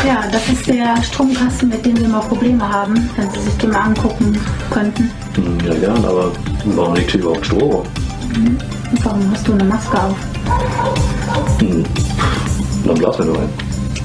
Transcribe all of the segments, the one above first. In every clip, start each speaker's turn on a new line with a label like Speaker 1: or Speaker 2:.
Speaker 1: Ja, das ist der Stromkasten, mit dem wir immer Probleme haben, wenn Sie sich den mal angucken könnten.
Speaker 2: Ja, gern, aber warum liegt hier überhaupt Strom?
Speaker 1: Und warum hast du eine Maske auf?
Speaker 2: Dann blasen wir nur ein.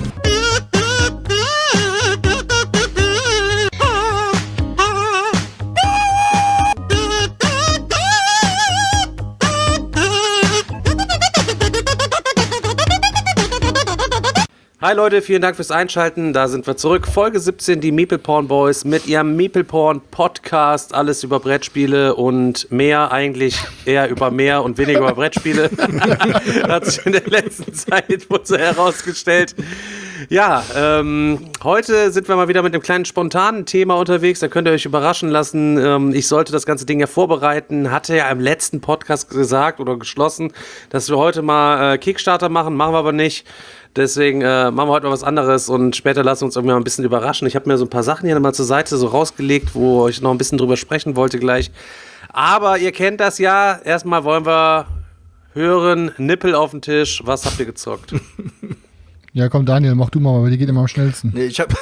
Speaker 3: Hi Leute, vielen Dank fürs Einschalten. Da sind wir zurück. Folge 17, die Meeple Porn Boys mit ihrem Meeple Porn Podcast. Alles über Brettspiele und mehr, eigentlich eher über mehr und weniger über Brettspiele. Hat sich in der letzten Zeit wohl so herausgestellt. Ja, heute sind wir mal wieder mit einem kleinen spontanen Thema unterwegs. Da könnt ihr euch überraschen lassen. Ich sollte das ganze Ding ja vorbereiten. Hatte ja im letzten Podcast gesagt oder geschlossen, dass wir heute mal Kickstarter machen. Machen wir aber nicht. Deswegen machen wir heute mal was anderes und später lassen wir uns irgendwie mal ein bisschen überraschen. Ich habe mir so ein paar Sachen hier mal zur Seite so rausgelegt, wo ich noch ein bisschen drüber sprechen wollte gleich. Aber ihr kennt das ja. Erstmal wollen wir hören, Nippel auf den Tisch. Was habt ihr gezockt?
Speaker 4: Ja, komm, Daniel, mach du mal, weil die geht immer am schnellsten.
Speaker 5: Nee, ich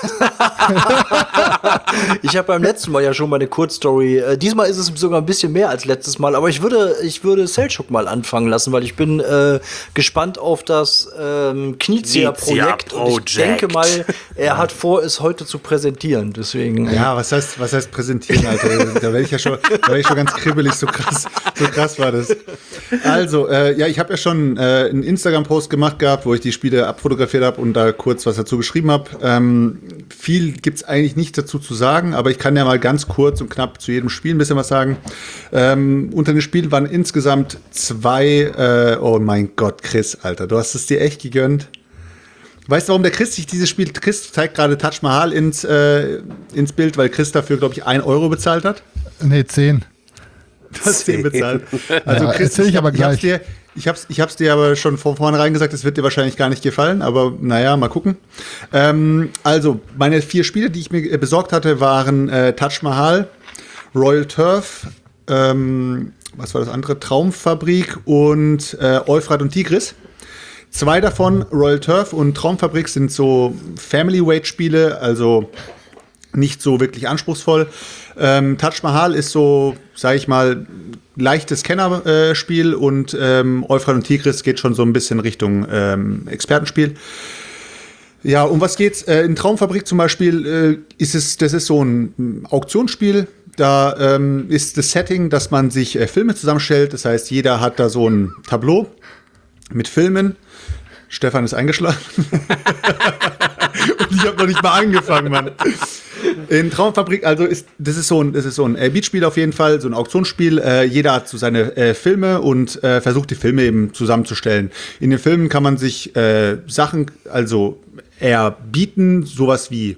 Speaker 5: hab beim letzten Mal ja schon mal eine Kurzstory. Diesmal ist es sogar ein bisschen mehr als letztes Mal, aber ich würde Selchuk mal anfangen lassen, weil ich bin gespannt auf das Knizia-Projekt. Und ich denke mal, er hat vor, es heute zu präsentieren. Deswegen.
Speaker 6: Ja, was heißt präsentieren, Alter? Da werde ich ja schon ganz kribbelig, so krass war das. Also, ja, ich habe ja schon einen Instagram-Post gemacht gehabt, wo ich die Spiele abfotografiert habe und da kurz was dazu geschrieben habe. Viel gibt's eigentlich nicht dazu zu sagen, aber ich kann ja mal ganz kurz und knapp zu jedem Spiel ein bisschen was sagen. Unter den Spielen waren insgesamt 2, oh mein Gott, Chris, Alter, du hast es dir echt gegönnt. Weißt du, warum der Chris sich dieses Spiel, Chris zeigt gerade Taj Mahal ins Bild, weil Chris dafür, glaube ich, 1 Euro bezahlt hat?
Speaker 4: Nee, 10.
Speaker 6: Du hast 10 bezahlt. Also
Speaker 4: ja,
Speaker 6: Chris,
Speaker 4: ich aber gleich.
Speaker 6: Ich hab's dir aber schon von vornherein gesagt, es wird dir wahrscheinlich gar nicht gefallen, aber naja, mal gucken. Also, meine 4 Spiele, die ich mir besorgt hatte, waren Taj Mahal, Royal Turf, was war das andere? Traumfabrik und Euphrat und Tigris. 2 davon, Royal Turf und Traumfabrik, sind so Family-Weight-Spiele, also nicht so wirklich anspruchsvoll. Taj Mahal ist so, sag ich mal, leichtes Kennerspiel und Euphrat und Tigris geht schon so ein bisschen Richtung Expertenspiel. Ja, um was geht's? In Traumfabrik zum Beispiel das ist so ein Auktionsspiel. Da ist das Setting, dass man sich Filme zusammenstellt. Das heißt, jeder hat da so ein Tableau mit Filmen. Stefan ist eingeschlafen. Und ich habe noch nicht mal angefangen, Mann. In Traumfabrik, also das ist so ein Beatspiel auf jeden Fall, so ein Auktionsspiel. Jeder hat so seine Filme und versucht die Filme eben zusammenzustellen. In den Filmen kann man sich Sachen also erbieten, sowas wie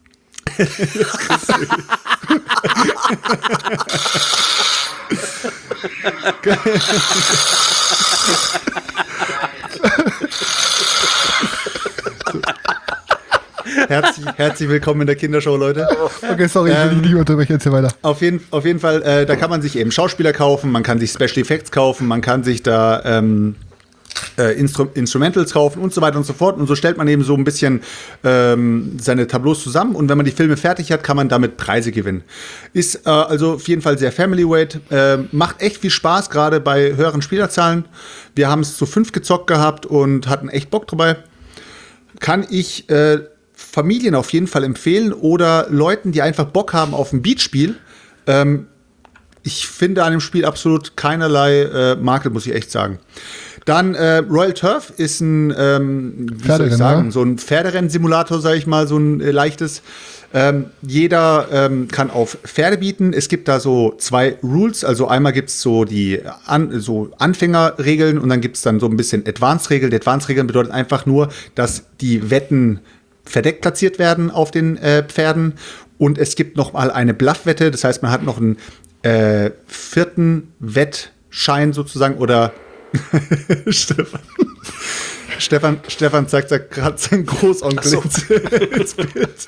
Speaker 6: Herzlich willkommen in der Kindershow, Leute.
Speaker 4: Okay, sorry, ich will dich nicht unterbrechen, jetzt hier weiter.
Speaker 6: Auf jeden Fall, da kann man sich eben Schauspieler kaufen, man kann sich Special Effects kaufen, man kann sich da Instrumentals kaufen und so weiter und so fort. Und so stellt man eben so ein bisschen seine Tableaus zusammen. Und wenn man die Filme fertig hat, kann man damit Preise gewinnen. Ist also auf jeden Fall sehr Family-Weight. Macht echt viel Spaß, gerade bei höheren Spielerzahlen. Wir haben es zu 5 gezockt gehabt und hatten echt Bock dabei. Kann ich Familien auf jeden Fall empfehlen oder Leuten, die einfach Bock haben auf ein Beatspiel. Ich finde an dem Spiel absolut keinerlei Makel, muss ich echt sagen. Dann Royal Turf ist ein, so ein Pferderennsimulator, sage ich mal, so ein leichtes. Jeder kann auf Pferde bieten. Es gibt da so 2 Rules. Also einmal gibt es so die Anfängerregeln und dann gibt es dann so ein bisschen Advanced-Regeln. Die Advanced-Regeln bedeutet einfach nur, dass die Wetten verdeckt platziert werden auf den Pferden. Und es gibt noch mal eine Bluff-Wette. Das heißt, man hat noch einen 4. Wettschein sozusagen oder Stefan zeigt gerade seinen Großonkel ins Bild.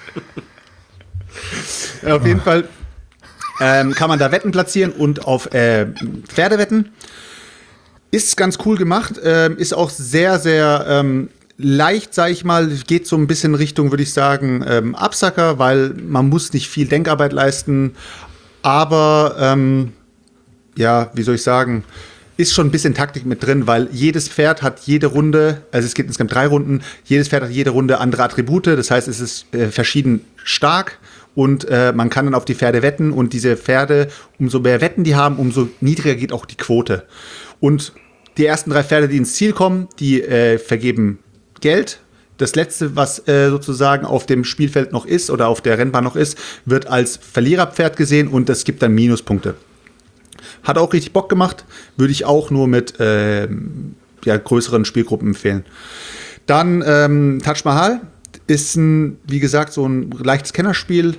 Speaker 6: Auf jeden Fall kann man da Wetten platzieren und auf Pferde wetten. Ist ganz cool gemacht, ist auch sehr, sehr leicht, sag ich mal, geht so ein bisschen Richtung, würde ich sagen, Absacker, weil man muss nicht viel Denkarbeit leisten, aber ja, wie soll ich sagen, ist schon ein bisschen Taktik mit drin, weil jedes Pferd hat jede Runde, also es gibt insgesamt 3 Runden, jedes Pferd hat jede Runde andere Attribute, das heißt, es ist verschieden stark und man kann dann auf die Pferde wetten und diese Pferde, umso mehr Wetten die haben, umso niedriger geht auch die Quote. Und die ersten 3 Pferde, die ins Ziel kommen, die vergeben Geld. Das letzte, was sozusagen auf dem Spielfeld noch ist oder auf der Rennbahn noch ist, wird als Verliererpferd gesehen und das gibt dann Minuspunkte. Hat auch richtig Bock gemacht, würde ich auch nur mit größeren Spielgruppen empfehlen. Dann Taj Mahal ist wie gesagt, so ein leichtes Kennerspiel.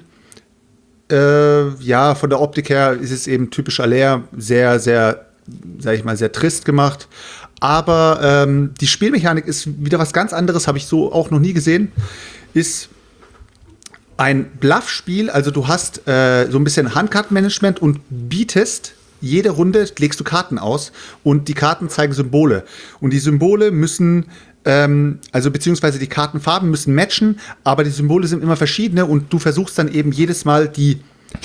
Speaker 6: Ja, von der Optik her ist es eben typisch Aller, sehr, sehr, sag ich mal, sehr trist gemacht. Aber die Spielmechanik ist wieder was ganz anderes, habe ich so auch noch nie gesehen. Ist ein Bluffspiel, also du hast so ein bisschen Handkartenmanagement und bietest jede Runde, legst du Karten aus und die Karten zeigen Symbole. Und die Symbole müssen, beziehungsweise die Kartenfarben müssen matchen, aber die Symbole sind immer verschiedene und du versuchst dann eben jedes Mal die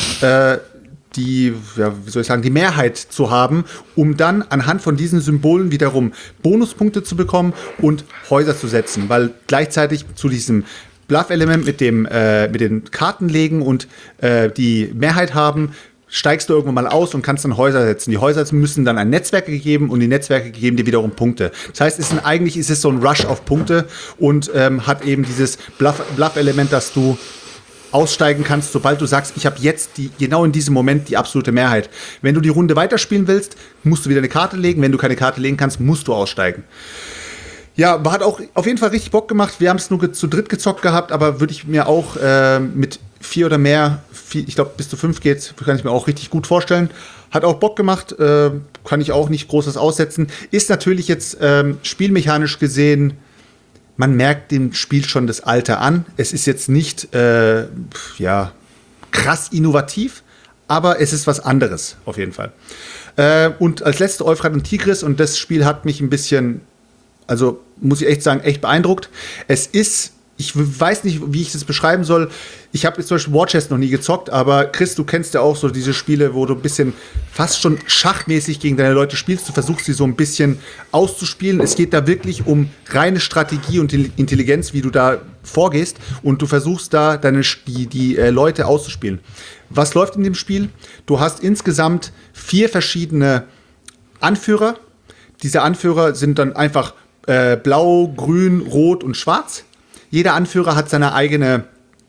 Speaker 6: Mehrheit zu haben, um dann anhand von diesen Symbolen wiederum Bonuspunkte zu bekommen und Häuser zu setzen, weil gleichzeitig zu diesem Bluff-Element mit den Karten legen und die Mehrheit haben, steigst du irgendwann mal aus und kannst dann Häuser setzen. Die Häuser müssen dann an Netzwerke geben und die Netzwerke geben dir wiederum Punkte. Das heißt, eigentlich ist es so ein Rush auf Punkte und hat eben dieses Bluff-Element, dass du aussteigen kannst, sobald du sagst, ich habe jetzt genau in diesem Moment die absolute Mehrheit. Wenn du die Runde weiterspielen willst, musst du wieder eine Karte legen. Wenn du keine Karte legen kannst, musst du aussteigen. Ja, hat auch auf jeden Fall richtig Bock gemacht. Wir haben es nur zu dritt gezockt gehabt, aber würde ich mir auch mit 4 oder mehr, ich glaube bis zu 5 geht's, kann ich mir auch richtig gut vorstellen. Hat auch Bock gemacht, kann ich auch nicht Großes aussetzen. Ist natürlich jetzt spielmechanisch gesehen, man merkt dem Spiel schon das Alter an. Es ist jetzt nicht krass innovativ, aber es ist was anderes auf jeden Fall. Und als letzte Euphrat und Tigris, und das Spiel hat mich ein bisschen, also muss ich echt sagen, echt beeindruckt. Ich weiß nicht, wie ich das beschreiben soll. Ich habe jetzt zum Beispiel War Chest noch nie gezockt, aber Chris, du kennst ja auch so diese Spiele, wo du ein bisschen fast schon schachmäßig gegen deine Leute spielst. Du versuchst sie so ein bisschen auszuspielen. Es geht da wirklich um reine Strategie und Intelligenz, wie du da vorgehst. Und du versuchst da die Leute auszuspielen. Was läuft in dem Spiel? Du hast insgesamt 4 verschiedene Anführer. Diese Anführer sind dann einfach blau, grün, rot und schwarz. Jeder Anführer hat seine eigene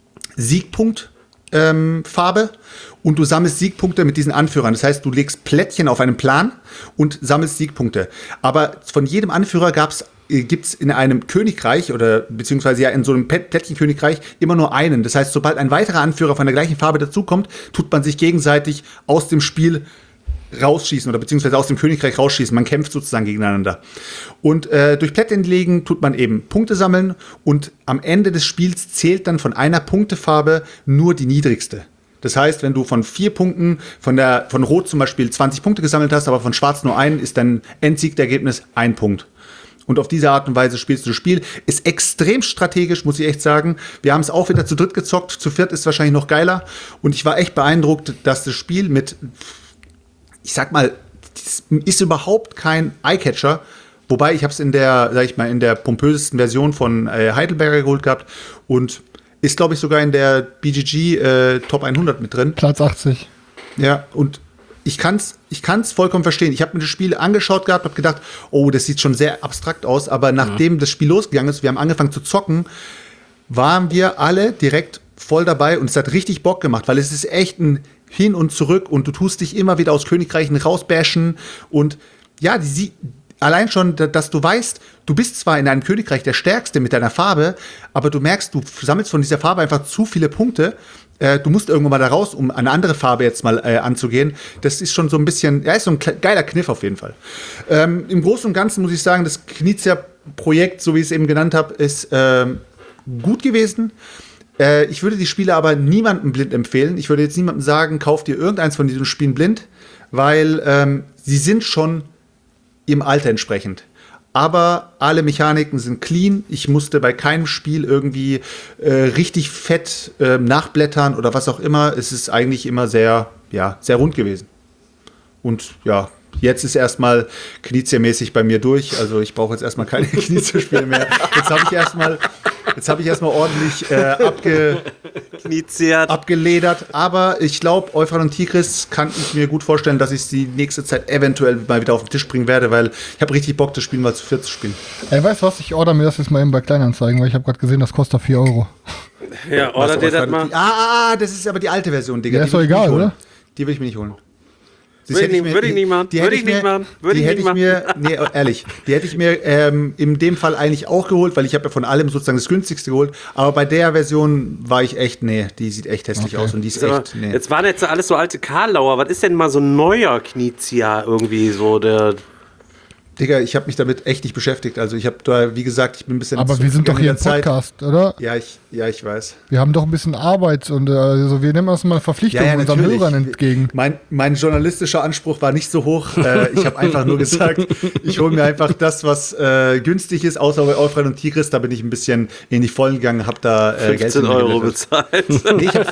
Speaker 6: Siegpunktfarbe und du sammelst Siegpunkte mit diesen Anführern. Das heißt, du legst Plättchen auf einen Plan und sammelst Siegpunkte. Aber von jedem Anführer gibt es in einem Königreich oder beziehungsweise ja in so einem Plättchenkönigreich immer nur einen. Das heißt, sobald ein weiterer Anführer von der gleichen Farbe dazukommt, tut man sich gegenseitig aus dem Spiel rausschießen oder beziehungsweise aus dem Königreich rausschießen. Man kämpft sozusagen gegeneinander. Und durch Plättchen legen tut man eben Punkte sammeln und am Ende des Spiels zählt dann von einer Punktefarbe nur die niedrigste. Das heißt, wenn du von 4 Punkten von Rot zum Beispiel 20 Punkte gesammelt hast, aber von Schwarz nur einen, ist dein Endsiegtergebnis 1 Punkt. Und auf diese Art und Weise spielst du das Spiel. Ist extrem strategisch, muss ich echt sagen. Wir haben es auch wieder zu dritt gezockt. Zu viert ist wahrscheinlich noch geiler. Und ich war echt beeindruckt, dass das Spiel mit, ich sag mal, das ist überhaupt kein Eyecatcher. Wobei ich habe es in der pompösesten Version von Heidelberger geholt gehabt und ist, glaube ich, sogar in der BGG Top 100 mit drin.
Speaker 4: Platz 80.
Speaker 6: Ja, und ich kann's vollkommen verstehen. Ich habe mir das Spiel angeschaut gehabt, habe gedacht, oh, das sieht schon sehr abstrakt aus. Aber nachdem das Spiel losgegangen ist, wir haben angefangen zu zocken, waren wir alle direkt voll dabei und es hat richtig Bock gemacht, weil es ist echt ein Hin und Zurück und du tust dich immer wieder aus Königreichen rausbashen und ja, allein schon, dass du weißt, du bist zwar in einem Königreich der Stärkste mit deiner Farbe, aber du merkst, du sammelst von dieser Farbe einfach zu viele Punkte. Du musst irgendwann mal da raus, um eine andere Farbe jetzt mal anzugehen. Das ist schon so ein bisschen, ja, ist so ein geiler Kniff auf jeden Fall. Im Großen und Ganzen muss ich sagen, das Knizia-Projekt, so wie ich es eben genannt habe, ist gut gewesen. Ich würde die Spiele aber niemandem blind empfehlen. Ich würde jetzt niemandem sagen, kauft dir irgendeins von diesen Spielen blind, weil sie sind schon im Alter entsprechend. aber alle Mechaniken sind clean. Ich musste bei keinem Spiel irgendwie richtig fett nachblättern oder was auch immer. Es ist eigentlich immer sehr rund gewesen. Und ja, jetzt ist erstmal Knizia-mäßig bei mir durch. Also ich brauche jetzt erstmal keine Knizia-Spiele mehr. Jetzt habe ich erstmal ordentlich abgeledert. Aber ich glaube, Euphrat und Tigris kann ich mir gut vorstellen, dass ich die nächste Zeit eventuell mal wieder auf den Tisch bringen werde, weil ich habe richtig Bock, das Spiel mal zu 4 zu spielen.
Speaker 4: Ey, weißt du was? Ich order mir das jetzt mal eben bei Kleinanzeigen, weil ich habe gerade gesehen, das kostet 4 Euro.
Speaker 3: Ja, order dir das mal.
Speaker 6: Das ist aber die alte Version, Digga.
Speaker 4: Ja, ist doch egal, oder?
Speaker 6: Die will ich mir nicht holen.
Speaker 3: Würde ich nicht machen.
Speaker 6: Nee, ehrlich, die hätte ich mir in dem Fall eigentlich auch geholt, weil ich habe ja von allem sozusagen das günstigste geholt. Aber bei der Version war ich echt, die sieht echt hässlich aus und die ist echt,
Speaker 3: Jetzt waren jetzt alles so alte Karlauer. Was ist denn mal so ein neuer Knizia irgendwie so der...
Speaker 6: Digga, ich habe mich damit echt nicht beschäftigt. Also ich habe da, wie gesagt, ich bin ein bisschen...
Speaker 4: Aber wir sind doch hier im Podcast, oder?
Speaker 6: Ja, ich weiß.
Speaker 4: Wir haben doch ein bisschen Arbeit und also wir nehmen das mal Verpflichtung unseren Hörern entgegen.
Speaker 6: Mein journalistischer Anspruch war nicht so hoch. Ich habe einfach nur gesagt, ich hole mir einfach das, was günstig ist, außer bei Euphrat und Tigris. Da bin ich ein bisschen in die Vollen gegangen, habe da
Speaker 3: 15
Speaker 6: Geld
Speaker 3: Euro bezahlt.
Speaker 6: Nee, ich habe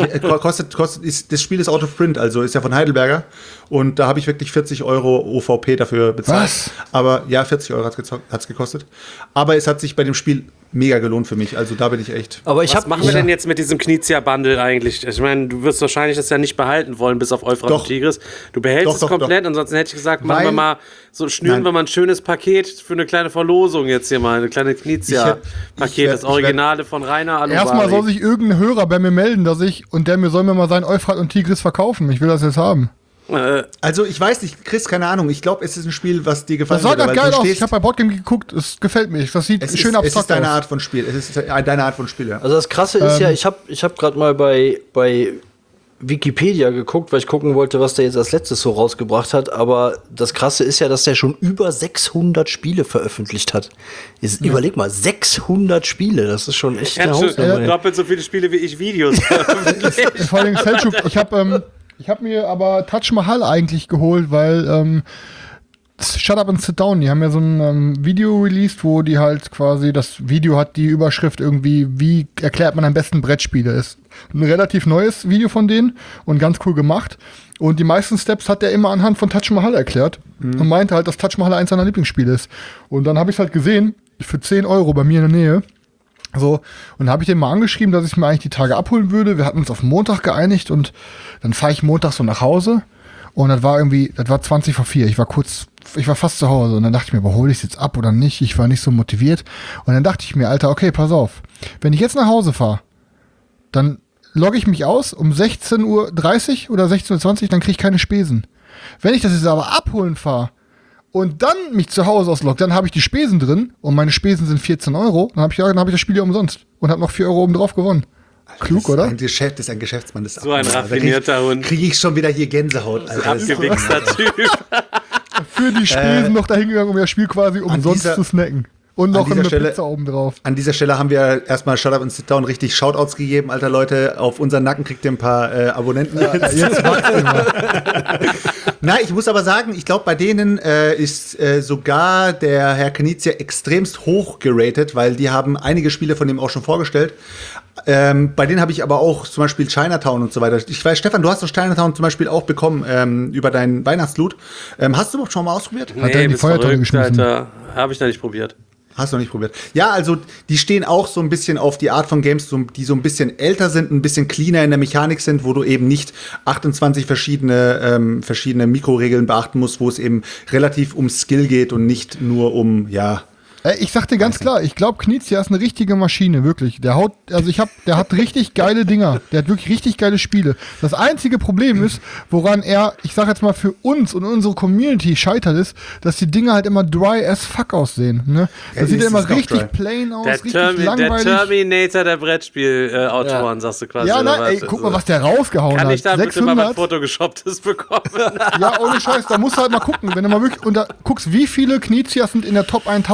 Speaker 6: 40, das Spiel ist out of print, also ist ja von Heidelberger. Und da habe ich wirklich 40 Euro OVP dafür bezahlt.
Speaker 4: Was?
Speaker 6: Aber ja, 40 Euro hat's gekostet. Aber es hat sich bei dem Spiel mega gelohnt für mich. Also da bin ich echt.
Speaker 5: Aber
Speaker 3: Was machen wir denn jetzt mit diesem Knizia-Bundle eigentlich? Ich meine, du wirst wahrscheinlich das ja nicht behalten wollen, bis auf Euphrat und Tigris. Du behältst es komplett, ansonsten hätte ich gesagt, machen wir mal so, schnüren wir mal ein schönes Paket für eine kleine Verlosung jetzt hier mal, eine kleine Knizia-Paket, das Originale von Rainer Alubari.
Speaker 4: Erstmal soll sich irgendein Hörer bei mir melden, der soll mir mal seinen Euphrat und Tigris verkaufen. Ich will das jetzt haben.
Speaker 6: Also ich weiß nicht, Chris, keine Ahnung. Ich glaube, es ist ein Spiel, was dir gefallen
Speaker 4: Das sah
Speaker 6: würde.
Speaker 4: gerade geil aus. Ich habe bei Boardgame geguckt. Es gefällt mir. Das sieht schön abstrakt aus.
Speaker 6: Es ist deine Art von Spiel. Es ist deine Art von Spiel, ja.
Speaker 5: Also das Krasse ist ja, ich hab gerade mal bei Wikipedia geguckt, weil ich gucken wollte, was der jetzt als letztes so rausgebracht hat. Aber das Krasse ist ja, dass der schon über 600 Spiele veröffentlicht hat. Überleg mal, 600 Spiele. Das ist schon echt eine Hausnummer.
Speaker 3: Doppelt so viele Spiele wie ich Videos veröffentlicht.
Speaker 4: Vor allem Selchuk, ich habe mir aber Taj Mahal eigentlich geholt, weil Shut Up and Sit Down, die haben ja so ein Video released, wo die halt quasi, das Video hat die Überschrift irgendwie, wie erklärt man am besten Brettspiele. Ist ein relativ neues Video von denen und ganz cool gemacht. Und die meisten Steps hat er immer anhand von Taj Mahal erklärt und meinte halt, dass Taj Mahal eins seiner Lieblingsspiele ist. Und dann habe ich halt gesehen, für 10 Euro bei mir in der Nähe. So, und habe ich den mal angeschrieben, dass ich mir eigentlich die Tage abholen würde. Wir hatten uns auf Montag geeinigt und dann fahre ich Montag so nach Hause und das war 20 vor 4. Ich war fast zu Hause und dann dachte ich mir, hole ich es jetzt ab oder nicht? Ich war nicht so motiviert und dann dachte ich mir, Alter, okay, pass auf. Wenn ich jetzt nach Hause fahre, dann logge ich mich aus um 16:30 Uhr oder 16:20 Uhr, dann kriege ich keine Spesen. Wenn ich das jetzt aber abholen fahre und dann mich zu Hause auslogge, dann habe ich die Spesen drin und meine Spesen sind 14 Euro, dann habe ich das Spiel ja umsonst und habe noch 4 Euro oben drauf gewonnen. Klug, oder?
Speaker 6: Das ist ein Geschäftsmann. Das
Speaker 3: So ein raffinierter Hund.
Speaker 6: Kriege ich schon wieder hier Gänsehaut, Alter.
Speaker 3: Abgewichster Typ.
Speaker 4: Für die Spesen noch dahin gegangen, um das Spiel quasi umsonst zu snacken. Und noch eine Pizza oben drauf.
Speaker 6: An dieser Stelle haben wir erstmal Shut Up and Sit Down richtig Shoutouts gegeben, alter Leute. Auf unseren Nacken kriegt ihr ein paar Abonnenten.
Speaker 4: Jetzt
Speaker 6: Na, ich muss aber sagen, ich glaube, bei denen ist sogar der Herr Knizia extremst hoch geratet, weil die haben einige Spiele von dem auch schon vorgestellt. Bei denen habe ich aber auch zum Beispiel Chinatown und so weiter. Ich weiß, Stefan, du hast doch Chinatown zum Beispiel auch bekommen über deinen Weihnachtsloot. Hast du überhaupt schon mal ausprobiert?
Speaker 4: Hat er in die Feuertonne geschmissen?
Speaker 3: Alter. Habe ich noch nicht probiert.
Speaker 6: Hast du noch nicht probiert? Ja, also die stehen auch so ein bisschen auf die Art von Games, die so ein bisschen älter sind, ein bisschen cleaner in der Mechanik sind, wo du eben nicht 28 verschiedene Mikroregeln beachten musst, wo es eben relativ um Skill geht und nicht nur um, ja.
Speaker 4: Ich sag dir ganz klar, ich glaube, Knizia ist eine richtige Maschine, wirklich. Der hat richtig geile Dinger. Der hat wirklich richtig geile Spiele. Das einzige Problem ist, woran er, ich sag jetzt mal für uns und unsere Community scheitert ist, dass die Dinger halt immer dry as fuck aussehen. Ne? Das sieht ja immer richtig plain aus, richtig langweilig.
Speaker 3: Der Terminator der Brettspiel-Autoren, sagst du quasi.
Speaker 4: Ja, ey, guck mal, was der rausgehauen hat.
Speaker 3: Kann ich da bitte mal was Photoshopptes bekommen?
Speaker 4: Ja, ohne Scheiß, da musst du halt mal gucken. Wenn du mal wirklich guckst, wie viele Knizias sind in der Top 1000, so.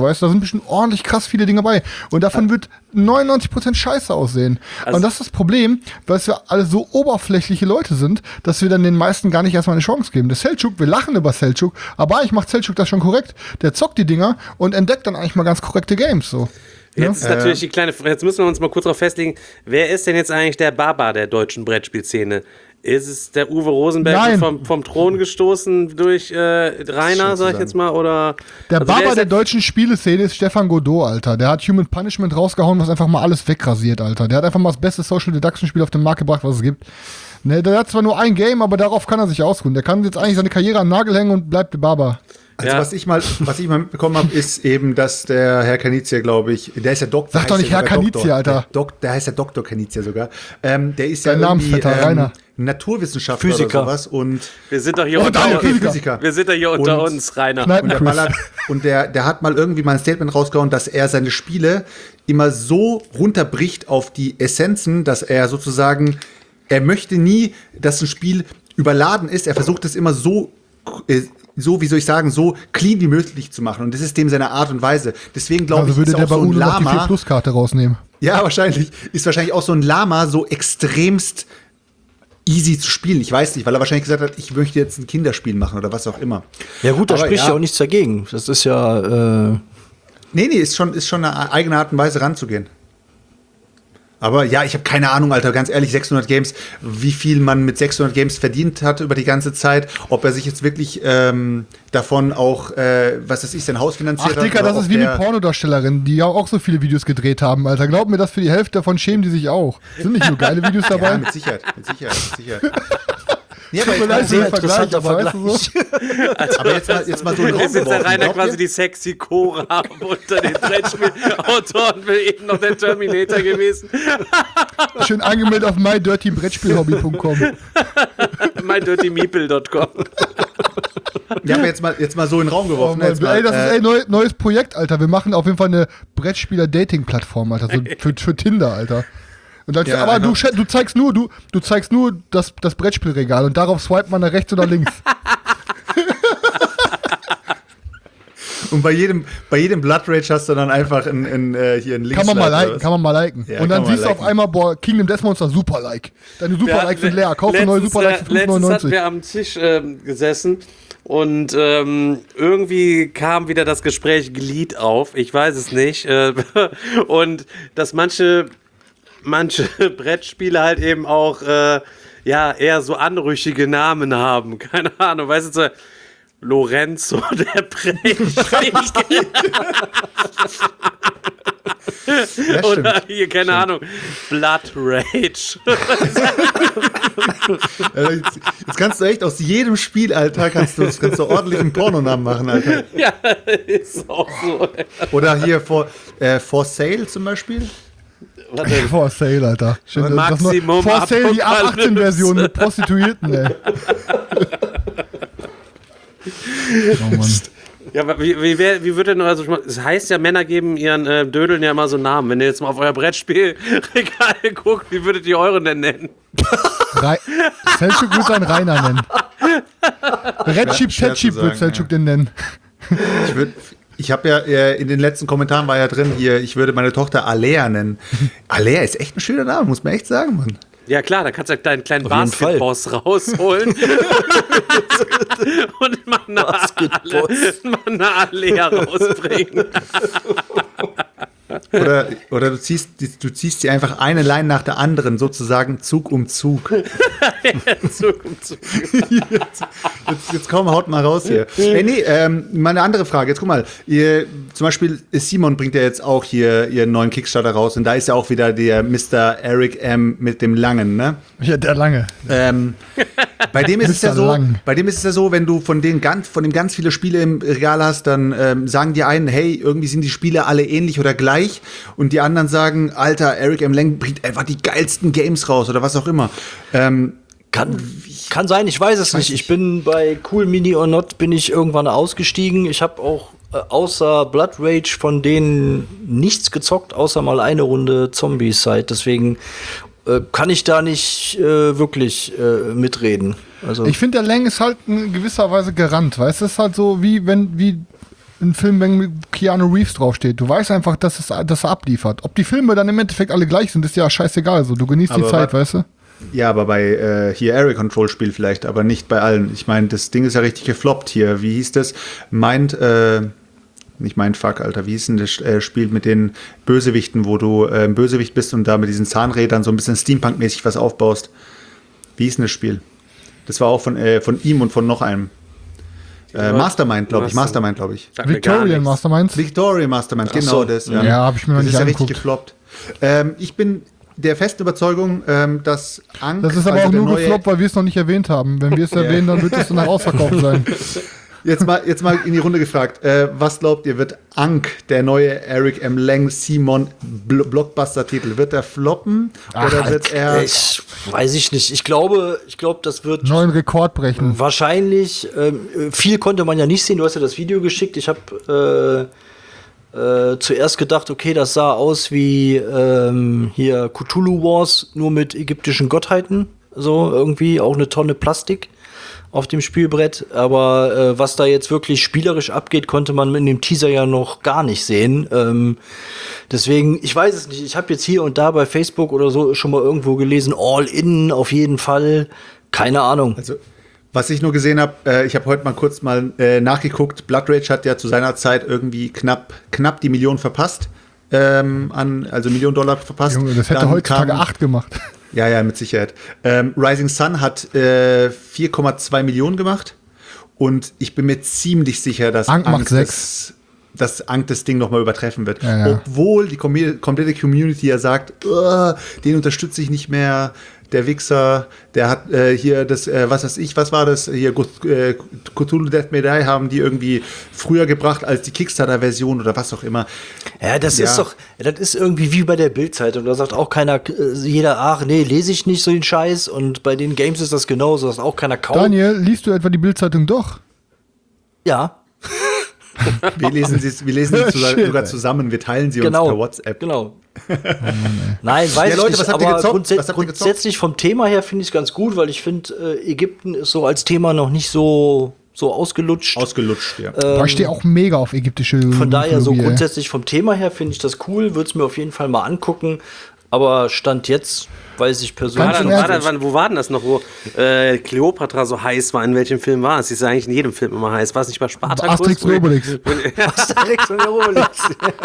Speaker 4: weißt du, da sind bestimmt ordentlich krass viele Dinge bei. Und davon wird 99% scheiße aussehen.
Speaker 3: Also-
Speaker 4: und das ist das Problem, weil wir alle so oberflächliche Leute sind, dass wir dann den meisten gar nicht erstmal eine Chance geben. Der Selçuk, wir lachen über Selçuk, aber eigentlich macht Selçuk das schon korrekt. Der zockt die Dinger und entdeckt dann eigentlich mal ganz korrekte Games, so.
Speaker 3: Jetzt ist natürlich die kleine Frage, jetzt müssen wir uns mal kurz darauf festlegen, wer ist denn jetzt eigentlich der Baba der deutschen Brettspielszene? Ist es der Uwe Rosenberg
Speaker 4: Nein.
Speaker 3: vom Thron gestoßen durch Rainer, sag ich jetzt mal, oder?
Speaker 4: Der
Speaker 3: Also wer
Speaker 4: Baba
Speaker 3: ist
Speaker 4: der deutschen Spieleszene ist Stefan Godot, Alter. Der hat Human Punishment rausgehauen, was einfach mal alles wegrasiert, Alter. Der hat einfach mal das beste Social Deduction Spiel auf den Markt gebracht, was es gibt. Ne, der hat zwar nur ein Game, aber darauf kann er sich ausruhen. Der kann jetzt eigentlich seine Karriere an den Nagel hängen und bleibt der Baba.
Speaker 6: Also
Speaker 3: Ja.
Speaker 6: was ich mal mitbekommen habe, ist eben, dass der Herr Kanizia, glaube ich, der ist ja Doktor.
Speaker 4: Sag doch nicht
Speaker 6: heißt ja
Speaker 4: Herr
Speaker 6: sogar
Speaker 4: Kanizia, Alter.
Speaker 6: Der heißt ja Dr. Kanizia sogar. Der ist
Speaker 4: Dein
Speaker 6: ja
Speaker 4: Namensvetter,
Speaker 6: irgendwie
Speaker 4: Rainer.
Speaker 6: Naturwissenschaftler
Speaker 5: Physiker.
Speaker 6: oder sowas. Und
Speaker 3: Wir sind doch hier
Speaker 4: Oh,
Speaker 3: unter
Speaker 4: danke,
Speaker 3: uns.
Speaker 6: Physiker.
Speaker 3: Wir sind doch hier unter
Speaker 6: Und-
Speaker 3: uns, Rainer.
Speaker 6: Und der
Speaker 4: Kneipenquiz.
Speaker 6: ballert, und der hat mal irgendwie mal ein Statement rausgehauen, dass er seine Spiele immer so runterbricht auf die Essenzen, dass er sozusagen, er möchte nie, dass ein Spiel überladen ist. Er versucht es immer so, wie soll ich sagen, so clean wie möglich zu machen. Und das ist dem seine Art und Weise. Deswegen glaube
Speaker 4: Also
Speaker 6: ich,
Speaker 4: würde
Speaker 6: ist
Speaker 4: der
Speaker 6: auch
Speaker 4: bei
Speaker 6: so ein
Speaker 4: UNO noch die 4
Speaker 6: Lama.
Speaker 4: Plus-Karte rausnehmen.
Speaker 6: Ja, wahrscheinlich. Ist wahrscheinlich auch so ein Lama so extremst easy zu spielen. Ich weiß nicht, weil er wahrscheinlich gesagt hat, ich möchte jetzt ein Kinderspiel machen oder was auch immer.
Speaker 5: Ja gut, da
Speaker 6: Aber
Speaker 5: spricht ja auch nichts dagegen. Das ist ja
Speaker 6: Nee, ist schon eine eigene Art und Weise ranzugehen. Aber ja, ich habe keine Ahnung, Alter, ganz ehrlich, 600 Games, wie viel man mit 600 Games verdient hat über die ganze Zeit, ob er sich jetzt wirklich davon auch, was weiß ich, sein Haus finanziert
Speaker 4: Ach,
Speaker 6: hat.
Speaker 4: Dicker,
Speaker 6: oder
Speaker 4: das
Speaker 6: ob
Speaker 4: ist wie
Speaker 6: der-
Speaker 4: mit Pornodarstellerinnen, die ja auch so viele Videos gedreht haben, Alter. Glaub mir, das für die Hälfte davon schämen die sich auch. Sind nicht nur geile Videos dabei?
Speaker 6: Ja, mit Sicherheit. Ja,
Speaker 4: Tut mir leid,
Speaker 5: sehr
Speaker 4: so ein Vergleich,
Speaker 5: interessanter
Speaker 4: aber weißt du so?
Speaker 6: aber jetzt mal so ein
Speaker 3: Ist jetzt der Rainer quasi die sexy Cora unter den Brettspielautoren, will eben noch der Terminator gewesen.
Speaker 4: Schön angemeldet auf mydirtybrettspielhobby.com.
Speaker 3: mydirtymeeple.com.
Speaker 6: Ja, aber jetzt mal so in den Raum
Speaker 4: Oh
Speaker 6: geworfen.
Speaker 4: Mann,
Speaker 6: jetzt mal,
Speaker 4: ey, das ist neues Projekt, Alter. Wir machen auf jeden Fall eine Brettspieler-Dating-Plattform, Alter. So für Tinder, Alter. Und dann,
Speaker 6: Ja,
Speaker 4: aber
Speaker 6: genau.
Speaker 4: du zeigst nur das Brettspielregal und darauf swipet man nach rechts oder links.
Speaker 6: Und bei jedem Blood Rage hast du dann einfach hier einen Link.
Speaker 4: Kann man mal liken.
Speaker 6: Ja,
Speaker 4: und dann
Speaker 6: kann man
Speaker 4: siehst du auf
Speaker 6: liken.
Speaker 4: einmal, boah, Kingdom Death Monster, super Like. Deine super Likes sind leer. Kauf eine neue super Like für
Speaker 3: Letztens hatten
Speaker 4: 5,99.
Speaker 3: wir am Tisch gesessen und irgendwie kam wieder das Gespräch Glied auf. Ich weiß es nicht. Und dass manche Brettspiele halt eben auch eher so anrüchige Namen haben. Keine Ahnung, weißt du, so Lorenzo der Brecht. Oder hier, keine Ahnung, Blood Rage.
Speaker 6: Jetzt kannst du echt aus jedem Spiel, Alter, kannst du ordentlich einen Pornonamen machen, Alter.
Speaker 3: Ja, ist auch so.
Speaker 6: Oder hier for Sale zum Beispiel.
Speaker 3: Warte,
Speaker 4: For Sale, Alter. Schön,
Speaker 3: Maximum
Speaker 4: For Sale, die
Speaker 3: Apokalypse.
Speaker 4: A18-Version mit Prostituierten, ey. Oh Mann.
Speaker 3: ja, aber wie wird denn, also, es heißt ja, Männer geben ihren Dödeln ja immer so Namen. Wenn ihr jetzt mal auf euer Brettspielregal guckt, wie würdet ihr euren denn nennen?
Speaker 4: Selçuk wird seinen Rainer nennen. Redchip,
Speaker 6: Schwer zu
Speaker 4: Tetchip wird
Speaker 6: sagen,
Speaker 4: Selçuk den nennen.
Speaker 6: Ich habe ja in den letzten Kommentaren war ja drin hier, ich würde meine Tochter Alea nennen. Alea ist echt ein schöner Name, muss man echt sagen, Mann.
Speaker 3: Ja klar, da kannst du deinen kleinen
Speaker 5: jeden Fall.
Speaker 3: Basketboss rausholen und mal eine Alea rausbringen.
Speaker 6: Oder du ziehst sie einfach eine Line nach der anderen, sozusagen Zug um Zug. Jetzt komm, haut mal raus hier. Mal eine andere Frage. Jetzt guck mal, zum Beispiel Simon bringt ja jetzt auch hier ihren neuen Kickstarter raus und da ist ja auch wieder der Mr. Eric M. mit dem Langen, ne?
Speaker 4: Ja, der lange.
Speaker 6: Bei dem ist es ja
Speaker 4: Mr.
Speaker 6: so,
Speaker 4: Lang.
Speaker 6: wenn du von dem ganz viele Spiele im Regal hast, dann sagen die einen, hey, irgendwie sind die Spiele alle ähnlich oder gleich und die anderen sagen, Alter, Eric M. Lang bringt einfach die geilsten Games raus oder was auch immer.
Speaker 5: Kann sein, ich weiß es nicht. Ich bin bei Cool Mini or Not bin ich irgendwann ausgestiegen. Ich habe auch außer Blood Rage von denen nichts gezockt, außer mal eine Runde Zombie-Side. Deswegen kann ich da nicht wirklich mitreden. Also
Speaker 4: Ich finde, der Lang ist halt in gewisser Weise gerannt, weißt du? Es ist halt so, wie ein Film, wenn Keanu Reeves draufsteht. Du weißt einfach, dass er abliefert. Ob die Filme dann im Endeffekt alle gleich sind, ist ja scheißegal. So, du genießt die Zeit, weißt du?
Speaker 6: Ja, aber bei hier Area Control Spiel vielleicht, aber nicht bei allen. Ich meine, das Ding ist ja richtig gefloppt hier. Wie hieß das? Nicht Mindfuck, Alter. Wie hieß denn das Spiel mit den Bösewichten, wo du Bösewicht bist und da mit diesen Zahnrädern so ein bisschen Steampunk-mäßig was aufbaust? Wie hieß denn das Spiel? Das war auch von ihm und von noch einem. Mastermind, glaube ich.
Speaker 4: Victorian Masterminds?
Speaker 6: Victorian Mastermind, genau das.
Speaker 4: Ja, habe ich mir noch nicht angeguckt.
Speaker 6: Das ist ja richtig gefloppt. Ich bin der festen Überzeugung, dass Ankh...
Speaker 4: Das ist aber auch nur gefloppt, weil wir es noch nicht erwähnt haben. Wenn wir es erwähnen, dann wird es danach ausverkauft sein.
Speaker 6: Jetzt mal in die Runde gefragt. Was glaubt ihr, wird Ankh, der neue Eric M. Lang Simon Blockbuster-Titel, wird er floppen? Oder wird er...
Speaker 5: Weiß ich nicht. Ich glaube, das wird...
Speaker 4: Neuen Rekord brechen.
Speaker 5: Wahrscheinlich. Viel konnte man ja nicht sehen. Du hast ja das Video geschickt. Ich habe zuerst gedacht, okay, das sah aus wie hier Cthulhu Wars, nur mit ägyptischen Gottheiten. So irgendwie auch eine Tonne Plastik auf dem Spielbrett, aber was da jetzt wirklich spielerisch abgeht, konnte man in dem Teaser ja noch gar nicht sehen. Deswegen, ich weiß es nicht, ich habe jetzt hier und da bei Facebook oder so schon mal irgendwo gelesen, All In auf jeden Fall, keine Ahnung.
Speaker 6: Also, was ich nur gesehen habe, ich habe heute mal kurz nachgeguckt, Blood Rage hat ja zu seiner Zeit irgendwie knapp die Million verpasst, also $1 Million verpasst.
Speaker 4: Junge, das hätte
Speaker 6: Dann
Speaker 4: heutzutage 8 gemacht.
Speaker 6: Ja, mit Sicherheit. Rising Sun hat 4,2 Millionen gemacht und ich bin mir ziemlich sicher, dass
Speaker 4: Ankh macht 6.
Speaker 6: Dass Ankh das Ding nochmal übertreffen wird.
Speaker 4: Ja.
Speaker 6: Obwohl die komplette Community ja sagt, den unterstütze ich nicht mehr, der Wichser, der hat hier das, was war das, hier Cthulhu Death May Die haben die irgendwie früher gebracht als die Kickstarter-Version oder was auch immer.
Speaker 5: Ja, das ist irgendwie wie bei der Bild-Zeitung. Da sagt auch keiner, jeder, ach nee, lese ich nicht so den Scheiß. Und bei den Games ist das genauso, dass auch keiner kauft.
Speaker 4: Daniel, liest du etwa die Bild-Zeitung doch?
Speaker 5: Ja.
Speaker 6: Wir lesen sie sogar zusammen, wir teilen sie uns per WhatsApp.
Speaker 5: Genau. Nein, weiß
Speaker 6: Leute,
Speaker 5: ich nicht, aber grundsätzlich vom Thema her finde ich es ganz gut, weil ich finde, Ägypten ist so als Thema noch nicht so ausgelutscht.
Speaker 4: Ich stehe auch mega auf ägyptische
Speaker 5: Von daher so grundsätzlich vom Thema her finde ich das cool, würde es mir auf jeden Fall mal angucken, aber Stand jetzt weiß ich persönlich.
Speaker 3: Wo war denn das noch, wo Kleopatra so heiß war? In welchem Film war es? Sie ist ja eigentlich in jedem Film immer heiß. War es nicht bei Spartacus?
Speaker 4: Asterix und Obelix.
Speaker 5: Asterix und Obelix.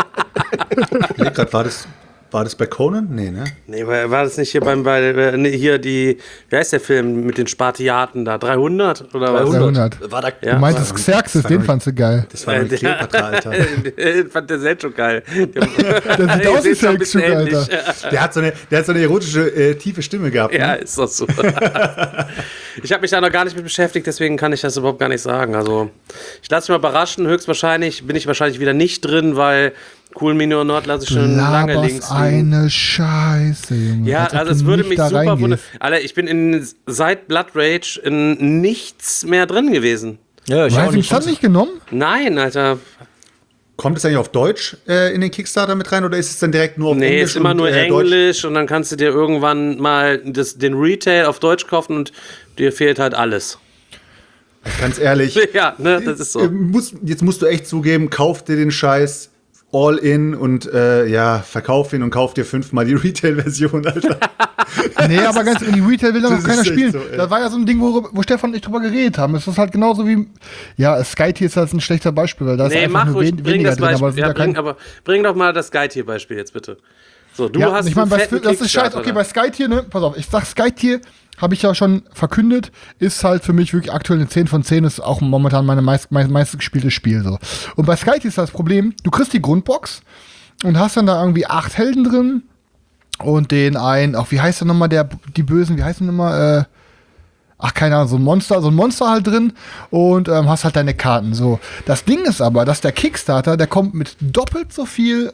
Speaker 6: War das bei Conan? Nee, ne?
Speaker 3: Nee, war das nicht hier hier wie heißt der Film mit den Spartiaten da? 300? Oder was?
Speaker 4: 300.
Speaker 5: War da,
Speaker 3: Ja.
Speaker 4: Du meintest Xerxes, den fandst du geil.
Speaker 6: Das war die Kleopatra, Alter.
Speaker 3: Fand der selbst schon geil.
Speaker 4: Der sieht aus wie Xerxes, Alter.
Speaker 6: Der hat so eine erotische, tiefe Stimme gehabt.
Speaker 3: Ja,
Speaker 6: Ne?
Speaker 3: ist doch so. Ich habe mich da noch gar nicht mit beschäftigt, deswegen kann ich das überhaupt gar nicht sagen. Also, ich lasse mich mal überraschen. Höchstwahrscheinlich bin ich wahrscheinlich wieder nicht drin, weil Cool Mini or Not lasse ich schon lange links liegen.
Speaker 4: Eine Scheiße, Junge.
Speaker 3: Ja, also es würde mich super wundern. Alter, ich bin seit Blood Rage in nichts mehr drin gewesen.
Speaker 5: Ja, ich auch nicht.
Speaker 4: Hast du nicht genommen?
Speaker 3: Nein, Alter.
Speaker 6: Kommt es eigentlich auf Deutsch in den Kickstarter mit rein oder ist es dann direkt nur auf Englisch?
Speaker 3: Nee, ist immer nur Englisch und dann kannst du dir irgendwann mal den Retail auf Deutsch kaufen und dir fehlt halt alles.
Speaker 6: Ganz ehrlich.
Speaker 3: Ja, ne, das ist so.
Speaker 6: Jetzt musst du echt zugeben, kauf dir den Scheiß all in und verkauf ihn und kauf dir 5-mal die Retail-Version, Alter.
Speaker 4: Nee, aber ganz ehrlich, die Retail will doch noch keiner spielen.
Speaker 6: So,
Speaker 4: das war ja so ein Ding, wo Stefan und ich drüber geredet haben. Es ist halt genauso wie, ja, Skytier ist halt ein schlechter Beispiel, weil da ist einfach nur weniger drin. Aber
Speaker 3: bring doch mal das Skytier-Beispiel jetzt bitte. So, du hast
Speaker 4: ich meine, das ist scheiße. Okay, bei Skytier, ne, pass auf, ich sag Skytier, habe ich ja schon verkündet, ist halt für mich wirklich aktuell eine 10 von 10, ist auch momentan meine meistgespielte Spiel so. Und bei Skytier ist das Problem, du kriegst die Grundbox und hast dann da irgendwie 8 Helden drin und den einen, auch wie heißt der nochmal, die Bösen, wie heißen nochmal, keine Ahnung, so ein Monster halt drin und hast halt deine Karten. So. Das Ding ist aber, dass der Kickstarter, der kommt mit doppelt so viel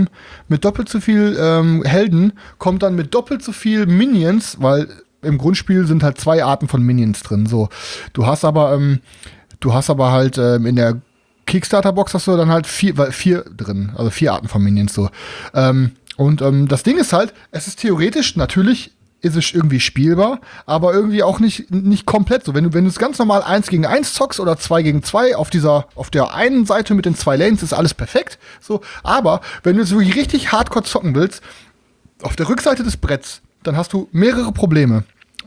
Speaker 4: Helden, kommt dann mit doppelt so viel Minions, weil im Grundspiel sind halt 2 Arten von Minions drin. So. Du hast aber halt in der Kickstarter-Box hast du dann halt 4 drin, also 4 Arten von Minions so. Das Ding ist halt, es ist theoretisch natürlich ist es irgendwie spielbar, aber irgendwie auch nicht komplett so. Wenn du es ganz normal 1 gegen 1 zockst oder 2 gegen 2 auf der einen Seite mit den 2 Lanes ist alles perfekt. So, aber wenn du es wirklich richtig hardcore zocken willst, auf der Rückseite des Bretts, dann hast du mehrere Probleme.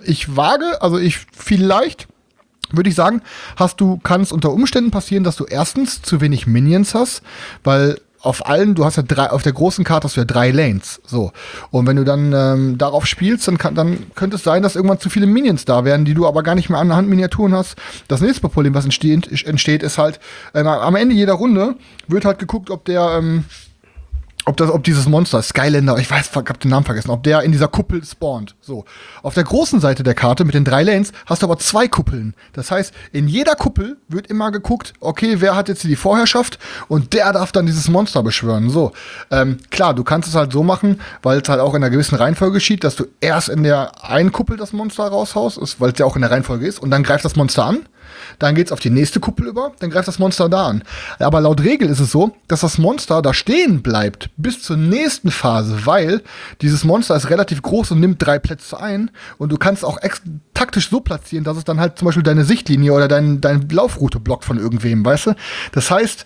Speaker 4: Vielleicht würde ich sagen, kann es unter Umständen passieren, dass du erstens zu wenig Minions hast, weil du hast ja auf der großen Karte hast du ja 3 Lanes. So. Und wenn du dann darauf spielst, dann könnte es sein, dass irgendwann zu viele Minions da wären, die du aber gar nicht mehr an der Hand Miniaturen hast. Das nächste Problem, was entsteht, ist halt, am Ende jeder Runde wird halt geguckt, ob dieses Monster, Skylander, ich hab den Namen vergessen, ob der in dieser Kuppel spawnt. So. Auf der großen Seite der Karte mit den 3 Lanes hast du aber 2 Kuppeln. Das heißt, in jeder Kuppel wird immer geguckt, okay, wer hat jetzt die Vorherrschaft und der darf dann dieses Monster beschwören. So. Klar, du kannst es halt so machen, weil es halt auch in einer gewissen Reihenfolge geschieht, dass du erst in der einen Kuppel das Monster raushaust, weil es ja auch in der Reihenfolge ist, und dann greift das Monster an. Dann geht's auf die nächste Kuppel über, dann greift das Monster da an. Aber laut Regel ist es so, dass das Monster da stehen bleibt bis zur nächsten Phase, weil dieses Monster ist relativ groß und nimmt 3 Plätze ein und du kannst auch taktisch so platzieren, dass es dann halt zum Beispiel deine Sichtlinie oder deine Laufroute blockt von irgendwem, weißt du? Das heißt,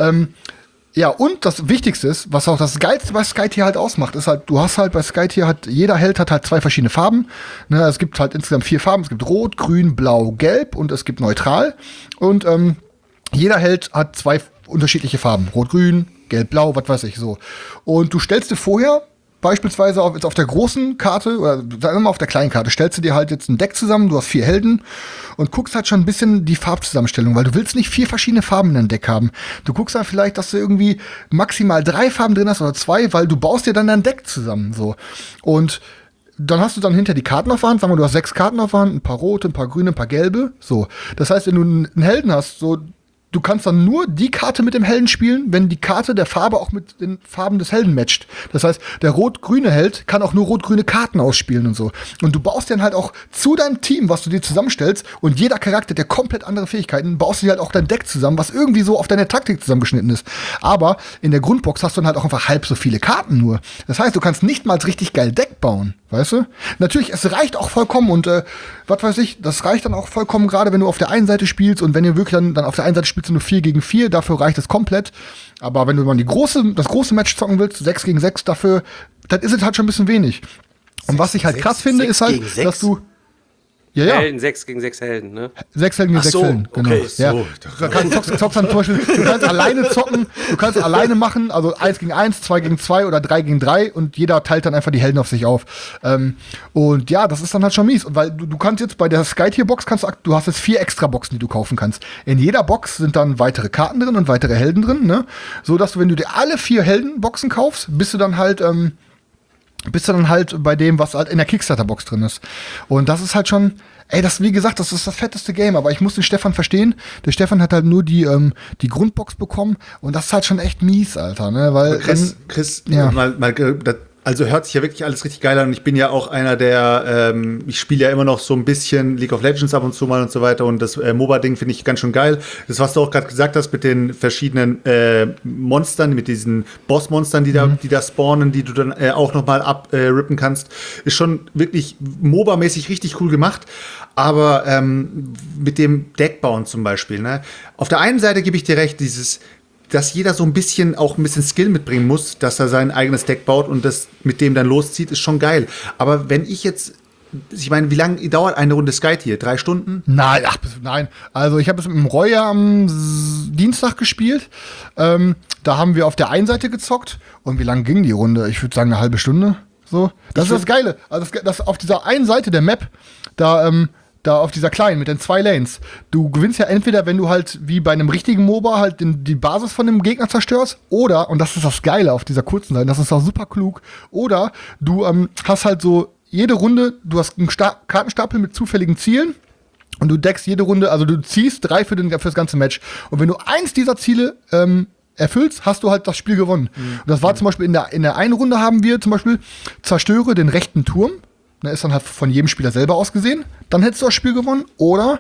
Speaker 4: ja, und das Wichtigste ist, was auch das Geilste bei Skytier halt ausmacht, ist halt, du hast halt bei Skytier jeder Held hat halt 2 verschiedene Farben. Ne, es gibt halt insgesamt 4 Farben. Es gibt Rot, Grün, Blau, Gelb und es gibt Neutral. Und jeder Held hat 2 unterschiedliche Farben. Rot, Grün, Gelb, Blau, was weiß ich so. Und du stellst dir vorher beispielsweise auf der großen Karte, oder sagen wir mal auf der kleinen Karte, stellst du dir halt jetzt ein Deck zusammen, du hast 4 Helden und guckst halt schon ein bisschen die Farbzusammenstellung, weil du willst nicht 4 verschiedene Farben in deinem Deck haben. Du guckst halt vielleicht, dass du irgendwie maximal 3 Farben drin hast oder 2, weil du baust dir dann dein Deck zusammen, so. Und dann hast du dann hinter die Karten auf der Hand, sagen wir, du hast 6 Karten auf der Hand, ein paar rote, ein paar grüne, ein paar gelbe, so. Das heißt, wenn du einen Helden hast, so, du kannst dann nur die Karte mit dem Helden spielen, wenn die Karte der Farbe auch mit den Farben des Helden matcht. Das heißt, der rot-grüne Held kann auch nur rot-grüne Karten ausspielen und so. Und du baust dann halt auch zu deinem Team, was du dir zusammenstellst, und jeder Charakter, der komplett andere Fähigkeiten, baust du dir halt auch dein Deck zusammen, was irgendwie so auf deine Taktik zusammengeschnitten ist. Aber in der Grundbox hast du dann halt auch einfach halb so viele Karten nur. Das heißt, du kannst nicht mal richtig geil Deck bauen, weißt du? Natürlich, es reicht auch vollkommen und was weiß ich, das reicht dann auch vollkommen, gerade wenn du auf der einen Seite spielst und wenn ihr wirklich dann auf der einen Seite spielst du nur 4 gegen 4, dafür reicht es komplett. Aber wenn du mal das große Match zocken willst, 6 gegen 6 dafür, dann ist es halt schon ein bisschen wenig. Und was ich halt krass finde, ist halt, dass du
Speaker 3: Helden, 6 gegen 6 Helden, ne?
Speaker 4: 6 Helden gegen 6 Helden, genau.
Speaker 5: Okay,
Speaker 4: ja.
Speaker 5: so.
Speaker 4: Du zockst dann zum Beispiel, du kannst alleine zocken, du kannst alleine machen, also 1 gegen 1, 2 gegen 2 oder 3 gegen 3 und jeder teilt dann einfach die Helden auf sich auf. Und ja, das ist dann halt schon mies. Und weil du kannst jetzt bei der Skytier-Box, du hast jetzt 4 extra Boxen, die du kaufen kannst. In jeder Box sind dann weitere Karten drin und weitere Helden drin, ne? So dass du, wenn du dir alle 4 Heldenboxen kaufst, bist du dann halt bei dem, was halt in der Kickstarter-Box drin ist. Und das ist halt schon, wie gesagt, das ist das fetteste Game. Aber ich muss den Stefan verstehen. Der Stefan hat halt nur die Grundbox bekommen. Und das ist halt schon echt mies, Alter. Ne? Weil
Speaker 6: Chris,
Speaker 4: ja.
Speaker 6: Also hört sich ja wirklich alles richtig geil an. Und ich bin ja auch einer der, ich spiele ja immer noch so ein bisschen League of Legends ab und zu mal und so weiter. Und das MOBA-Ding finde ich ganz schön geil. Das, was du auch gerade gesagt hast mit den verschiedenen Monstern, mit diesen Boss-Monstern, die da spawnen, die du dann auch noch mal abrippen kannst, ist schon wirklich MOBA-mäßig richtig cool gemacht. Aber mit dem Deckbauen zum Beispiel, ne? Auf der einen Seite gebe ich dir recht, dass jeder so ein bisschen Skill mitbringen muss, dass er sein eigenes Deck baut und das mit dem dann loszieht, ist schon geil. Aber wenn ich meine, wie lange dauert eine Runde Skytier? 3 Stunden?
Speaker 4: Nein. Also ich habe es mit dem Roy am Dienstag gespielt. Da haben wir auf der einen Seite gezockt. Und wie lange ging die Runde? Ich würde sagen, eine halbe Stunde. So. Das ist das Geile. Also das auf dieser einen Seite der Map, da auf dieser kleinen mit den 2 Lanes. Du gewinnst ja entweder, wenn du halt wie bei einem richtigen MOBA halt die Basis von dem Gegner zerstörst, oder, und das ist das Geile auf dieser kurzen Seite, das ist auch super klug, oder du hast halt so jede Runde, du hast einen Kartenstapel mit zufälligen Zielen und du deckst jede Runde, also du ziehst 3 für das ganze Match. Und wenn du eins dieser Ziele erfüllst, hast du halt das Spiel gewonnen. Und das war zum Beispiel in der einen Runde haben wir zum Beispiel zerstöre den rechten Turm. Ne, ist dann halt von jedem Spieler selber ausgesehen. Dann hättest du das Spiel gewonnen. Oder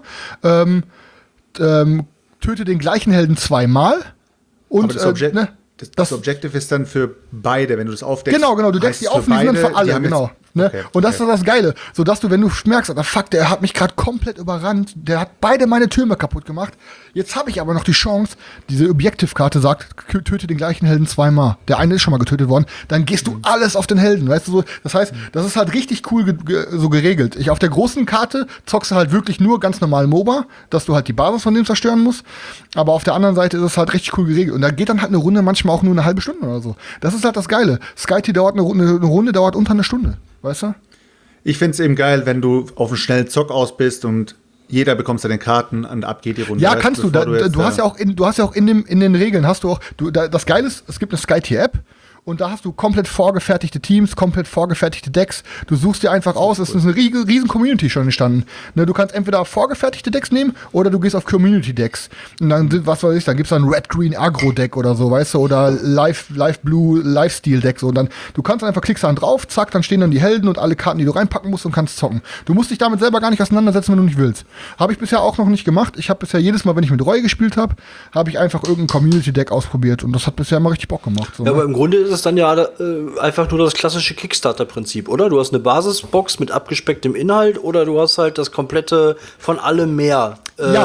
Speaker 4: töte den gleichen Helden 2-mal. Und
Speaker 6: das Objective ist dann für beide, wenn du das aufdeckst.
Speaker 4: Genau, du deckst die auf und die sind dann für alle, genau. Ne?
Speaker 3: Okay,
Speaker 4: und das ist das Geile, so dass du, wenn du merkst, fuck, der hat mich gerade komplett überrannt, der hat beide meine Türme kaputt gemacht. Jetzt habe ich aber noch die Chance, diese Objective-Karte sagt, töte den gleichen Helden zweimal. Der eine ist schon mal getötet worden, dann gehst du alles auf den Helden, weißt du so. Das heißt, das ist halt richtig cool so geregelt. Auf der großen Karte zockst du halt wirklich nur ganz normal MOBA, dass du halt die Basis von dem zerstören musst. Aber auf der anderen Seite ist es halt richtig cool geregelt. Und da geht dann halt eine Runde manchmal auch nur eine halbe Stunde oder so. Das ist halt das Geile. SkyTeam dauert eine Runde dauert unter eine Stunde. Weißt du?
Speaker 6: Ich find's eben geil, wenn du auf einen schnellen Zock aus bist und jeder bekommst ja den Karten und ab geht die Runde.
Speaker 4: Ja, kannst du. Du hast ja auch in den Regeln hast du auch. Das Geile ist, es gibt eine SkyTier-App. Und da hast du komplett vorgefertigte Teams, komplett vorgefertigte Decks. Du suchst dir einfach aus, es ist eine riesen Community schon entstanden. Ne, du kannst entweder vorgefertigte Decks nehmen oder du gehst auf Community-Decks. Und dann, was weiß ich, dann gibt's dann Red-Green-Agro-Deck oder so, weißt du, oder Live-Blue-Lifesteal-Deck. So. Und dann, du kannst einfach, klickst dann drauf, zack, dann stehen dann die Helden und alle Karten, die du reinpacken musst und kannst zocken. Du musst dich damit selber gar nicht auseinandersetzen, wenn du nicht willst. Habe ich bisher auch noch nicht gemacht. Ich habe bisher jedes Mal, wenn ich mit Reue gespielt habe, habe ich einfach irgendein Community-Deck ausprobiert. Und das hat bisher mal richtig Bock gemacht. So,
Speaker 5: ja,
Speaker 4: ne?
Speaker 5: aber im Grunde ist es dann ja einfach nur das klassische Kickstarter-Prinzip, oder? Du hast eine Basisbox mit abgespecktem Inhalt oder du hast halt das komplette von allem mehr.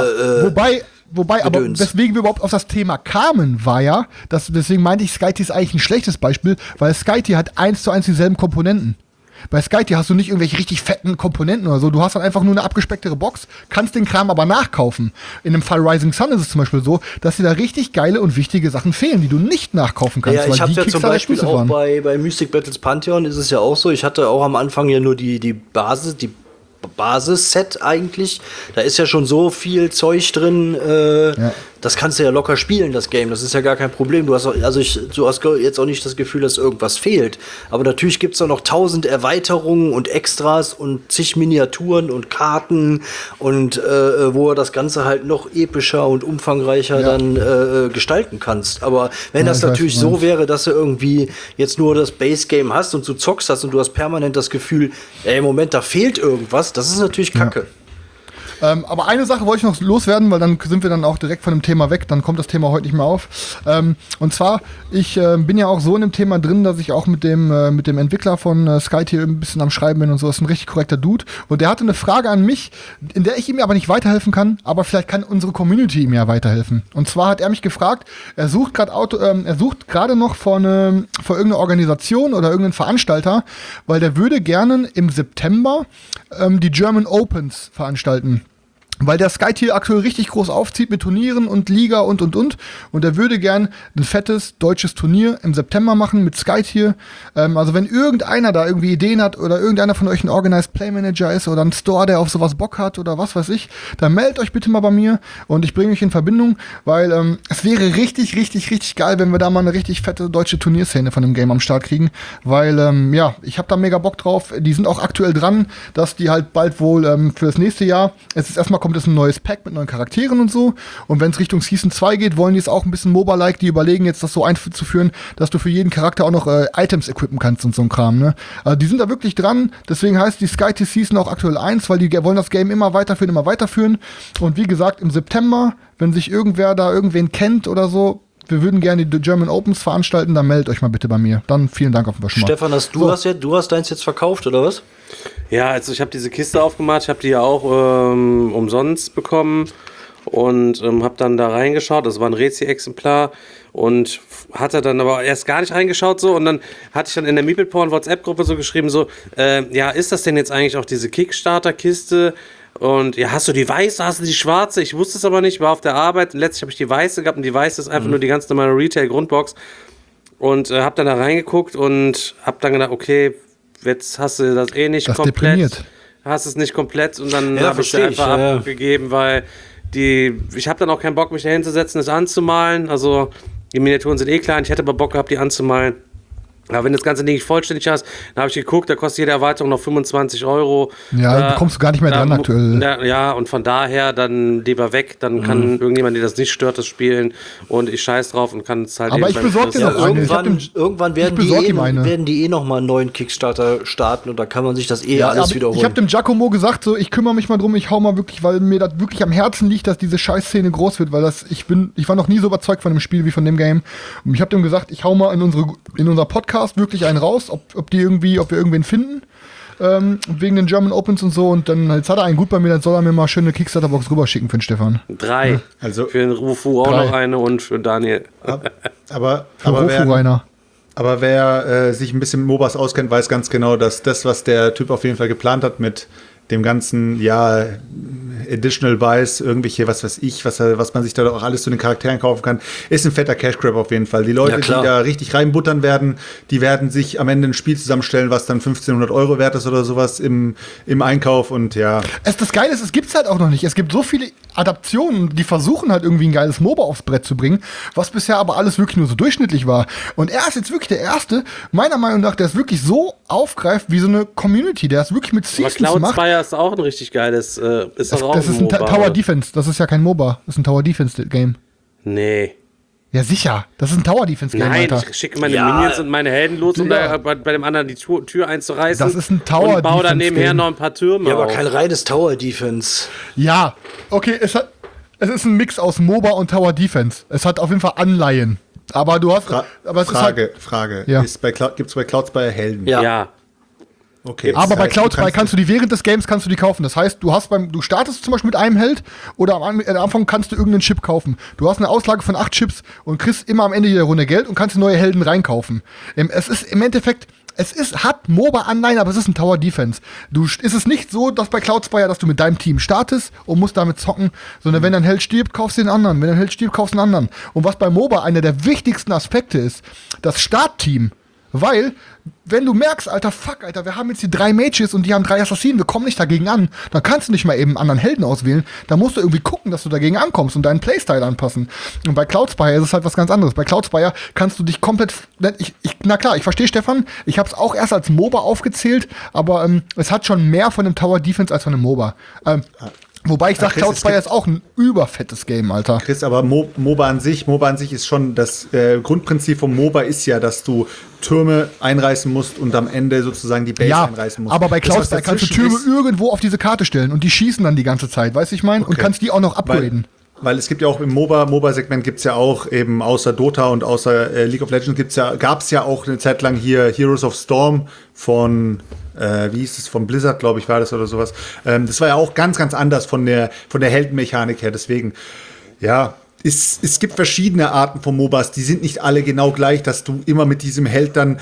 Speaker 4: Wobei, aber weswegen wir überhaupt auf das Thema kamen, war ja, deswegen meinte ich, SkyTeam ist eigentlich ein schlechtes Beispiel, weil SkyTeam hat 1:1 dieselben Komponenten. Bei SkyTeam hast du nicht irgendwelche richtig fetten Komponenten oder so. Du hast dann einfach nur eine abgespecktere Box, kannst den Kram aber nachkaufen. In dem Fall Rising Sun ist es zum Beispiel so, dass dir da richtig geile und wichtige Sachen fehlen, die du nicht nachkaufen kannst.
Speaker 5: Ja, ich habe ja zum Beispiel auch bei Mystic Battles Pantheon ist es ja auch so. Ich hatte auch am Anfang ja nur die Basis-Set eigentlich. Da ist ja schon so viel Zeug drin. Das kannst du ja locker spielen, das Game. Das ist ja gar kein Problem. Du hast jetzt auch nicht das Gefühl, dass irgendwas fehlt. Aber natürlich gibt es auch noch 1000 Erweiterungen und Extras und zig Miniaturen und Karten und wo du das Ganze halt noch epischer und umfangreicher dann gestalten kannst. Aber wenn das natürlich so wäre, dass du irgendwie jetzt nur das Base-Game hast und du zockst das und du hast permanent das Gefühl, ey, Moment, da fehlt irgendwas, das ist natürlich Kacke.
Speaker 4: Aber eine Sache wollte ich noch loswerden, weil dann sind wir dann auch direkt von dem Thema weg, dann kommt das Thema heute nicht mehr auf. Und zwar, ich bin ja auch so in dem Thema drin, dass ich auch mit dem Entwickler von SkyTeam ein bisschen am Schreiben bin und so, das ist ein richtig korrekter Dude. Und der hatte eine Frage an mich, in der ich ihm aber nicht weiterhelfen kann, aber vielleicht kann unsere Community ihm ja weiterhelfen. Und zwar hat er mich gefragt, er sucht gerade noch vor irgendeiner Organisation oder irgendeinen Veranstalter, weil der würde gerne im September die German Opens veranstalten. Weil der SkyTeam aktuell richtig groß aufzieht mit Turnieren und Liga und. Und er würde gern ein fettes deutsches Turnier im September machen mit SkyTeam. Also wenn irgendeiner da irgendwie Ideen hat oder irgendeiner von euch ein Organized Play Manager ist oder ein Store, der auf sowas Bock hat oder was weiß ich, dann meldet euch bitte mal bei mir und ich bringe euch in Verbindung, weil es wäre richtig, richtig, richtig geil, wenn wir da mal eine richtig fette deutsche Turnierszene von dem Game am Start kriegen. Weil, ich habe da mega Bock drauf. Die sind auch aktuell dran, dass die halt bald wohl für das nächste Jahr, es ist erstmal kommt es ein neues Pack mit neuen Charakteren und so. Und wenn es Richtung Season 2 geht, wollen die es auch ein bisschen MOBA-like. Die überlegen jetzt, das so einzuführen, dass du für jeden Charakter auch noch Items equippen kannst und so ein Kram. Ne? Also die sind da wirklich dran. Deswegen heißt die SkyTeam Season auch aktuell 1, weil die wollen das Game immer weiterführen. Und wie gesagt, im September, wenn sich irgendwen kennt oder so, wir würden gerne die German Opens veranstalten, dann meldet euch mal bitte bei mir. Dann vielen Dank auf jeden Fall schon mal.
Speaker 5: Stefan, du hast deins jetzt verkauft, oder was?
Speaker 3: Ja, also ich habe diese Kiste aufgemacht, ich habe die ja auch umsonst bekommen und habe dann da reingeschaut, das war ein Rezi-Exemplar und hatte dann aber erst gar nicht reingeschaut so und dann hatte ich dann in der MeeplePorn WhatsApp-Gruppe so geschrieben so, ist das denn jetzt eigentlich auch diese Kickstarter-Kiste? Und ja, hast du die weiße, hast du die schwarze? Ich wusste es aber nicht, war auf der Arbeit. Letztlich habe ich die weiße gehabt und die weiße ist einfach nur die ganz normale Retail-Grundbox. Und habe dann da reingeguckt und habe dann gedacht, okay, jetzt hast du das eh nicht komplett. Deprimiert. Hast es nicht komplett und dann habe ich es einfach abgegeben, weil ich habe dann auch keinen Bock, mich da hinzusetzen, das anzumalen. Also die Miniaturen sind eh klein, ich hätte aber Bock gehabt, die anzumalen. Aber wenn das Ganze nicht vollständig hast, dann habe ich geguckt, da kostet jede Erweiterung noch 25 €.
Speaker 4: Ja, da kommst du gar nicht mehr dran aktuell.
Speaker 3: Ja, und von daher dann lieber weg, dann kann irgendjemand, der das nicht stört, das spielen und ich scheiß drauf und kann es halt...
Speaker 4: Aber ich besorge dir noch eine.
Speaker 5: Irgendwann werden die noch mal einen neuen Kickstarter starten und da kann man sich das alles wiederholen.
Speaker 4: Ich habe dem Giacomo gesagt, so, ich kümmere mich mal drum, ich hau mal wirklich, weil mir das wirklich am Herzen liegt, dass diese Scheißszene groß wird, weil ich war noch nie so überzeugt von dem Spiel wie von dem Game. Und ich habe dem gesagt, ich hau mal in unser Podcast wirklich einen raus, ob wir irgendwen finden. wegen den German Opens und so. Und dann, jetzt hat er einen gut bei mir, dann soll er mir mal schön eine Kickstarter-Box rüberschicken für den Stefan.
Speaker 3: 3.
Speaker 6: Also,
Speaker 3: Für den Rufu auch
Speaker 4: 3.
Speaker 3: noch eine und für Daniel.
Speaker 6: aber
Speaker 4: Rofu Rainer.
Speaker 6: Aber wer sich ein bisschen mit MOBAs auskennt, weiß ganz genau, dass das, was der Typ auf jeden Fall geplant hat mit dem ganzen, Additional Buys, irgendwelche, was weiß ich, was man sich da auch alles zu den Charakteren kaufen kann, ist ein fetter Cash Grab auf jeden Fall. Die Leute, die da richtig reinbuttern werden, die werden sich am Ende ein Spiel zusammenstellen, was dann 1.500 € wert ist oder sowas im Einkauf und ja.
Speaker 4: Das Geile ist, es gibt's halt auch noch nicht. Es gibt so viele Adaptionen, die versuchen halt irgendwie ein geiles MOBA aufs Brett zu bringen, was bisher aber alles wirklich nur so durchschnittlich war. Und er ist jetzt wirklich der Erste, meiner Meinung nach, der es wirklich so aufgreift wie so eine Community, der es wirklich mit Seasons
Speaker 3: Aber Cloud
Speaker 4: macht.
Speaker 3: Spire ist auch ein richtig geiles, ist doch auch
Speaker 4: Das ist ein
Speaker 3: MOBA,
Speaker 4: Tower
Speaker 3: oder?
Speaker 4: Defense, das ist ja kein MOBA, das ist ein Tower Defense Game.
Speaker 3: Nee.
Speaker 4: Ja, sicher, das ist ein Tower Defense Game,
Speaker 3: Nein,
Speaker 4: Alter.
Speaker 3: ich schicke meine Minions und meine Helden los, um da bei dem anderen die Tür einzureißen.
Speaker 4: Das ist ein Tower
Speaker 3: und baue dann
Speaker 4: Defense
Speaker 3: nebenher
Speaker 4: Game.
Speaker 3: noch ein paar Türme
Speaker 5: Ja, aber
Speaker 3: auf.
Speaker 5: kein reines Tower Defense.
Speaker 4: Ja, okay, es ist ein Mix aus MOBA und Tower Defense. Es hat auf jeden Fall Anleihen. Aber du hast. Aber es
Speaker 6: Frage.
Speaker 4: Ja.
Speaker 6: Gibt es bei Cloud Spire Helden?
Speaker 3: Ja.
Speaker 6: Okay.
Speaker 4: Aber
Speaker 6: das
Speaker 4: bei
Speaker 6: heißt,
Speaker 4: Cloud
Speaker 6: du
Speaker 4: Spire kannst du die während des Games kannst du die kaufen. Das heißt, du startest zum Beispiel mit einem Held oder am Anfang kannst du irgendeinen Chip kaufen. Du hast eine Auslage von 8 Chips und kriegst immer am Ende jeder Runde Geld und kannst neue Helden reinkaufen. Es ist im Endeffekt, hat MOBA-Anleihen, aber es ist ein Tower Defense. Ist es nicht so, dass bei Cloud Spire, dass du mit deinem Team startest und musst damit zocken, sondern wenn dein Held stirbt, kaufst du den anderen. Wenn dein Held stirbt, kaufst du den anderen. Und was bei MOBA einer der wichtigsten Aspekte ist, das Startteam. Weil, wenn du merkst, Alter, wir haben jetzt hier 3 Mages und die haben 3 Assassinen, wir kommen nicht dagegen an, dann kannst du nicht mal eben einen anderen Helden auswählen, dann musst du irgendwie gucken, dass du dagegen ankommst und deinen Playstyle anpassen. Und bei Cloud Spire ist es halt was ganz anderes. Bei Cloud Spire kannst du dich komplett, na klar, ich verstehe Stefan, ich habe es auch erst als MOBA aufgezählt, aber es hat schon mehr von einem Tower Defense als von einem MOBA. Wobei ich sage,
Speaker 6: Chris,
Speaker 4: Cloud Spire ist auch ein überfettes Game, Alter.
Speaker 6: Chris, aber MOBA an sich ist schon das Grundprinzip vom MOBA ist ja, dass du Türme einreißen musst und am Ende sozusagen die Base einreißen musst.
Speaker 4: Aber bei Cloud Spire kannst du Türme
Speaker 6: ist,
Speaker 4: irgendwo auf diese Karte stellen und die schießen dann die ganze Zeit, weißt du, ich meine? Und kannst die auch noch upgraden.
Speaker 6: Weil es gibt ja auch im MOBA-Segment gibt es ja auch eben außer Dota und außer League of Legends gab es ja auch eine Zeit lang hier Heroes of Storm von wie hieß es, von Blizzard, glaube ich, war das oder sowas. Das war ja auch ganz, ganz anders von der Heldenmechanik her. Deswegen, ja, es gibt verschiedene Arten von MOBAs, die sind nicht alle genau gleich, dass du immer mit diesem Held dann.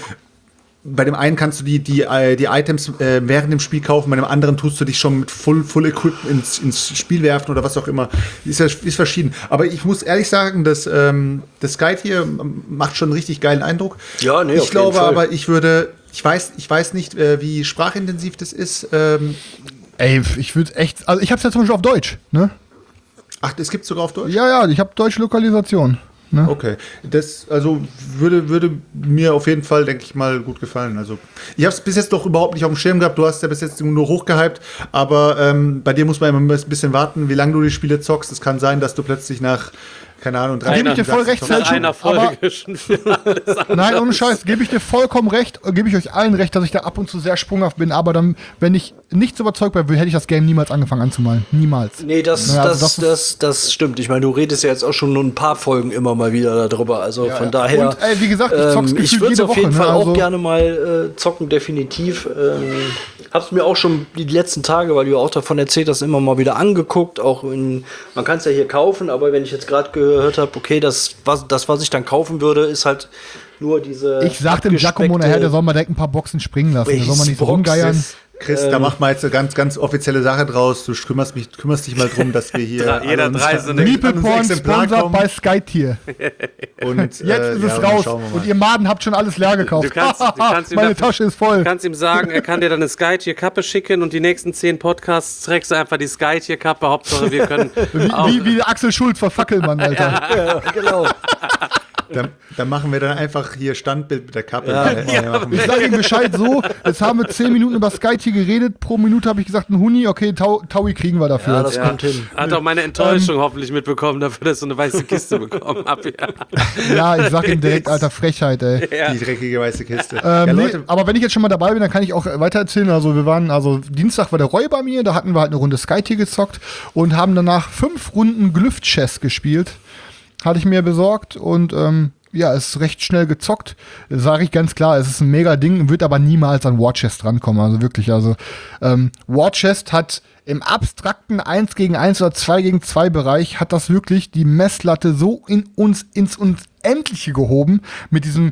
Speaker 6: Bei dem einen kannst du die Items während dem Spiel kaufen, bei dem anderen tust du dich schon mit Full Equipment ins Spiel werfen oder was auch immer. Ist verschieden. Aber ich muss ehrlich sagen, das Guide hier macht schon einen richtig geilen Eindruck.
Speaker 5: Ja, nee,
Speaker 6: ich glaube aber, ich weiß nicht, wie sprachintensiv das ist.
Speaker 4: Ey, ich würde echt, also ich hab's ja zum Beispiel auf Deutsch, ne?
Speaker 6: Ach, das gibt's sogar auf Deutsch?
Speaker 4: Ja, ich habe deutsche Lokalisation. Ne?
Speaker 6: Okay, das also würde mir auf jeden Fall, denke ich mal, gut gefallen. Also ich habe es bis jetzt doch überhaupt nicht auf dem Schirm gehabt. Du hast ja bis jetzt nur hochgehypt, aber bei dir muss man immer ein bisschen warten, wie lange du die Spiele zockst. Es kann sein, dass du plötzlich nach, keine Ahnung, 3
Speaker 4: Gebe ich dir voll recht,
Speaker 3: Nach
Speaker 4: Selchuk,
Speaker 3: einer Folge schon wieder alles andere.
Speaker 4: Nein, ohne Scheiß, gebe ich dir vollkommen recht, gebe ich euch allen recht, dass ich da ab und zu sehr sprunghaft bin, aber dann, wenn ich nicht so überzeugt wäre, hätte ich das Game niemals angefangen anzumalen. Niemals.
Speaker 5: Nee, das stimmt. Ich meine, du redest ja jetzt auch schon nur ein paar Folgen immer mal wieder darüber. Also von daher.
Speaker 4: Und wie gesagt, ich zock's gefühlt
Speaker 5: ich würde es
Speaker 4: jede
Speaker 5: auf jeden
Speaker 4: Woche,
Speaker 5: Fall
Speaker 4: ne?
Speaker 5: auch gerne mal zocken, definitiv. Hab's mir auch schon die letzten Tage, weil du ja auch davon erzählt hast, immer mal wieder angeguckt. Man kann es ja hier kaufen, aber wenn ich jetzt gerade gehört habe, okay, das, was ich dann kaufen würde, ist halt nur diese.
Speaker 4: Ich sag dem Giacomo nachher, der soll mal direkt ein paar Boxen springen lassen. Da soll man nicht so rumgeiern.
Speaker 6: Chris, da macht man jetzt eine ganz, ganz offizielle Sache draus. Du kümmerst dich mal drum, dass wir hier
Speaker 3: Jeder 3 so eine
Speaker 4: MeeplePorn sponsored bei Skytier.
Speaker 6: Und
Speaker 4: Jetzt ist es raus. Und ihr Maden habt schon alles leer gekauft.
Speaker 3: Du kannst ihm
Speaker 4: Meine
Speaker 3: dafür-
Speaker 4: Tasche ist voll.
Speaker 3: Du kannst ihm sagen, er kann dir dann eine Sky-Tier-Kappe schicken und die nächsten 10 Podcasts trägst du einfach die Sky-Tier-Kappe. Hauptsache, wir können auch.
Speaker 4: Wie der Axel Schulz von Fackelmann, Alter.
Speaker 5: Ja, genau.
Speaker 6: dann machen wir dann einfach hier Standbild mit der Kappe.
Speaker 4: Ich sage ihm Bescheid so, jetzt haben wir 10 Minuten über Skytier geredet, pro Minute habe ich gesagt, ein Huni, okay, Taui kriegen wir dafür.
Speaker 5: Ja, das kommt hin.
Speaker 3: Hat auch meine Enttäuschung hoffentlich mitbekommen, dafür, dass ich so eine weiße Kiste bekommen habe.
Speaker 4: Ja, ich sag ihm direkt, Alter, Frechheit, ey.
Speaker 6: Die dreckige weiße Kiste.
Speaker 4: Nee, aber wenn ich jetzt schon mal dabei bin, dann kann ich auch weiter erzählen. Also Dienstag war der Roy bei mir, da hatten wir halt eine Runde Skytier gezockt und haben danach 5 Runden Glyph-Chess gespielt. Hatte ich mir besorgt und ja, es ist recht schnell gezockt, sage ich ganz klar, es ist ein mega Ding, wird aber niemals an War Chest rankommen, also wirklich, War Chest hat im abstrakten 1 gegen 1 oder 2 gegen 2 Bereich hat das wirklich die Messlatte so ins Unendliche gehoben mit diesem,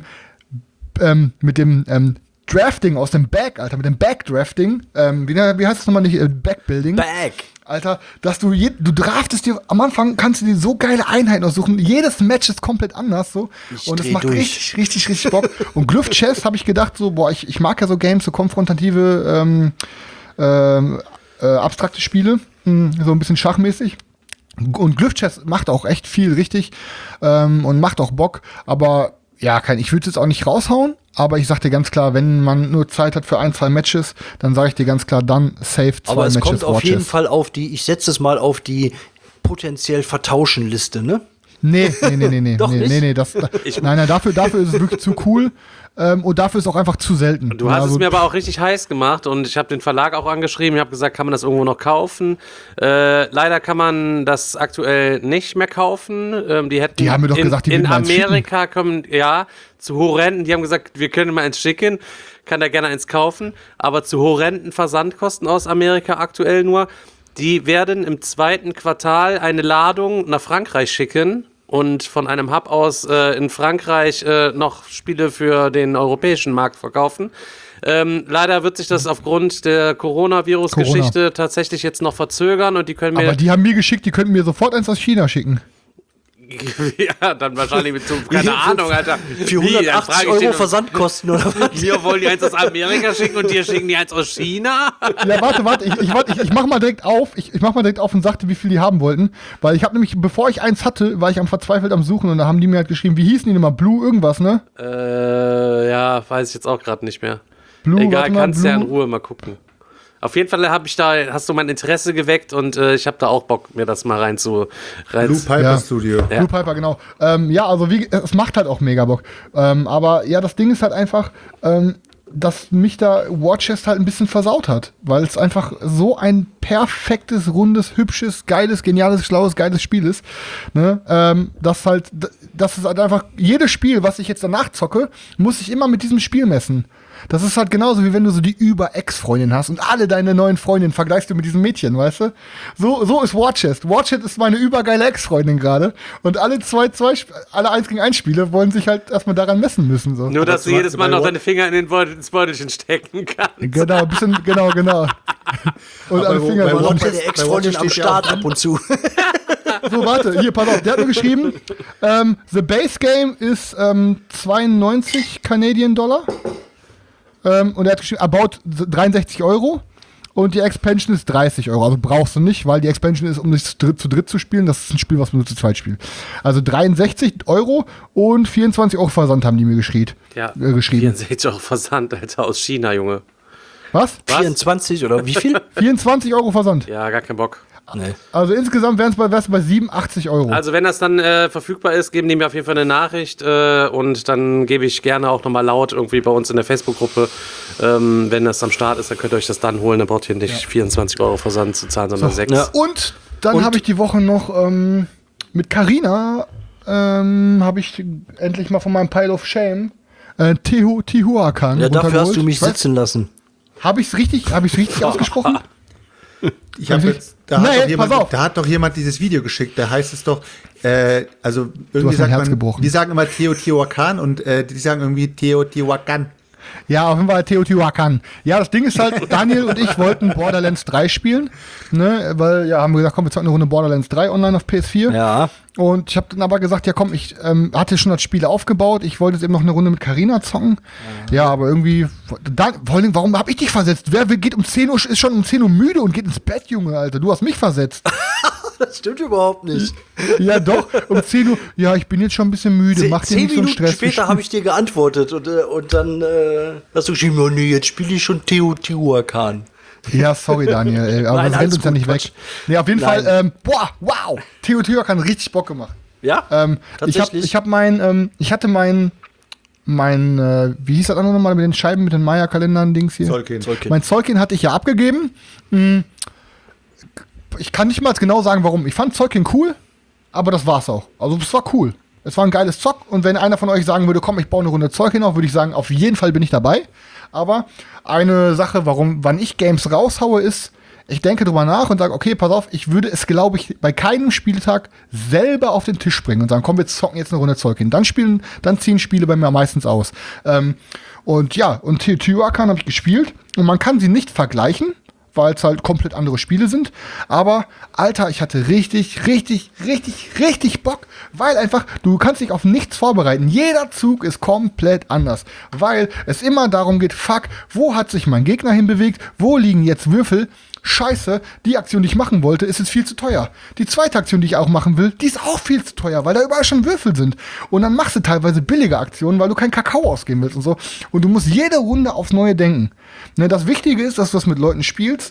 Speaker 4: mit dem Drafting aus dem Back, Alter, mit dem Backdrafting, wie heißt das nochmal nicht, Backbuilding?
Speaker 5: Back.
Speaker 4: Alter, dass du draftest dir, am Anfang kannst du dir so geile Einheiten aussuchen. Jedes Match ist komplett anders, so. Und es macht richtig Bock. Und Glyph Chess habe ich gedacht, so, boah, ich mag ja so Games, so konfrontative, abstrakte Spiele, so ein bisschen schachmäßig. Und Glyph Chess macht auch echt viel richtig, und macht auch Bock, aber ja, ich würde es jetzt auch nicht raushauen, aber ich sag dir ganz klar, wenn man nur Zeit hat für 1-2 Matches, dann sage ich dir ganz klar, dann safe 2 Matches.
Speaker 5: Aber es kommt auf jeden Fall auf die, ich setze es mal auf die potenziell Vertauschen-Liste, ne?
Speaker 4: Nee.
Speaker 5: Doch nicht?
Speaker 4: Nee, nein, dafür ist es wirklich zu cool. Und dafür ist auch einfach zu selten.
Speaker 3: Du hast es mir aber auch richtig heiß gemacht und ich habe den Verlag auch angeschrieben. Ich habe gesagt, kann man das irgendwo noch kaufen? Leider kann man das aktuell nicht mehr kaufen. Die haben mir doch gesagt, die in Amerika kommen, ja, zu horrenden. Die haben gesagt, wir können mal eins schicken. Kann da gerne eins kaufen. Aber zu horrenden Versandkosten aus Amerika aktuell nur. Die werden im 2. Quartal eine Ladung nach Frankreich schicken und von einem Hub aus in Frankreich noch Spiele für den europäischen Markt verkaufen. Leider wird sich das aufgrund der Coronavirus-Geschichte tatsächlich jetzt noch verzögern und die können mir...
Speaker 4: Aber die haben mir geschickt, die könnten mir sofort eins aus China schicken.
Speaker 3: Ja, dann wahrscheinlich mit so, keine Ahnung, Alter.
Speaker 5: Für 180 Euro Versandkosten oder was?
Speaker 3: Wir wollen die eins aus Amerika schicken und dir schicken die eins aus China?
Speaker 4: Ja, warte, ich mach mal direkt auf. Ich mach mal direkt auf und sagte, wie viel die haben wollten. Weil ich habe nämlich, bevor ich eins hatte, war ich verzweifelt am Suchen und da haben die mir halt geschrieben, wie hießen die nochmal? Blue irgendwas, ne?
Speaker 3: Ja, weiß ich jetzt auch gerade nicht mehr.
Speaker 4: Blue,
Speaker 3: egal, kannst ja in Ruhe mal gucken. Auf jeden Fall hast du mein Interesse geweckt und ich habe da auch Bock, mir das mal
Speaker 6: Blue Piper Studio.
Speaker 4: Ja. Blue Piper, genau. Ja, also es macht halt auch mega Bock. Aber ja, das Ding ist halt einfach, dass mich da War Chest halt ein bisschen versaut hat. Weil es einfach so ein perfektes, rundes, hübsches, geiles, geniales, schlaues, geiles Spiel ist. Ne? Das ist halt einfach, jedes Spiel, was ich jetzt danach zocke, muss ich immer mit diesem Spiel messen. Das ist halt genauso, wie wenn du so die Über-Ex-Freundin hast und alle deine neuen Freundinnen vergleichst du mit diesem Mädchen, weißt du? So ist War Chest. War Chest ist meine übergeile Ex-Freundin gerade. Und alle 1 gegen 1 Spiele wollen sich halt erstmal daran messen müssen. So.
Speaker 3: Nur, dass du jedes Mal noch deine Finger ins Beutelchen stecken kannst.
Speaker 4: Genau, ein bisschen, genau. Und alle Finger
Speaker 5: bei War Chest, der Ex-Freundin am Start ab und zu.
Speaker 4: So, warte, hier, pass auf, der hat mir geschrieben, the base game ist 92 Canadian Dollar. Und er hat geschrieben, about 63 Euro. Und die Expansion ist 30 Euro. Also brauchst du nicht, weil die Expansion ist, um sich zu dritt zu spielen. Das ist ein Spiel, was man nur zu zweit spielt. Also 63 Euro und 24 Euro Versand haben die mir geschrieben.
Speaker 3: Ja, 64 Euro Versand, Alter, aus China, Junge.
Speaker 4: Was?
Speaker 5: 24 oder wie viel?
Speaker 4: 24 Euro Versand.
Speaker 3: Ja, gar keinen Bock.
Speaker 5: Nee.
Speaker 4: Also insgesamt wären es bei 87 Euro.
Speaker 3: Also wenn das dann verfügbar ist, geben die mir auf jeden Fall eine Nachricht und dann gebe ich gerne auch nochmal laut irgendwie bei uns in der Facebook-Gruppe, wenn das am Start ist, dann könnt ihr euch das dann holen, dann braucht ihr nicht 24 Euro Versand zu zahlen, sondern 6.
Speaker 4: Ja. Und dann habe ich die Woche noch mit Carina habe ich endlich mal von meinem Pile of Shame Tehuacan.
Speaker 5: Ja, dafür hast du mich sitzen lassen.
Speaker 4: Habe ich es richtig ausgesprochen?
Speaker 6: Da hat doch jemand dieses Video geschickt, da heißt es doch, also irgendwie sagt man, die sagen immer Teotihuacan und die sagen irgendwie Teotihuacan.
Speaker 4: Ja, auf jeden Fall Teotihuacan. Ja, das Ding ist halt, Daniel und ich wollten Borderlands 3 spielen, ne, weil, ja, haben wir gesagt, komm, wir zocken eine Runde Borderlands 3 online auf PS4. Ja. Und ich habe dann aber gesagt, ja komm, ich hatte schon das Spiel aufgebaut, ich wollte jetzt eben noch eine Runde mit Carina zocken. Ja, aber irgendwie, vor allem, warum habe ich dich versetzt? Wer geht um 10 Uhr, ist schon um 10 Uhr müde und geht ins Bett, Junge, Alter, du hast mich versetzt.
Speaker 5: Das stimmt überhaupt nicht.
Speaker 4: Ja doch, um 10 Uhr, ja, ich bin jetzt schon ein bisschen müde, mach dir nicht so einen Stress.
Speaker 5: 10 Minuten später habe ich dir geantwortet und dann hast du geschrieben, oh nee, jetzt spiele ich schon Teotihuacan.
Speaker 4: Ja, sorry, Daniel, ey, aber
Speaker 5: Nein,
Speaker 4: das rennt uns ja nicht
Speaker 5: Quatsch.
Speaker 4: weg. Nee, auf jeden Fall, wow, Teotihuacan richtig Bock gemacht.
Speaker 5: Ja, tatsächlich.
Speaker 4: Ich hatte mein, wie hieß das andere nochmal mit den Scheiben, mit den Maya-Kalendern-Dings hier?
Speaker 6: Zolkin.
Speaker 4: Mein Zolkin hatte ich ja abgegeben. Ich kann nicht mal genau sagen, warum. Ich fand Zolkin cool, aber das war's auch. Also, es war cool. Es war ein geiles Zock und wenn einer von euch sagen würde, komm, ich baue eine Runde Zeug hinauf, würde ich sagen, auf jeden Fall bin ich dabei. Aber eine Sache, wann ich Games raushaue, ist, ich denke drüber nach und sage, okay, pass auf, ich würde es, glaube ich, bei keinem Spieltag selber auf den Tisch bringen und sagen, komm, wir zocken jetzt eine Runde Zeug hin. Dann ziehen Spiele bei mir meistens aus. Und Teotihuacan habe ich gespielt und man kann sie nicht vergleichen, weil es halt komplett andere Spiele sind. Aber, Alter, ich hatte richtig Bock, weil einfach, du kannst dich auf nichts vorbereiten. Jeder Zug ist komplett anders, weil es immer darum geht, fuck, wo hat sich mein Gegner hinbewegt, wo liegen jetzt Würfel? Scheiße, die Aktion, die ich machen wollte, ist jetzt viel zu teuer. Die zweite Aktion, die ich auch machen will, die ist auch viel zu teuer, weil da überall schon Würfel sind. Und dann machst du teilweise billige Aktionen, weil du keinen Kakao ausgeben willst und so. Und du musst jede Runde aufs Neue denken. Ne, das Wichtige ist, dass du das mit Leuten spielst,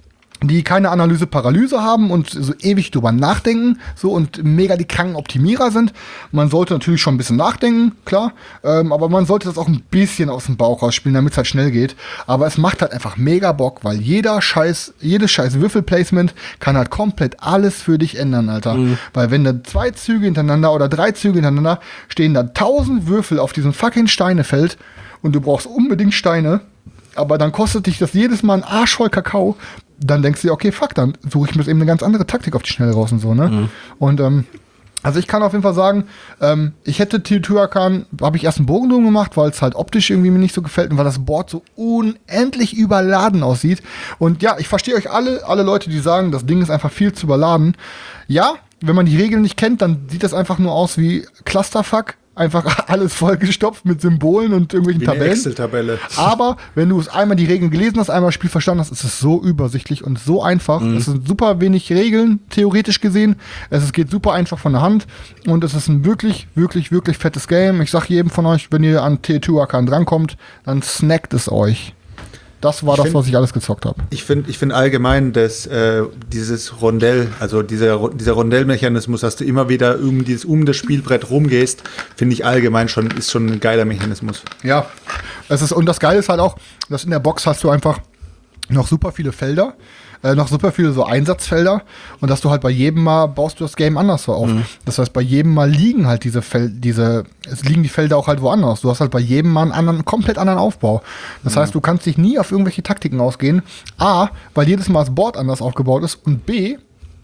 Speaker 4: die keine Analyse-Paralyse haben und so ewig drüber nachdenken, so und mega die kranken Optimierer sind. Man sollte natürlich schon ein bisschen nachdenken, klar, aber man sollte das auch ein bisschen aus dem Bauch rausspielen, damit es halt schnell geht. Aber es macht halt einfach mega Bock, weil jedes scheiß Würfelplacement kann halt komplett alles für dich ändern, Alter. Weil wenn da 2 Züge hintereinander oder 3 Züge hintereinander stehen da 1000 Würfel auf diesem fucking Steinefeld und du brauchst unbedingt Steine, aber dann kostet dich das jedes Mal ein Arsch voll Kakao, dann denkst du dir, okay, fuck, dann suche ich mir eben eine ganz andere Taktik auf die Schnelle raus und so, ne? Und, also ich kann auf jeden Fall sagen, ich hätte Teotihuacan, habe ich erst einen Bogen drum gemacht, weil es halt optisch irgendwie mir nicht so gefällt und weil das Board so unendlich überladen aussieht. Und ja, ich verstehe euch alle Leute, die sagen, das Ding ist einfach viel zu überladen. Ja, wenn man die Regeln nicht kennt, dann sieht das einfach nur aus wie Clusterfuck. Einfach alles vollgestopft mit Symbolen und irgendwelchen
Speaker 6: wie eine
Speaker 4: Tabellen.
Speaker 6: Excel-Tabelle.
Speaker 4: Aber wenn du es einmal die Regeln gelesen hast, einmal das Spiel verstanden hast, ist es so übersichtlich und so einfach. Es sind super wenig Regeln, theoretisch gesehen. Es geht super einfach von der Hand und es ist ein wirklich fettes Game. Ich sag jedem von euch, wenn ihr an Teotihuacan drankommt, dann snackt es euch. Das war was ich alles gezockt habe.
Speaker 6: Ich finde allgemein, dass dieses Rondell, also dieser Rondellmechanismus, dass du immer wieder um das Spielbrett rumgehst, finde ich allgemein schon ein geiler Mechanismus.
Speaker 4: Ja, und das Geile ist halt auch, dass in der Box hast du einfach noch super viele Felder, noch super viele so Einsatzfelder und dass du halt bei jedem Mal baust du das Game anders so auf. Das heißt, bei jedem Mal liegen halt liegen die Felder auch halt woanders. Du hast halt bei jedem Mal einen komplett anderen Aufbau. Das heißt, du kannst dich nie auf irgendwelche Taktiken ausgehen. A, weil jedes Mal das Board anders aufgebaut ist und B,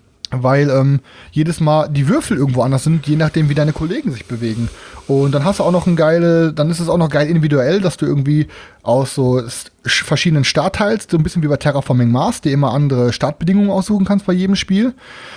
Speaker 4: weil jedes Mal die Würfel irgendwo anders sind, je nachdem, wie deine Kollegen sich bewegen. Und dann hast du auch noch dann ist es auch noch geil individuell, dass du irgendwie aus so verschiedenen Startteils, so ein bisschen wie bei Terraforming Mars, dir immer andere Startbedingungen aussuchen kannst bei jedem Spiel.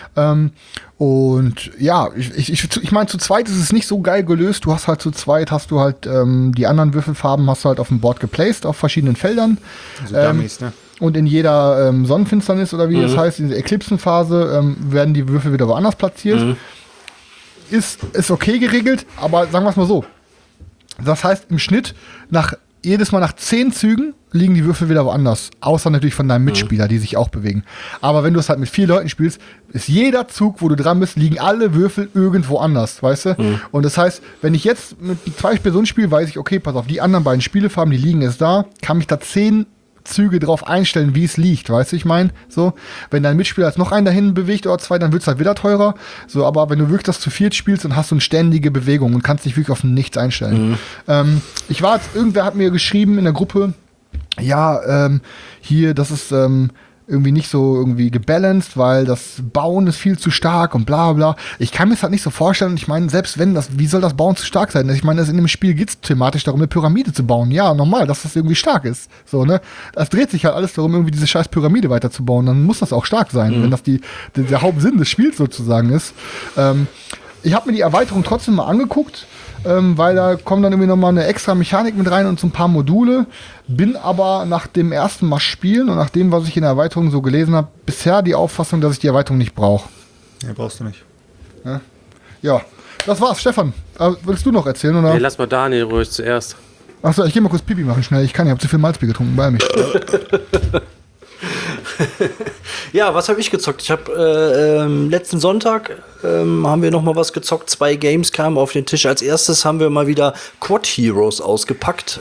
Speaker 4: Und ja, ich meine, zu zweit ist es nicht so geil gelöst. Du hast halt zu zweit, die anderen Würfelfarben hast du halt auf dem Board geplaced, auf verschiedenen Feldern.
Speaker 6: Also Dummies, ne?
Speaker 4: Und in jeder Sonnenfinsternis oder wie das heißt, in der Eklipsenphase, werden die Würfel wieder woanders platziert. Ist okay geregelt, aber sagen wir es mal so. Das heißt, im Schnitt jedes Mal nach 10 Zügen liegen die Würfel wieder woanders. Außer natürlich von deinem Mitspieler, die sich auch bewegen. Aber wenn du es halt mit 4 Leuten spielst, ist jeder Zug, wo du dran bist, liegen alle Würfel irgendwo anders, weißt du? Und das heißt, wenn ich jetzt mit 2 Personen spiele, weiß ich, okay, pass auf, die anderen beiden Spielefarben, die liegen jetzt da, kann mich da 10 Züge drauf einstellen, wie es liegt, weißt du, ich meine, so, wenn dein Mitspieler jetzt noch einen dahin bewegt oder 2, dann wird es halt wieder teurer, so, aber wenn du wirklich das zu 4 spielst, dann hast du eine ständige Bewegung und kannst dich wirklich auf nichts einstellen. Irgendwer hat mir geschrieben in der Gruppe, ja, hier, das ist irgendwie nicht so irgendwie gebalanced, weil das Bauen ist viel zu stark und bla bla. Ich kann mir das halt nicht so vorstellen. Ich meine, selbst wenn wie soll das Bauen zu stark sein? Ich meine, in dem Spiel geht es thematisch darum, eine Pyramide zu bauen. Ja, normal, dass das irgendwie stark ist. So, ne? Es dreht sich halt alles darum, irgendwie diese scheiß Pyramide weiterzubauen. Dann muss das auch stark sein, wenn das der Hauptsinn des Spiels sozusagen ist. Ich habe mir die Erweiterung trotzdem mal angeguckt, weil da kommt dann irgendwie nochmal eine extra Mechanik mit rein und so ein paar Module. Bin aber nach dem ersten Mal spielen und nach dem, was ich in der Erweiterung so gelesen habe, bisher die Auffassung, dass ich die Erweiterung nicht brauche.
Speaker 6: Ja, brauchst du nicht.
Speaker 4: Ja, das war's. Stefan, willst du noch erzählen? Oder?
Speaker 3: Nee, lass mal Daniel ruhig zuerst.
Speaker 4: Achso, ich geh mal kurz Pipi machen schnell. Ich habe zu viel Malzbier getrunken bei mir.
Speaker 5: Ja, was habe ich gezockt? Ich habe letzten Sonntag haben wir noch mal was gezockt. 2 Games kamen auf den Tisch. Als erstes haben wir mal wieder Quad Heroes ausgepackt.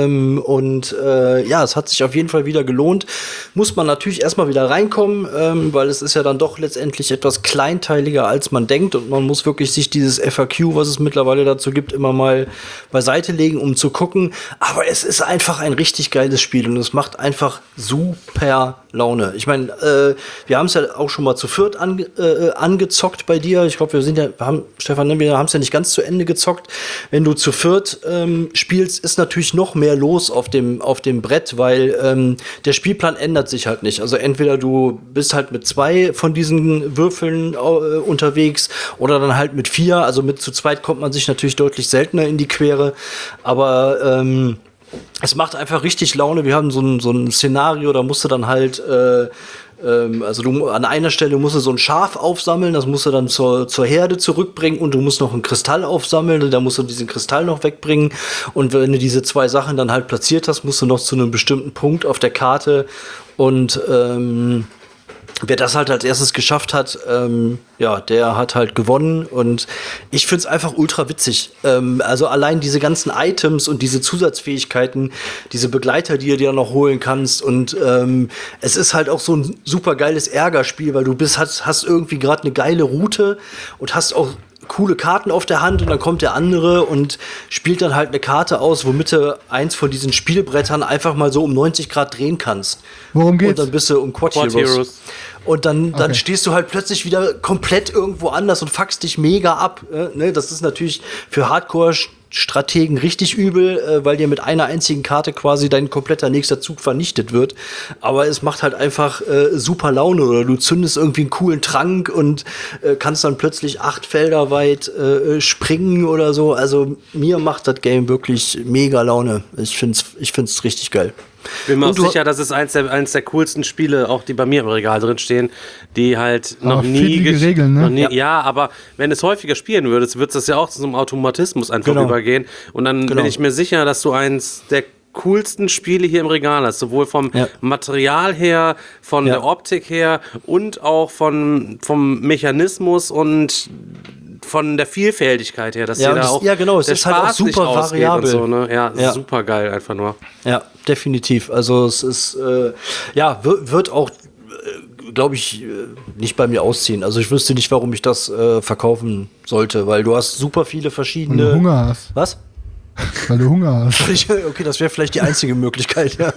Speaker 5: Ja, es hat sich auf jeden Fall wieder gelohnt. Muss man natürlich erstmal wieder reinkommen, weil es ist ja dann doch letztendlich etwas kleinteiliger, als man denkt. Und man muss wirklich sich dieses FAQ, was es mittlerweile dazu gibt, immer mal beiseite legen, um zu gucken. Aber es ist einfach ein richtig geiles Spiel und es macht einfach super Laune. Ich meine, wir haben es ja auch schon mal zu viert angezockt bei dir. Ich glaube, Stefan, wir haben es ja nicht ganz zu Ende gezockt. Wenn du zu viert spielst, ist natürlich noch mehr los auf dem Brett, weil der Spielplan ändert sich halt nicht. Also entweder du bist halt mit 2 von diesen Würfeln unterwegs oder dann halt mit 4. Also mit zu zweit kommt man sich natürlich deutlich seltener in die Quere. Aber es macht einfach richtig Laune. Wir haben so ein Szenario, da musst du dann halt also du an einer Stelle musst du so ein Schaf aufsammeln, das musst du dann zur Herde zurückbringen und du musst noch einen Kristall aufsammeln, da musst du diesen Kristall noch wegbringen und wenn du diese 2 Sachen dann halt platziert hast, musst du noch zu einem bestimmten Punkt auf der Karte und wer das halt als erstes geschafft hat, der hat halt gewonnen und ich find's einfach ultra witzig. Also allein diese ganzen Items und diese Zusatzfähigkeiten, diese Begleiter, die du dir noch holen kannst und es ist halt auch so ein super geiles Ärgerspiel, weil du hast irgendwie gerade eine geile Route und hast auch coole Karten auf der Hand und dann kommt der andere und spielt dann halt eine Karte aus, womit du eins von diesen Spielbrettern einfach mal so um 90 Grad drehen kannst.
Speaker 4: Worum geht's?
Speaker 5: Und dann bist du um Quad Heroes. Und dann
Speaker 4: Okay.
Speaker 5: stehst du halt plötzlich wieder komplett irgendwo anders und fuckst dich mega ab. Ne? Das ist natürlich für Hardcore-Strategen richtig übel, weil dir mit einer einzigen Karte quasi dein kompletter nächster Zug vernichtet wird. Aber es macht halt einfach super Laune. Oder du zündest irgendwie einen coolen Trank und kannst dann plötzlich 8 Felder weit springen oder so. Also mir macht das Game wirklich mega Laune. Ich find's richtig geil.
Speaker 3: Bin mir auch
Speaker 5: Und du-
Speaker 3: sicher, das ist eins der coolsten Spiele, auch die bei mir im Regal drin stehen, die halt noch
Speaker 4: Aber
Speaker 3: nie
Speaker 4: pfifferlige Regeln, ne?
Speaker 3: noch nie, ja, aber wenn du es häufiger spielen würdest, wird das ja auch zu so einem Automatismus einfach
Speaker 5: Genau.
Speaker 3: übergehen. Und dann
Speaker 5: Genau.
Speaker 3: bin ich mir sicher, dass du eins der coolsten Spiele hier im Regal hast, sowohl vom
Speaker 5: Ja.
Speaker 3: Material her, von
Speaker 5: Ja.
Speaker 3: der Optik her und auch vom Mechanismus und von der Vielfältigkeit her, dass
Speaker 5: Ja,
Speaker 3: dir
Speaker 5: und
Speaker 3: da
Speaker 5: es-
Speaker 3: auch
Speaker 5: ja, genau, es
Speaker 3: der
Speaker 5: ist halt auch
Speaker 3: Spaß nicht
Speaker 5: super
Speaker 3: ausgeht
Speaker 5: variabel.
Speaker 3: und so, ne? Ja,
Speaker 5: Ja.
Speaker 3: super geil einfach nur.
Speaker 5: Ja, definitiv. Also es ist, wird auch, glaube ich, nicht bei mir ausziehen. Also ich wüsste nicht, warum ich das verkaufen sollte, weil du hast super viele
Speaker 4: Weil du
Speaker 5: verschiedene...
Speaker 4: Hunger hast.
Speaker 5: Was?
Speaker 4: Weil du Hunger hast.
Speaker 5: Okay, das wäre vielleicht die einzige Möglichkeit, ja.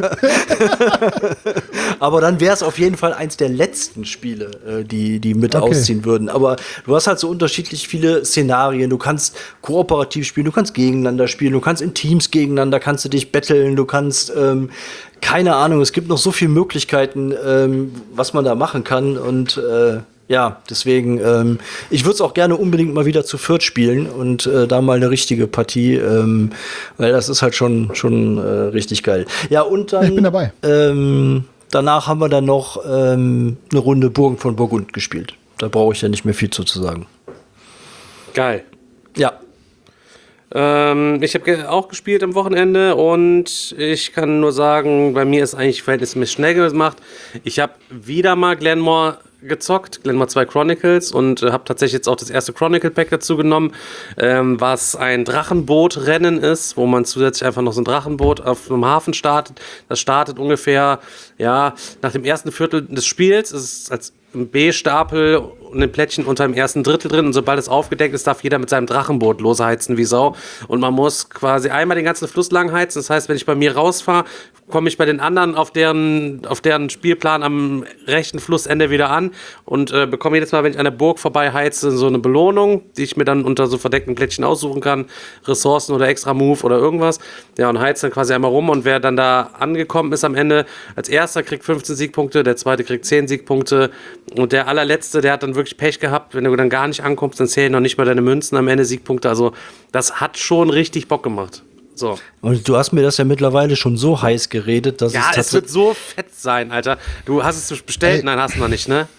Speaker 5: Aber dann wäre es auf jeden Fall eins der letzten Spiele, die mit
Speaker 4: Okay.
Speaker 5: ausziehen würden. Aber du hast halt so unterschiedlich viele Szenarien. Du kannst kooperativ spielen, du kannst gegeneinander spielen, du kannst in Teams gegeneinander, kannst du dich betteln, du kannst, keine Ahnung, es gibt noch so viele Möglichkeiten, was man da machen kann und ja, deswegen, ich würde es auch gerne unbedingt mal wieder zu viert spielen und da mal eine richtige Partie, weil das ist halt schon richtig geil. Ja, und dann
Speaker 4: Ich bin dabei.
Speaker 5: Danach haben wir dann noch eine Runde Burgen von Burgund gespielt. Da brauche ich ja nicht mehr viel zu sagen.
Speaker 3: Geil.
Speaker 5: Ja.
Speaker 3: Ich habe auch gespielt am Wochenende und ich kann nur sagen, bei mir ist eigentlich verhältnismäßig schnell gemacht. Ich habe wieder mal Glenmore gezockt, Glenmore 2 Chronicles und habe tatsächlich jetzt auch das erste Chronicle Pack dazu genommen, was ein Drachenbootrennen ist, wo man zusätzlich einfach noch so ein Drachenboot auf einem Hafen startet. Das startet ungefähr, ja, nach dem ersten Viertel des Spiels. Es ist als ein B-Stapel und ein Plättchen unter dem ersten Drittel drin und sobald es aufgedeckt ist, darf jeder mit seinem Drachenboot losheizen wie Sau und man muss quasi einmal den ganzen Fluss lang heizen. Das heißt, wenn ich bei mir rausfahre, komme ich bei den anderen auf deren Spielplan am rechten Flussende wieder an und bekomme jedes Mal, wenn ich an der Burg vorbei heize, so eine Belohnung, die ich mir dann unter so verdeckten Plättchen aussuchen kann, Ressourcen oder extra Move oder irgendwas. Ja, und heizt dann quasi einmal rum und wer dann da angekommen ist am Ende, als erster kriegt 15 Siegpunkte, der zweite kriegt 10 Siegpunkte und der allerletzte, der hat dann wirklich Pech gehabt. Wenn du dann gar nicht ankommst, dann zählen noch nicht mal deine Münzen am Ende Siegpunkte. Also das hat schon richtig Bock gemacht. So.
Speaker 5: Und du hast mir das ja mittlerweile schon so heiß geredet, dass
Speaker 3: Ja, es wird so fett sein, Alter. Du hast es bestellt? Nein, hast du noch nicht, ne?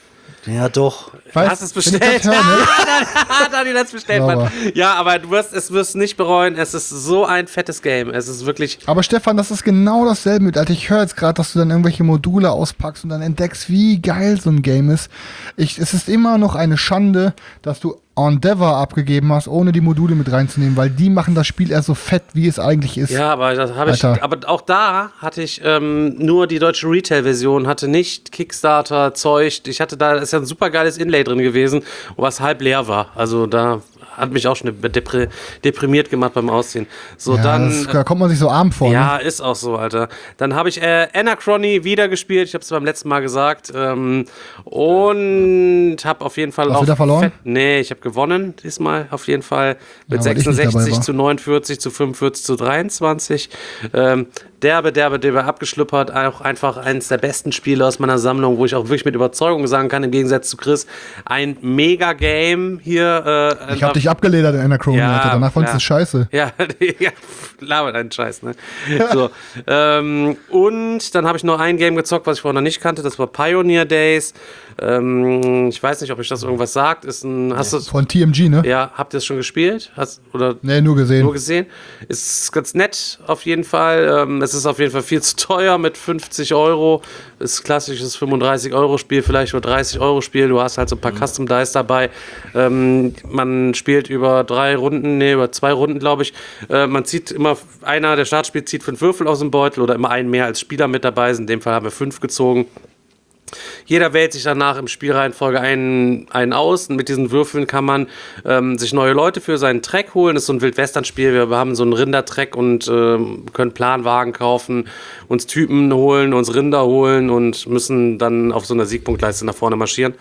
Speaker 5: Ja, doch.
Speaker 3: Hast du es bestellt? Daniel hat es bestellt, Mann. Ja, aber es wirst nicht bereuen. Es ist so ein fettes Game. Es ist wirklich.
Speaker 4: Aber Stefan, das ist genau dasselbe mit. Alter, ich höre jetzt gerade, dass du dann irgendwelche Module auspackst und dann entdeckst, wie geil so ein Game ist. Es ist immer noch eine Schande, dass du Endeavor abgegeben hast, ohne die Module mit reinzunehmen, weil die machen das Spiel erst so fett, wie es eigentlich ist.
Speaker 3: Ja, aber das habe ich. Aber auch da hatte ich nur die deutsche Retail-Version, hatte nicht Kickstarter-Zeug. Ich hatte da, ist ja ein super geiles Inlay drin gewesen, was halb leer war. Also da hat mich auch schon deprimiert gemacht beim Ausziehen. So,
Speaker 4: ja,
Speaker 3: dann.
Speaker 4: Da kommt man sich so arm vor.
Speaker 3: Ja,
Speaker 4: ne?
Speaker 3: ist auch so, Alter. Dann habe ich Anachrony wieder gespielt. Ich habe es beim letzten Mal gesagt. Und habe auf jeden Fall
Speaker 4: Hast du wieder verloren?
Speaker 3: Nee, ich habe gewonnen diesmal auf jeden Fall. Mit
Speaker 4: Ja,
Speaker 3: 66 zu 49 zu 45 zu 23. Derbe abgeschluppert. Auch einfach eines der besten Spiele aus meiner Sammlung, wo ich auch wirklich mit Überzeugung sagen kann, im Gegensatz zu Chris, ein Mega-Game hier.
Speaker 4: Ich hab dich abgeledert in Anachrony,
Speaker 3: ja,
Speaker 4: Alter. Danach fandest du es scheiße.
Speaker 3: Ja, laber deinen Scheiß, ne? So, und dann habe ich noch ein Game gezockt, was ich vorher noch nicht kannte. Das war Pioneer Days. Ich weiß nicht, ob euch das irgendwas sagt. Hast du
Speaker 4: Von TMG, ne?
Speaker 3: Ja, habt ihr es schon gespielt?
Speaker 4: Nee, nur gesehen.
Speaker 3: Nur gesehen. Ist ganz nett auf jeden Fall. Es ist auf jeden Fall viel zu teuer mit 50 Euro. Ist klassisches 35-Euro-Spiel, vielleicht nur 30-Euro-Spiel. Du hast halt so ein paar Custom Dice dabei. Man spielt über 2 Runden, glaube ich. Man zieht immer, der Startspiel zieht 5 Würfel aus dem Beutel oder immer einen mehr als Spieler mit dabei sind. In dem Fall haben wir 5 gezogen. Jeder wählt sich danach im Spielreihenfolge einen aus und mit diesen Würfeln kann man sich neue Leute für seinen Track holen. Das ist so ein Wildwestern-Spiel. Wir haben so einen Rindertrack und können Planwagen kaufen, uns Typen holen, uns Rinder holen und müssen dann auf so einer Siegpunktleiste nach vorne marschieren.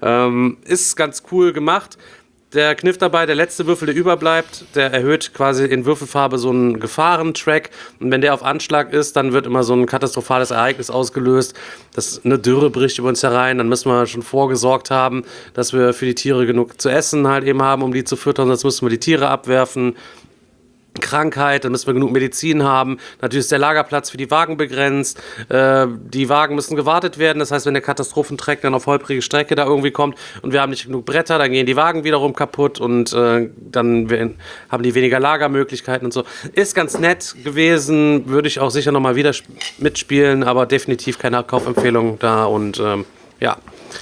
Speaker 3: Ist ganz cool gemacht. Der Kniff dabei, der letzte Würfel, der überbleibt, der erhöht quasi in Würfelfarbe so einen Gefahrentrack. Und wenn der auf Anschlag ist, dann wird immer so ein katastrophales Ereignis ausgelöst. Eine Dürre bricht über uns herein. Dann müssen wir schon vorgesorgt haben, dass wir für die Tiere genug zu essen halt eben haben, um die zu füttern. Sonst müssen wir die Tiere abwerfen. Krankheit, dann müssen wir genug Medizin haben. Natürlich ist der Lagerplatz für die Wagen begrenzt. Die Wagen müssen gewartet werden. Das heißt, wenn der Katastrophentreck dann auf holprige Strecke da irgendwie kommt und wir haben nicht genug Bretter, dann gehen die Wagen wiederum kaputt und dann haben die weniger Lagermöglichkeiten und so. Ist ganz nett gewesen. Würde ich auch sicher nochmal wieder mitspielen, aber definitiv keine Kaufempfehlung da und ja.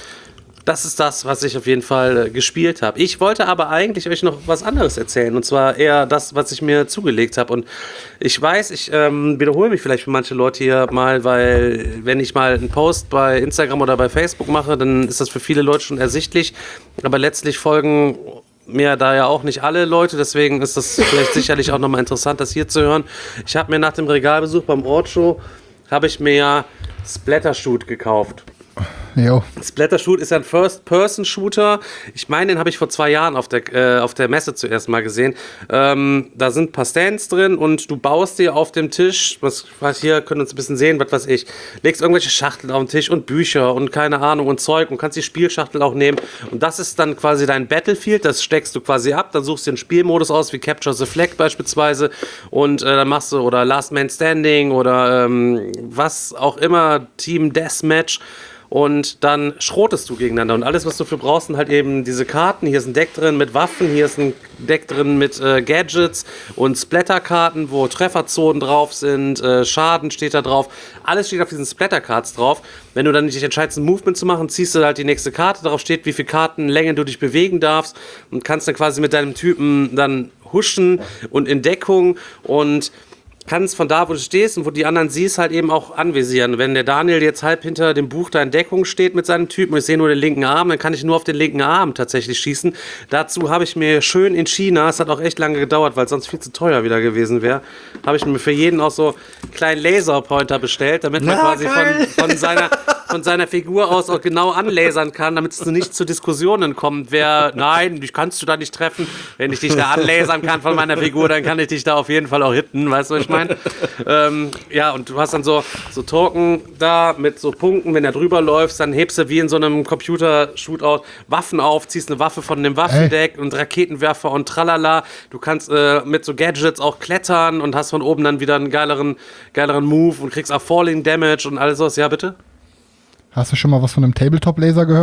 Speaker 3: Das ist das, was ich auf jeden Fall gespielt habe. Ich wollte aber eigentlich euch noch was anderes erzählen. Und zwar eher das, was ich mir zugelegt habe. Und ich weiß, ich wiederhole mich vielleicht für manche Leute hier mal, weil wenn ich mal einen Post bei Instagram oder bei Facebook mache, dann ist das für viele Leute schon ersichtlich. Aber letztlich folgen mir da ja auch nicht alle Leute. Deswegen ist das vielleicht sicherlich auch nochmal interessant, das hier zu hören. Ich habe mir nach dem Regalbesuch beim Ortshow, habe ich mir ja Splattershoot gekauft.
Speaker 4: Jo.
Speaker 3: Splattershoot ist ja ein First-Person-Shooter. Ich meine, den habe ich vor 2 Jahren auf der Messe zuerst mal gesehen. Da sind ein paar Stands drin und du baust dir auf dem Tisch, was hier, können uns ein bisschen sehen, was weiß ich, legst irgendwelche Schachteln auf den Tisch und Bücher und keine Ahnung und Zeug und kannst die Spielschachtel auch nehmen. Und das ist dann quasi dein Battlefield, das steckst du quasi ab, dann suchst du den Spielmodus aus, wie Capture the Flag beispielsweise und dann machst du oder Last Man Standing oder was auch immer, Team Deathmatch. Und dann schrotest du gegeneinander. Und alles, was du für brauchst, sind halt eben diese Karten. Hier ist ein Deck drin mit Waffen, hier ist ein Deck drin mit Gadgets und Splatterkarten, wo Trefferzonen drauf sind, Schaden steht da drauf. Alles steht auf diesen Splattercards drauf. Wenn du dann dich entscheidest, ein Movement zu machen, ziehst du halt die nächste Karte. Darauf steht, wie viele Kartenlängen du dich bewegen darfst und kannst dann quasi mit deinem Typen dann huschen und in Deckung und kannst von da, wo du stehst und wo die anderen siehst, halt eben auch anvisieren. Wenn der Daniel jetzt halb hinter dem Buch da in Deckung steht mit seinem Typen und ich sehe nur den linken Arm, dann kann ich nur auf den linken Arm tatsächlich schießen. Dazu habe ich mir schön in China, es hat auch echt lange gedauert, weil es sonst viel zu teuer wieder gewesen wäre, habe ich mir für jeden auch so einen kleinen Laserpointer bestellt, damit man quasi von seiner Figur aus auch genau anlasern kann, damit es nicht zu Diskussionen kommt. Nein, dich kannst du da nicht treffen. Wenn ich dich da anlasern kann von meiner Figur, dann kann ich dich da auf jeden Fall auch hitten, weißt du, was ich meine? Ja, und du hast dann so Token da mit so Punkten, wenn er drüber läufst, dann hebst du wie in so einem Computer-Shootout Waffen auf, ziehst eine Waffe von dem Waffendeck und Raketenwerfer und tralala. Du kannst mit so Gadgets auch klettern und hast von oben dann wieder einen geileren Move und kriegst auch Falling Damage und alles sowas. Ja, bitte?
Speaker 4: Hast du schon mal was von einem Tabletop-Laser gehört?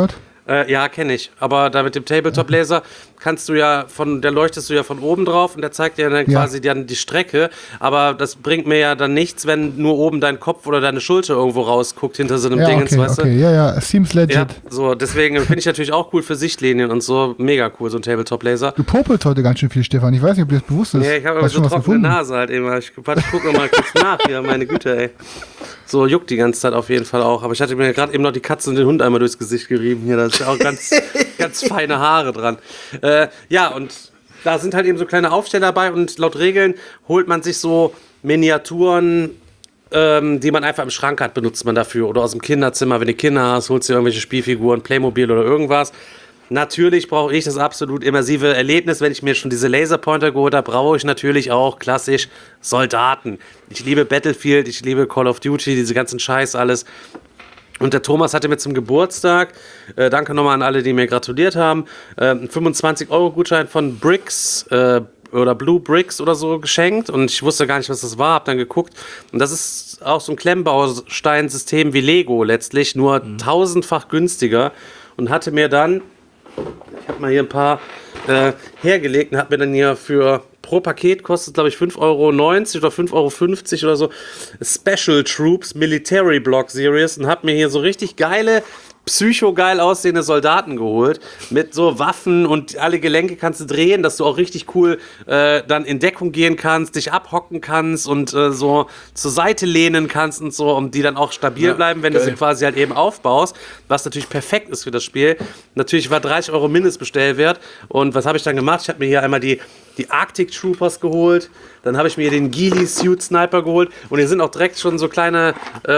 Speaker 3: Ja, kenne ich. Aber da mit dem Tabletop-Laser der leuchtest du ja von oben drauf und der zeigt dir dann quasi dann die Strecke. Aber das bringt mir ja dann nichts, wenn nur oben dein Kopf oder deine Schulter irgendwo rausguckt hinter so einem Dingens, weißt du?
Speaker 4: Ja, es seems legit.
Speaker 3: Ja, so, deswegen finde ich natürlich auch cool für Sichtlinien und so. Mega cool, so ein Tabletop-Laser.
Speaker 4: Du popelst heute ganz schön viel, Stefan. Ich weiß nicht, ob dir das bewusst ist.
Speaker 3: Ja, ich habe aber
Speaker 4: Hast
Speaker 3: so
Speaker 4: schon was
Speaker 3: trockene
Speaker 4: gefunden?
Speaker 3: Nase halt eben. Ich guck noch mal kurz nach. Ja, meine Güte, ey. So juckt die ganze Zeit auf jeden Fall auch. Aber ich hatte mir gerade eben noch die Katze und den Hund einmal durchs Gesicht gerieben. Hier, da ist ja auch ganz, ganz feine Haare dran. Ja, und da sind halt eben so kleine Aufsteller dabei. Und laut Regeln holt man sich so Miniaturen, die man einfach im Schrank hat, benutzt man dafür. Oder aus dem Kinderzimmer, wenn du Kinder hast, holst du irgendwelche Spielfiguren, Playmobil oder irgendwas. Natürlich brauche ich das absolut immersive Erlebnis. Wenn ich mir schon diese Laserpointer geholt habe, brauche ich natürlich auch klassisch Soldaten. Ich liebe Battlefield, ich liebe Call of Duty, diese ganzen Scheiß, alles. Und der Thomas hatte mir zum Geburtstag, danke nochmal an alle, die mir gratuliert haben, einen 25-Euro-Gutschein von Bricks oder Blue Bricks oder so geschenkt. Und ich wusste gar nicht, was das war, habe dann geguckt. Und das ist auch so ein Klemmbausteinsystem wie Lego letztlich, nur tausendfach günstiger. Und hatte mir dann, ich habe mal hier ein paar hergelegt und habe mir dann hier pro Paket kostet, glaube ich, 5,90 Euro oder 5,50 Euro oder so, Special Troops Military Block Series und habe mir hier so richtig geile, psychogeil aussehende Soldaten geholt mit so Waffen und alle Gelenke kannst du drehen, dass du auch richtig cool dann in Deckung gehen kannst, dich abhocken kannst und so zur Seite lehnen kannst und so, um die dann auch stabil bleiben, wenn du sie quasi halt eben aufbaust, was natürlich perfekt ist für das Spiel. Natürlich war 30 Euro Mindestbestellwert und was habe ich dann gemacht? Ich habe mir hier einmal die Arctic Troopers geholt, dann habe ich mir den Ghillie Suit Sniper geholt und hier sind auch direkt schon so kleine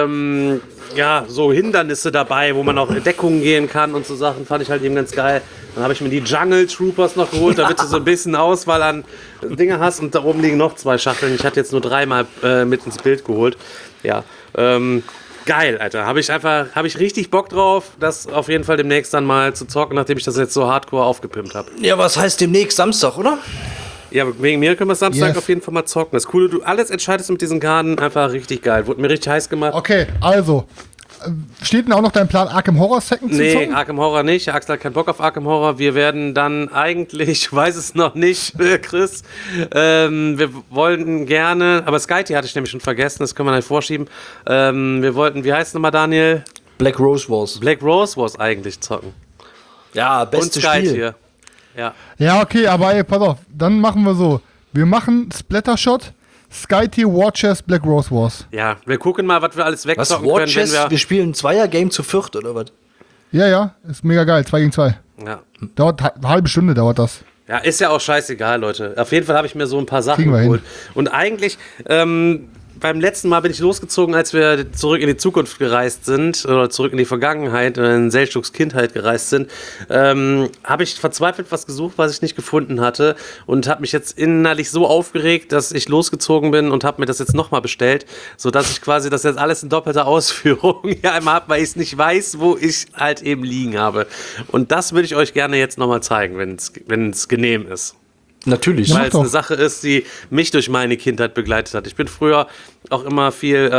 Speaker 3: so Hindernisse dabei, wo man auch in Deckungen gehen kann und so Sachen, fand ich halt eben ganz geil. Dann habe ich mir die Jungle Troopers noch geholt, damit du so ein bisschen Auswahl an Dinge hast und da oben liegen noch 2 Schachteln. Ich hatte jetzt nur 3-mal mit ins Bild geholt. Ja, geil, Alter. Habe ich richtig Bock drauf, das auf jeden Fall demnächst dann mal zu zocken, nachdem ich das jetzt so hardcore aufgepimpt habe.
Speaker 5: Ja, was heißt demnächst Samstag, oder?
Speaker 3: Ja, wegen mir können wir Samstag auf jeden Fall mal zocken. Das Coole, du alles entscheidest mit diesen Karten, einfach richtig geil. Wurde mir richtig heiß gemacht.
Speaker 4: Okay, also, steht denn auch noch dein Plan, Arkham Horror Second zu zocken?
Speaker 3: Nee, Arkham Horror nicht. Axel hat keinen Bock auf Arkham Horror. Wir werden dann eigentlich, ich weiß es noch nicht, Chris, wir wollten gerne, aber Skyty hatte ich nämlich schon vergessen, das können wir nicht vorschieben. Wir wollten, wie heißt es nochmal, Daniel?
Speaker 5: Black Rose Wars.
Speaker 3: Black Rose Wars eigentlich zocken.
Speaker 5: Ja, bestes
Speaker 3: Und Skyty
Speaker 5: Spiel.
Speaker 3: hier. Ja.
Speaker 4: Ja, okay, aber ey, pass auf, dann machen wir so. Wir machen Splattershot, Skyty, Warchess, Black Rose Wars.
Speaker 3: Ja, wir gucken mal, was wir alles
Speaker 5: Was,
Speaker 3: wegzocken können,
Speaker 5: Watches?
Speaker 3: wenn
Speaker 5: Wir spielen ein Zweier-Game zu viert, oder was?
Speaker 4: Ja, ist mega geil, 2 gegen 2.
Speaker 3: Ja.
Speaker 4: Dauert eine halbe Stunde, dauert das.
Speaker 3: Ja, ist ja auch scheißegal, Leute. Auf jeden Fall habe ich mir so ein paar Sachen
Speaker 4: Kriegen wir
Speaker 3: geholt. Und eigentlich, beim letzten Mal bin ich losgezogen, als wir zurück in die Zukunft gereist sind, oder zurück in die Vergangenheit, in Selçuks Kindheit gereist sind, habe ich verzweifelt was gesucht, was ich nicht gefunden hatte und habe mich jetzt innerlich so aufgeregt, dass ich losgezogen bin und habe mir das jetzt nochmal bestellt, sodass ich quasi das jetzt alles in doppelter Ausführung hier einmal habe, weil ich es nicht weiß, wo ich halt eben liegen habe. Und das würde ich euch gerne jetzt nochmal zeigen, wenn es genehm ist.
Speaker 5: Natürlich.
Speaker 3: Weil es eine Sache ist, die mich durch meine Kindheit begleitet hat. Ich bin früher auch immer viel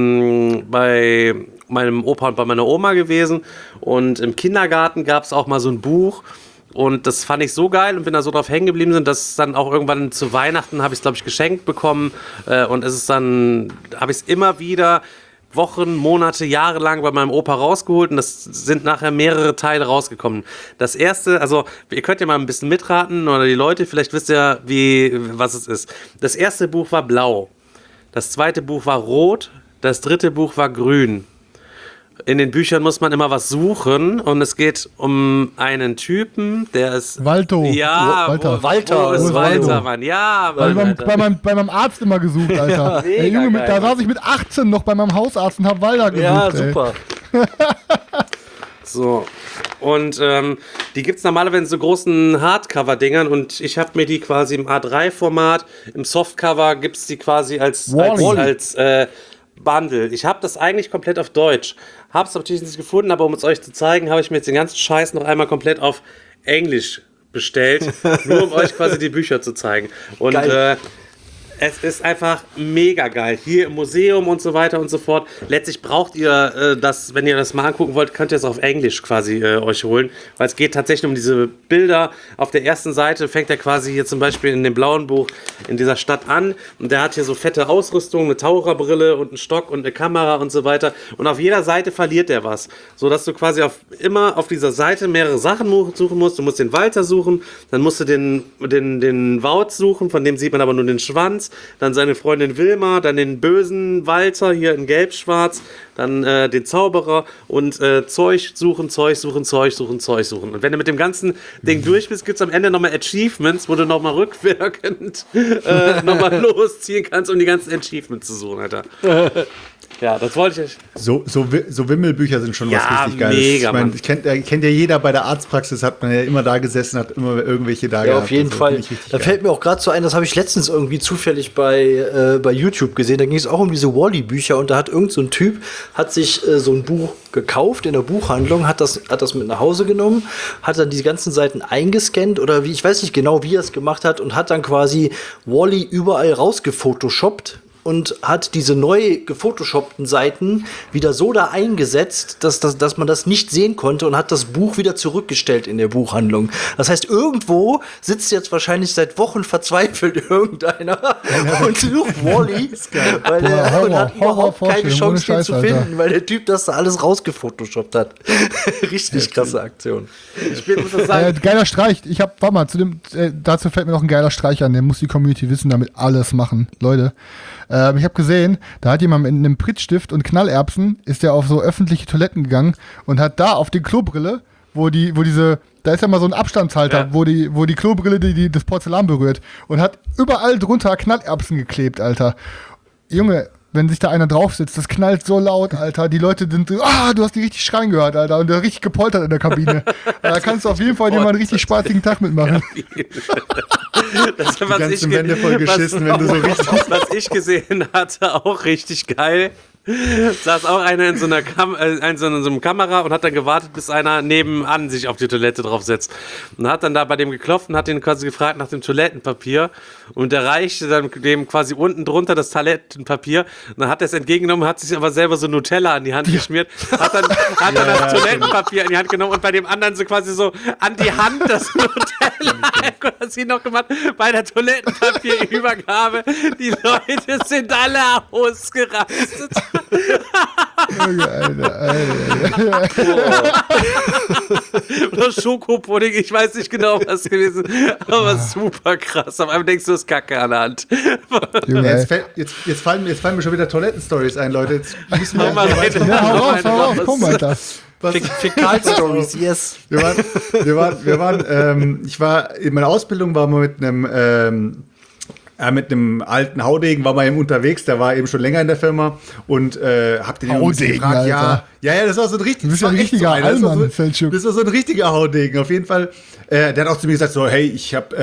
Speaker 3: bei meinem Opa und bei meiner Oma gewesen. Und im Kindergarten gab es auch mal so ein Buch. Und das fand ich so geil und bin da so drauf hängen geblieben, dass dann auch irgendwann zu Weihnachten habe ich es, glaube ich, geschenkt bekommen. Und es ist dann, habe ich es immer wieder Wochen, Monate, Jahre lang bei meinem Opa rausgeholt und das sind nachher mehrere Teile rausgekommen. Das erste, also ihr könnt ja mal ein bisschen mitraten oder die Leute, vielleicht wisst ihr, was es ist. Das erste Buch war blau, das zweite Buch war rot, das dritte Buch war grün. In den Büchern muss man immer was suchen und es geht um einen Typen, der ist...
Speaker 4: Walto.
Speaker 3: Ja,
Speaker 4: Walter.
Speaker 3: Walter. Wo ist Walter, Mann? Ja, Mann,
Speaker 4: bei meinem Arzt immer gesucht, Alter. Ey, Junge, da saß ich mit 18 noch bei meinem Hausarzt und hab Walter gesucht.
Speaker 5: Ja, super.
Speaker 3: So, und die gibt es normalerweise in so großen Hardcover-Dingern und ich habe mir die quasi im A3-Format, im Softcover gibt es die quasi als Bundle. Ich habe das eigentlich komplett auf Deutsch, habe es natürlich nicht gefunden, aber um es euch zu zeigen, habe ich mir jetzt den ganzen Scheiß noch einmal komplett auf Englisch bestellt, nur um euch quasi die Bücher zu zeigen. Und Es ist einfach mega geil. Hier im Museum und so weiter und so fort. Letztlich braucht ihr das, wenn ihr das mal angucken wollt, könnt ihr es auf Englisch quasi euch holen. Weil es geht tatsächlich um diese Bilder. Auf der ersten Seite fängt er quasi hier zum Beispiel in dem blauen Buch in dieser Stadt an. Und der hat hier so fette Ausrüstung, eine Taucherbrille und einen Stock und eine Kamera und so weiter. Und auf jeder Seite verliert er was. So dass du quasi immer auf dieser Seite mehrere Sachen suchen musst. Du musst den Walter suchen, dann musst du den Wout suchen, von dem sieht man aber nur den Schwanz. Dann seine Freundin Wilma, dann den bösen Walter hier in gelb-schwarz, dann den Zauberer und Zeug suchen. Und wenn du mit dem ganzen Ding durch bist, gibt es am Ende nochmal Achievements, wo du nochmal rückwirkend nochmal losziehen kannst, um die ganzen Achievements zu suchen, Alter. Ja, das wollte ich.
Speaker 6: So Wimmelbücher sind schon was richtig Geiles.
Speaker 3: Mega,
Speaker 6: ich meine, kennt ja jeder bei der Arztpraxis, hat man ja immer da gesessen, hat immer irgendwelche da gehabt.
Speaker 5: Ja, auf jeden Fall. Da fällt mir auch gerade so ein, das habe ich letztens irgendwie zufällig bei YouTube gesehen. Da ging es auch um diese Wall-E-Bücher und da hat irgend so ein Typ, hat sich so ein Buch gekauft in der Buchhandlung, hat das mit nach Hause genommen, hat dann die ganzen Seiten eingescannt oder ich weiß nicht genau, wie er es gemacht hat und hat dann quasi Wall-E überall rausgefotoshoppt und hat diese neu gefotoshoppten Seiten wieder so da eingesetzt, dass man das nicht sehen konnte und hat das Buch wieder zurückgestellt in der Buchhandlung. Das heißt, irgendwo sitzt jetzt wahrscheinlich seit Wochen verzweifelt irgendeiner und sucht Wall-E, weil er hat überhaupt keine Chance, den zu finden, weil der Typ das da alles rausgefotoshoppt hat. Richtig krasse Aktion.
Speaker 3: Ich muss das sagen.
Speaker 4: Geiler Streich. Warte mal, dazu fällt mir noch ein geiler Streich an. Der muss die Community wissen, damit alles machen. Leute. Ich habe gesehen, da hat jemand mit einem Prittstift und Knallerbsen ist der auf so öffentliche Toiletten gegangen und hat da auf die Klobrille, da ist ja mal so ein Abstandshalter, wo die Klobrille das Porzellan berührt und hat überall drunter Knallerbsen geklebt, Alter. Junge, wenn sich da einer drauf sitzt, das knallt so laut, Alter. Die Leute sind so, du hast die richtig schreien gehört, Alter. Und der richtig gepoltert in der Kabine. Da kannst du auf jeden Fall dir mal einen richtig spaßigen Tag mitmachen.
Speaker 3: Das,
Speaker 6: die ganzen Wände voll geschissen, wenn du so richtig...
Speaker 3: Was ich gesehen hatte, auch richtig geil. Saß auch einer in so einer Kamera und hat dann gewartet, bis einer nebenan sich auf die Toilette draufsetzt. Und hat dann da bei dem geklopft und hat ihn quasi gefragt nach dem Toilettenpapier. Und der reichte dann dem quasi unten drunter das Toilettenpapier. Und dann hat er es entgegengenommen, hat sich aber selber so Nutella an die Hand geschmiert. Hat dann das Toilettenpapier in die Hand genommen und bei dem anderen so quasi so an die Hand das Nutella quasi noch gemacht. Bei der Toilettenpapierübergabe. Die Leute sind alle ausgerastet.
Speaker 4: Alter.
Speaker 3: Oder Schokopudding, ich weiß nicht genau, was gewesen ist, aber super krass. Auf einmal denkst du, das Kacke an der Hand.
Speaker 6: Jetzt fallen mir schon wieder Toilettenstories ein, Leute. Jetzt müssen wir
Speaker 4: hau raus, komm, Alter.
Speaker 5: Fäkal-Stories, yes.
Speaker 6: Ich war in meiner Ausbildung war mal mit einem alten Haudegen war mal eben unterwegs, der war eben schon länger in der Firma und hab den
Speaker 4: Haudegen,
Speaker 6: gefragt,
Speaker 4: Alter.
Speaker 6: Ja, das war so ein richtiger,
Speaker 4: das
Speaker 6: war so ein richtiger Haudegen, auf jeden Fall. Der hat auch zu mir gesagt so, hey, ich hab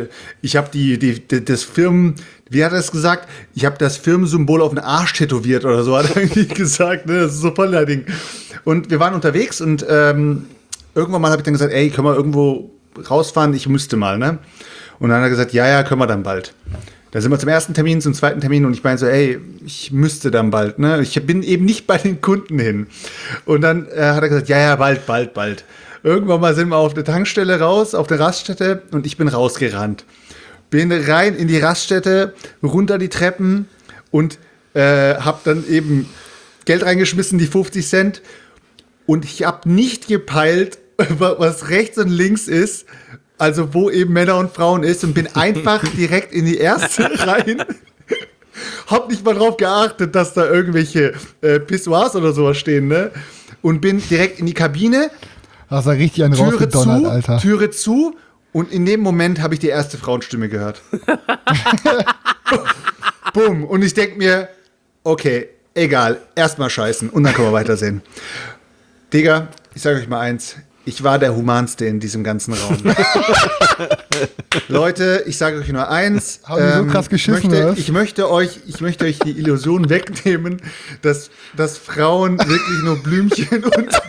Speaker 6: das Firmen, wie hat er es gesagt? Ich habe das Firmensymbol auf den Arsch tätowiert oder so, hat er irgendwie gesagt, ne? Das ist so voll der Ding. Und wir waren unterwegs und irgendwann mal habe ich dann gesagt, ey, können wir irgendwo rausfahren? Ich müsste mal, ne? Und dann hat er gesagt, ja, können wir dann bald. Da sind wir zum ersten Termin, zum zweiten Termin und ich meine so, ey, ich müsste dann bald, ne? Ich bin eben nicht bei den Kunden hin. Und dann hat er gesagt, ja, bald. Irgendwann mal sind wir auf der Tankstelle raus, auf der Raststätte und ich bin rausgerannt. Bin rein in die Raststätte, runter die Treppen und hab dann eben Geld reingeschmissen, die 50 Cent. Und ich hab nicht gepeilt, was rechts und links ist. Also wo eben Männer und Frauen ist und bin einfach direkt in die erste rein. Hab nicht mal drauf geachtet, dass da irgendwelche Pissoirs oder sowas stehen, ne? Und bin direkt in die Kabine.
Speaker 4: Das war richtig ein rausgedonnert, Alter.
Speaker 6: Türe zu und in dem Moment habe ich die erste Frauenstimme gehört. Bumm. Und ich denk mir, okay, egal, erstmal scheißen und dann können wir weitersehen. Digga, ich sage euch mal eins. Ich war der Humanste in diesem ganzen Raum. Leute, ich sage euch nur eins.
Speaker 4: Haben die so krass geschissen, oder was?
Speaker 6: Ich möchte euch die Illusion wegnehmen, dass Frauen wirklich nur Blümchen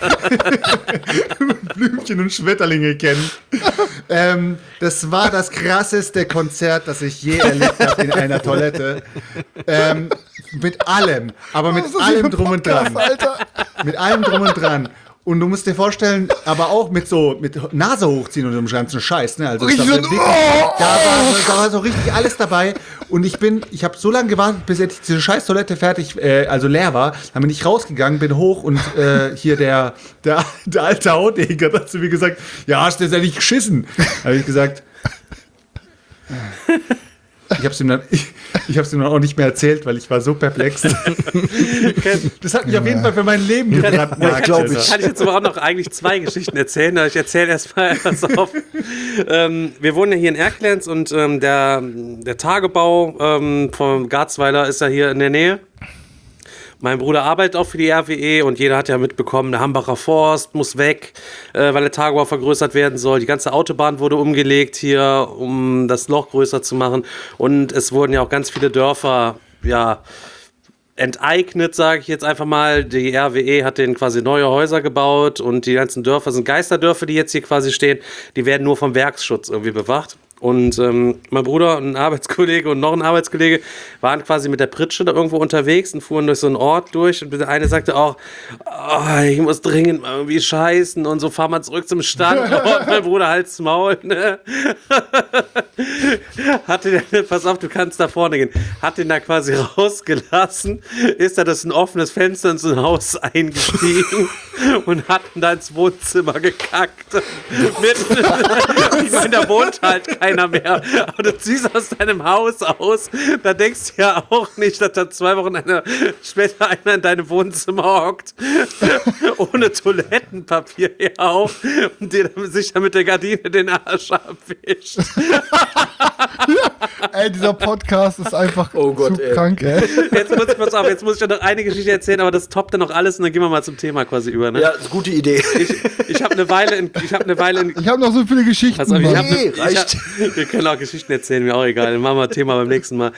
Speaker 6: und Schmetterlinge kennen. Das war das krasseste Konzert, das ich je erlebt habe in einer Toilette. Mit allem, aber mit allem drum und dran.
Speaker 4: Alter.
Speaker 6: Mit allem drum und dran. Und du musst dir vorstellen, aber auch mit Nase hochziehen und so einem ganzen Scheiß. Ne? Also
Speaker 4: Richtig
Speaker 6: da war so richtig alles dabei. Und ich habe so lange gewartet, bis jetzt diese scheiß Toilette fertig, also leer war. Dann bin ich rausgegangen, bin hoch und hier der alte Hautjäger hat zu mir gesagt, ja, hast du jetzt endlich geschissen? Da habe ich gesagt, ich hab's ihm dann auch nicht mehr erzählt, weil ich war so perplex. Das hat mich auf jeden Fall für mein Leben gebrandmarkt.
Speaker 3: Kann ich jetzt aber auch noch eigentlich 2 Geschichten erzählen. Ich erzähle erstmal etwas auf. Wir wohnen ja hier in Erkelenz und der Tagebau vom Garzweiler ist ja hier in der Nähe. Mein Bruder arbeitet auch für die RWE und jeder hat ja mitbekommen, der Hambacher Forst muss weg, weil der Tagebau vergrößert werden soll. Die ganze Autobahn wurde umgelegt hier, um das Loch größer zu machen. Und es wurden ja auch ganz viele Dörfer, enteignet, sage ich jetzt einfach mal. Die RWE hat denen quasi neue Häuser gebaut und die ganzen Dörfer sind Geisterdörfer, die jetzt hier quasi stehen. Die werden nur vom Werksschutz irgendwie bewacht. Und mein Bruder und ein Arbeitskollege und noch ein Arbeitskollege waren quasi mit der Pritsche da irgendwo unterwegs und fuhren durch so einen Ort durch. Und der eine sagte auch, oh, ich muss dringend mal irgendwie scheißen und so, fahr mal zurück zum Stand. Und mein Bruder halt's Maul, ne? Pass auf, du kannst da vorne gehen. Hat den da quasi rausgelassen, ist da durch ein offenes Fenster in so ein Haus eingestiegen und hat ihn da ins Wohnzimmer gekackt. Ich meine, da wohnt halt keiner mehr. Und du ziehst aus deinem Haus aus, da denkst du ja auch nicht, dass da 2 Wochen später einer in deinem Wohnzimmer hockt, ohne Toilettenpapier hier auch und dir sich dann mit der Gardine den Arsch abwischt.
Speaker 4: Ey, dieser Podcast ist einfach zu krank, ey.
Speaker 3: Jetzt muss ich ja noch eine Geschichte erzählen, aber das toppt dann noch alles und dann gehen wir mal zum Thema quasi über, ne?
Speaker 5: Ja, ist eine gute Idee.
Speaker 3: Ich habe eine Weile
Speaker 4: Ich habe noch so viele Geschichten.
Speaker 3: Pass auf,
Speaker 5: reicht.
Speaker 3: wir können auch Geschichten erzählen, mir auch egal. Dann machen wir Thema beim nächsten Mal.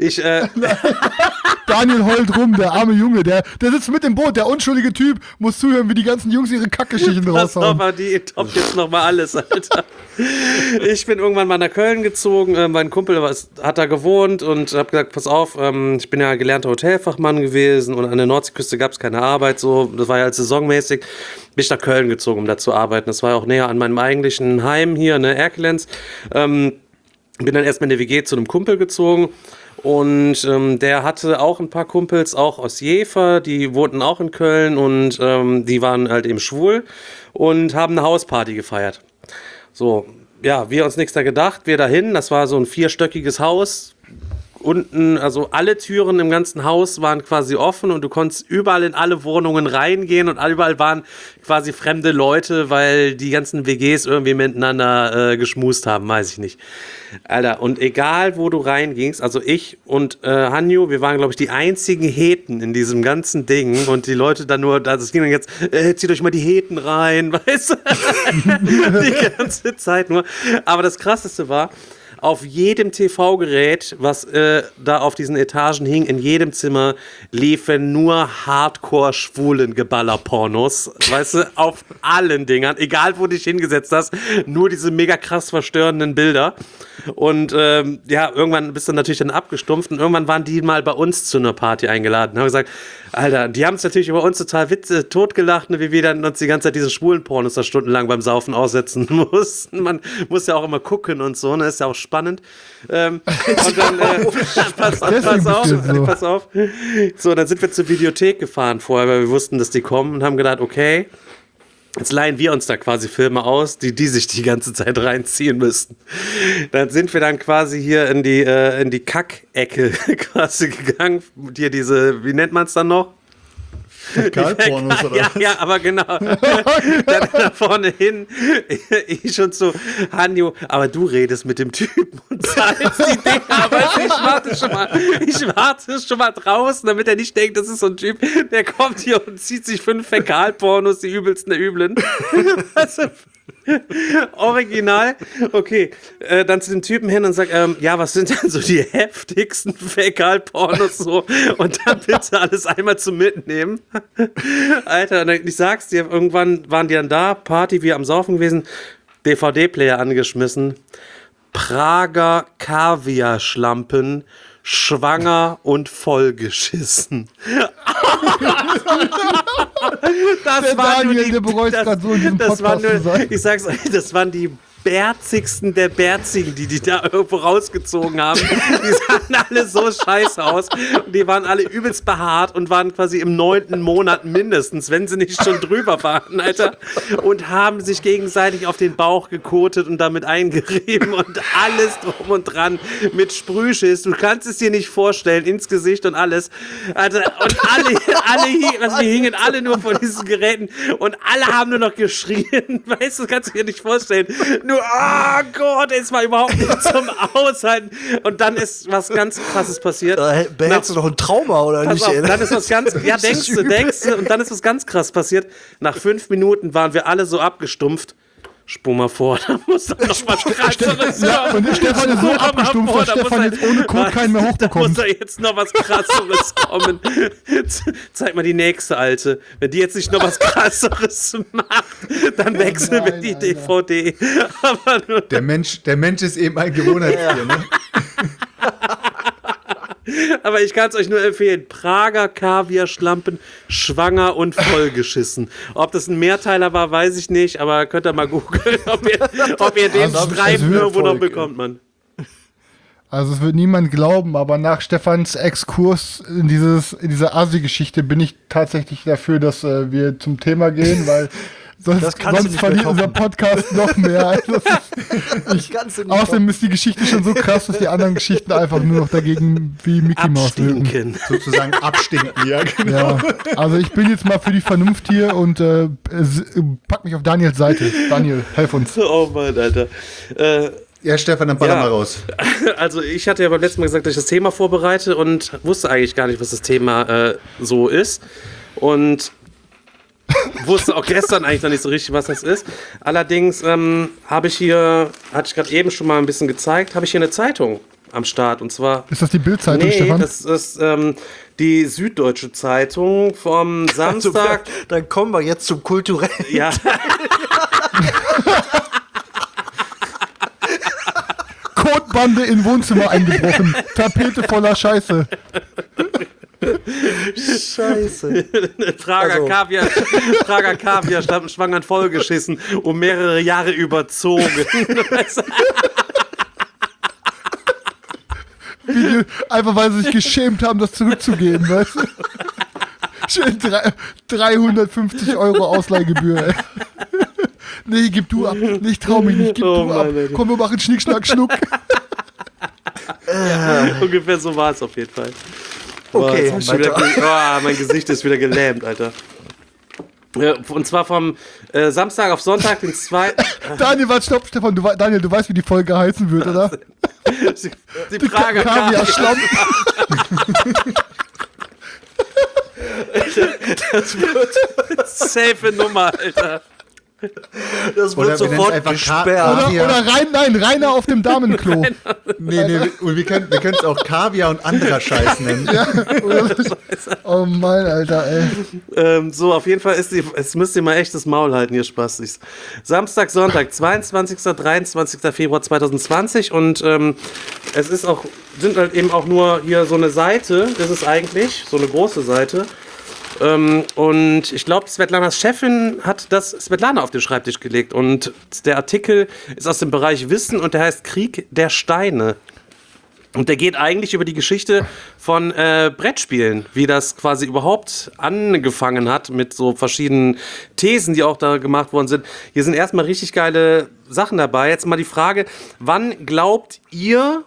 Speaker 4: Daniel heult rum, der arme Junge, der sitzt mit im Boot, der unschuldige Typ, muss zuhören, wie die ganzen Jungs ihre Kackgeschichten
Speaker 3: Pass auf,
Speaker 4: raushauen.
Speaker 3: aber die toppt jetzt noch mal alles, Alter. Ich bin irgendwann mal nach Köln gezogen, mein Kumpel hat da gewohnt und hab gesagt, pass auf, ich bin ja gelernter Hotelfachmann gewesen und an der Nordseeküste gab es keine Arbeit, so, das war ja halt saisonmäßig, bin ich nach Köln gezogen, um da zu arbeiten. Das war ja auch näher an meinem eigentlichen Heim hier, ne, Erkelenz. Bin dann erstmal in der WG zu einem Kumpel gezogen und der hatte auch ein paar Kumpels, auch aus Jever, die wohnten auch in Köln und die waren halt eben schwul und haben eine Hausparty gefeiert. So, ja, wir uns nichts da gedacht, wir dahin, das war so ein 4-stöckiges Haus. Unten, also alle Türen im ganzen Haus waren quasi offen und du konntest überall in alle Wohnungen reingehen und überall waren quasi fremde Leute, weil die ganzen WGs irgendwie miteinander geschmust haben, weiß ich nicht. Alter, und egal wo du reingingst, also ich und Hanjo, wir waren, glaube ich, die einzigen Heten in diesem ganzen Ding und die Leute dann nur, das ging dann jetzt, zieht euch mal die Heten rein, weißt du? Die ganze Zeit nur. Aber das Krasseste war, auf jedem TV-Gerät, was da auf diesen Etagen hing, in jedem Zimmer liefen nur Hardcore-Schwulen-Geballer-Pornos. Weißt du, auf allen Dingern, egal wo du dich hingesetzt hast, nur diese mega krass verstörenden Bilder. Und ja, irgendwann bist du natürlich dann abgestumpft und irgendwann waren die mal bei uns zu einer Party eingeladen. Da haben wir gesagt, Alter, die haben es natürlich über uns total totgelacht, ne, wie wir dann uns die ganze Zeit diesen schwulen Pornos da stundenlang beim Saufen aussetzen mussten. Man muss ja auch immer gucken und so, ne, ist ja auch spannend. Und dann, pass auf. So, dann sind wir zur Videothek gefahren vorher, weil wir wussten, dass die kommen und haben gedacht, okay, jetzt leihen wir uns da quasi Filme aus, die sich die ganze Zeit reinziehen müssten. Dann sind wir dann quasi hier in die Kackecke quasi gegangen. Hier diese, wie nennt man es dann noch?
Speaker 6: Fäkalpornos oder
Speaker 3: ja,
Speaker 6: was?
Speaker 3: ja, aber genau. Dann da vorne hin, ich schon so, Hanjo, aber du redest mit dem Typen und zahlst die Dinger, aber ich warte schon mal draußen, damit er nicht denkt, das ist so ein Typ, der kommt hier und zieht sich 5 Fäkalpornos, die übelsten der Üblen. Also, original. Okay, dann zu dem Typen hin und sag, ja, was sind denn so die heftigsten Fäkalpornos so? Und dann bitte alles einmal zum Mitnehmen. Alter, ich sag's dir, irgendwann waren die dann da, Party, wir am Saufen gewesen, DVD-Player angeschmissen, Prager Kaviar-Schlampen, schwanger und vollgeschissen. Das war nur die,
Speaker 4: der bereut grad so in diesem
Speaker 3: das war
Speaker 4: Podcast zu
Speaker 3: nur,
Speaker 4: sein.
Speaker 3: ich sag's euch, das waren die bärzigsten der Bärzigen, die da irgendwo rausgezogen haben. Die sahen alle so scheiße aus. Und die waren alle übelst behaart und waren quasi im 9. Monat mindestens, wenn sie nicht schon drüber waren, Alter. Und haben sich gegenseitig auf den Bauch gekotet und damit eingerieben und alles drum und dran mit Sprühschiss. Du kannst es dir nicht vorstellen, ins Gesicht und alles. Alter, und wir hingen alle nur vor diesen Geräten und alle haben nur noch geschrien. Weißt du, kannst du dir nicht vorstellen. Nur, oh Gott, es war überhaupt nicht zum Aushalten. Und dann ist was ganz Krasses passiert.
Speaker 5: Da behältst du doch ein Trauma, oder
Speaker 3: Pass
Speaker 5: nicht?
Speaker 3: auf,
Speaker 5: ey?
Speaker 3: dann ist was ganz, ja, denkst du, und dann ist was ganz krass passiert. Nach 5 Minuten waren wir alle so abgestumpft. Spur mal vor, da muss doch noch was Krasseres
Speaker 4: Ja, und der Stefan ist so
Speaker 3: Spur mal
Speaker 4: abgestumpft,
Speaker 3: vor,
Speaker 4: dass
Speaker 3: da muss
Speaker 4: Stefan
Speaker 3: er-
Speaker 4: jetzt ohne Code keinen mehr
Speaker 3: Da
Speaker 4: hochbekommt.
Speaker 3: muss da jetzt noch was Krasseres kommen. Zeig mal die nächste, Alte. Wenn die jetzt nicht noch was Krasseres macht, dann wechseln wir die
Speaker 4: Alter.
Speaker 3: DVD. Aber nur
Speaker 6: Der Mensch ist eben ein Gewohnheitstier, ne?
Speaker 3: Aber ich kann es euch nur empfehlen. Prager Kaviar-Schlampen, schwanger und vollgeschissen. Ob das ein Mehrteiler war, weiß ich nicht, aber könnt ihr mal googeln, ob ihr den
Speaker 4: Also,
Speaker 3: Streifen
Speaker 4: also
Speaker 3: irgendwo noch
Speaker 5: Erfolg,
Speaker 3: bekommt, man.
Speaker 4: Also es wird niemand glauben, aber nach Stefans Exkurs in diese Asi-Geschichte bin ich tatsächlich dafür, dass wir zum Thema gehen, weil
Speaker 5: Das
Speaker 4: sonst
Speaker 5: kannst du nicht mehr
Speaker 4: verliert unser
Speaker 5: toppen.
Speaker 4: Podcast noch mehr. Also,
Speaker 5: Kannst du nicht
Speaker 4: außerdem ist die Geschichte schon so krass, dass die anderen Geschichten einfach nur noch dagegen wie Mickey Mouse wirken.
Speaker 3: Abstinken.
Speaker 6: Sozusagen abstinken, ja, genau.
Speaker 4: Ja, also ich bin jetzt mal für die Vernunft hier und pack mich auf Daniels Seite. Daniel, helf uns.
Speaker 3: Oh Mann, Alter.
Speaker 6: Ja, Stefan, dann baller
Speaker 3: Ja.
Speaker 6: mal raus.
Speaker 3: Also ich hatte ja beim letzten Mal gesagt, dass ich das Thema vorbereite und wusste eigentlich gar nicht, was das Thema so ist. Und wusste auch gestern eigentlich noch nicht so richtig, was das ist. Allerdings hatte ich gerade eben schon mal ein bisschen gezeigt, habe ich hier eine Zeitung am Start. Und zwar,
Speaker 4: Ist das die Bildzeitung,
Speaker 3: nee,
Speaker 4: Stefan?
Speaker 3: das ist die Süddeutsche Zeitung vom Samstag.
Speaker 5: Dann kommen wir jetzt zum Kulturellen.
Speaker 3: Ja,
Speaker 4: Kotbande in Wohnzimmer eingebrochen. Tapete voller Scheiße.
Speaker 5: Scheiße.
Speaker 3: Prager
Speaker 5: Also.
Speaker 3: Kaviar standen schwangern vollgeschissen und mehrere Jahre überzogen.
Speaker 4: Einfach weil sie sich geschämt haben, das zurückzugeben, weißt du? Schön 350 € Ausleihgebühr, ey. Nee, gib du ab. Nee, ich trau mich nicht, gib
Speaker 3: Oh
Speaker 4: du ab.
Speaker 3: Mann, Alter.
Speaker 4: Komm, wir machen Schnick, Schnack, Schnuck.
Speaker 3: Ungefähr so war es auf jeden Fall.
Speaker 5: Okay,
Speaker 3: Boah, jetzt hab ich wieder, mein Gesicht ist wieder gelähmt, Alter. Ja, und zwar vom Samstag auf Sonntag, den 2.
Speaker 4: Daniel, warte, stopp, Stefan. Daniel, du weißt, wie die Folge heißen wird, oder?
Speaker 3: Die Prager
Speaker 4: Kaviar-Schlamm.
Speaker 3: Das wird safe Nummer, Alter.
Speaker 5: Das
Speaker 6: Oder
Speaker 5: wird
Speaker 6: wir nennen
Speaker 5: sofort
Speaker 6: es einfach
Speaker 5: gesperrt.
Speaker 4: Oder Rainer auf dem Damenklo.
Speaker 6: Nee, und wir können es auch Kaviar und anderer Scheiß nennen.
Speaker 4: Oh mein, Alter, ey.
Speaker 3: So, auf jeden Fall es müsst ihr mal echt das Maul halten, ihr Spastis. Samstag, Sonntag, 22. 23. Februar 2020 und es ist auch, sind halt eben auch nur hier so eine Seite, das ist eigentlich so eine große Seite. Und ich glaube, Svetlanas Chefin hat das Svetlana auf den Schreibtisch gelegt. Und der Artikel ist aus dem Bereich Wissen und der heißt Krieg der Steine. Und der geht eigentlich über die Geschichte von Brettspielen, wie das quasi überhaupt angefangen hat mit so verschiedenen Thesen, die auch da gemacht worden sind. Hier sind erstmal richtig geile Sachen dabei. Jetzt mal die Frage, wann glaubt ihr,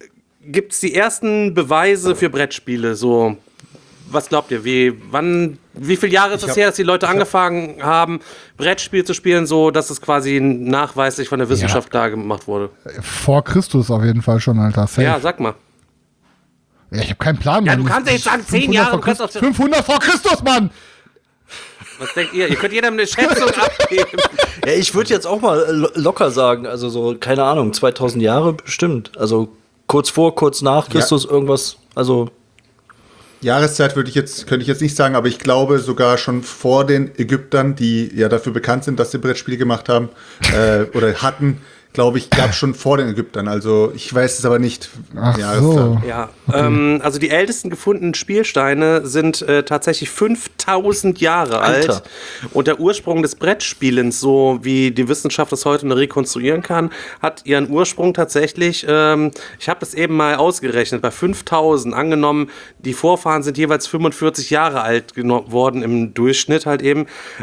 Speaker 3: gibt es die ersten Beweise für Brettspiele? So, was glaubt ihr, wann Wie viele Jahre ist es her, dass die Leute angefangen haben, Brettspiel zu spielen, so dass es quasi nachweislich von der Wissenschaft klar gemacht wurde?
Speaker 4: Vor Christus auf jeden Fall schon, Alter. Safe.
Speaker 3: Ja, sag mal.
Speaker 4: Ja, ich habe keinen Plan,
Speaker 3: Ja,
Speaker 4: Mann.
Speaker 3: du kannst ja jetzt sagen, 10 Jahre. Du kannst auch
Speaker 4: 500 vor Christus, Mann!
Speaker 3: Was denkt ihr? Ihr könnt jedem eine Schätzung abgeben.
Speaker 5: Ja, ich würde jetzt auch mal locker sagen, also so, keine Ahnung, 2000 Jahre bestimmt. Also kurz vor, kurz nach Christus irgendwas, also...
Speaker 6: Jahreszeit könnte ich jetzt nicht sagen, aber ich glaube sogar schon vor den Ägyptern, die ja dafür bekannt sind, dass sie Brettspiele gemacht haben oder hatten, glaube ich, gab es schon vor den Ägyptern. Also ich weiß es aber nicht.
Speaker 4: Ach
Speaker 6: Jahreszahl.
Speaker 4: so.
Speaker 3: Ja, also die ältesten gefundenen Spielsteine sind tatsächlich 5000 Jahre
Speaker 5: Alter.
Speaker 3: alt. Und der Ursprung des Brettspielens, so wie die Wissenschaft das heute noch rekonstruieren kann, hat ihren Ursprung tatsächlich, ich habe das eben mal ausgerechnet, bei 5000, angenommen, die Vorfahren sind jeweils 45 Jahre alt geworden im Durchschnitt halt eben,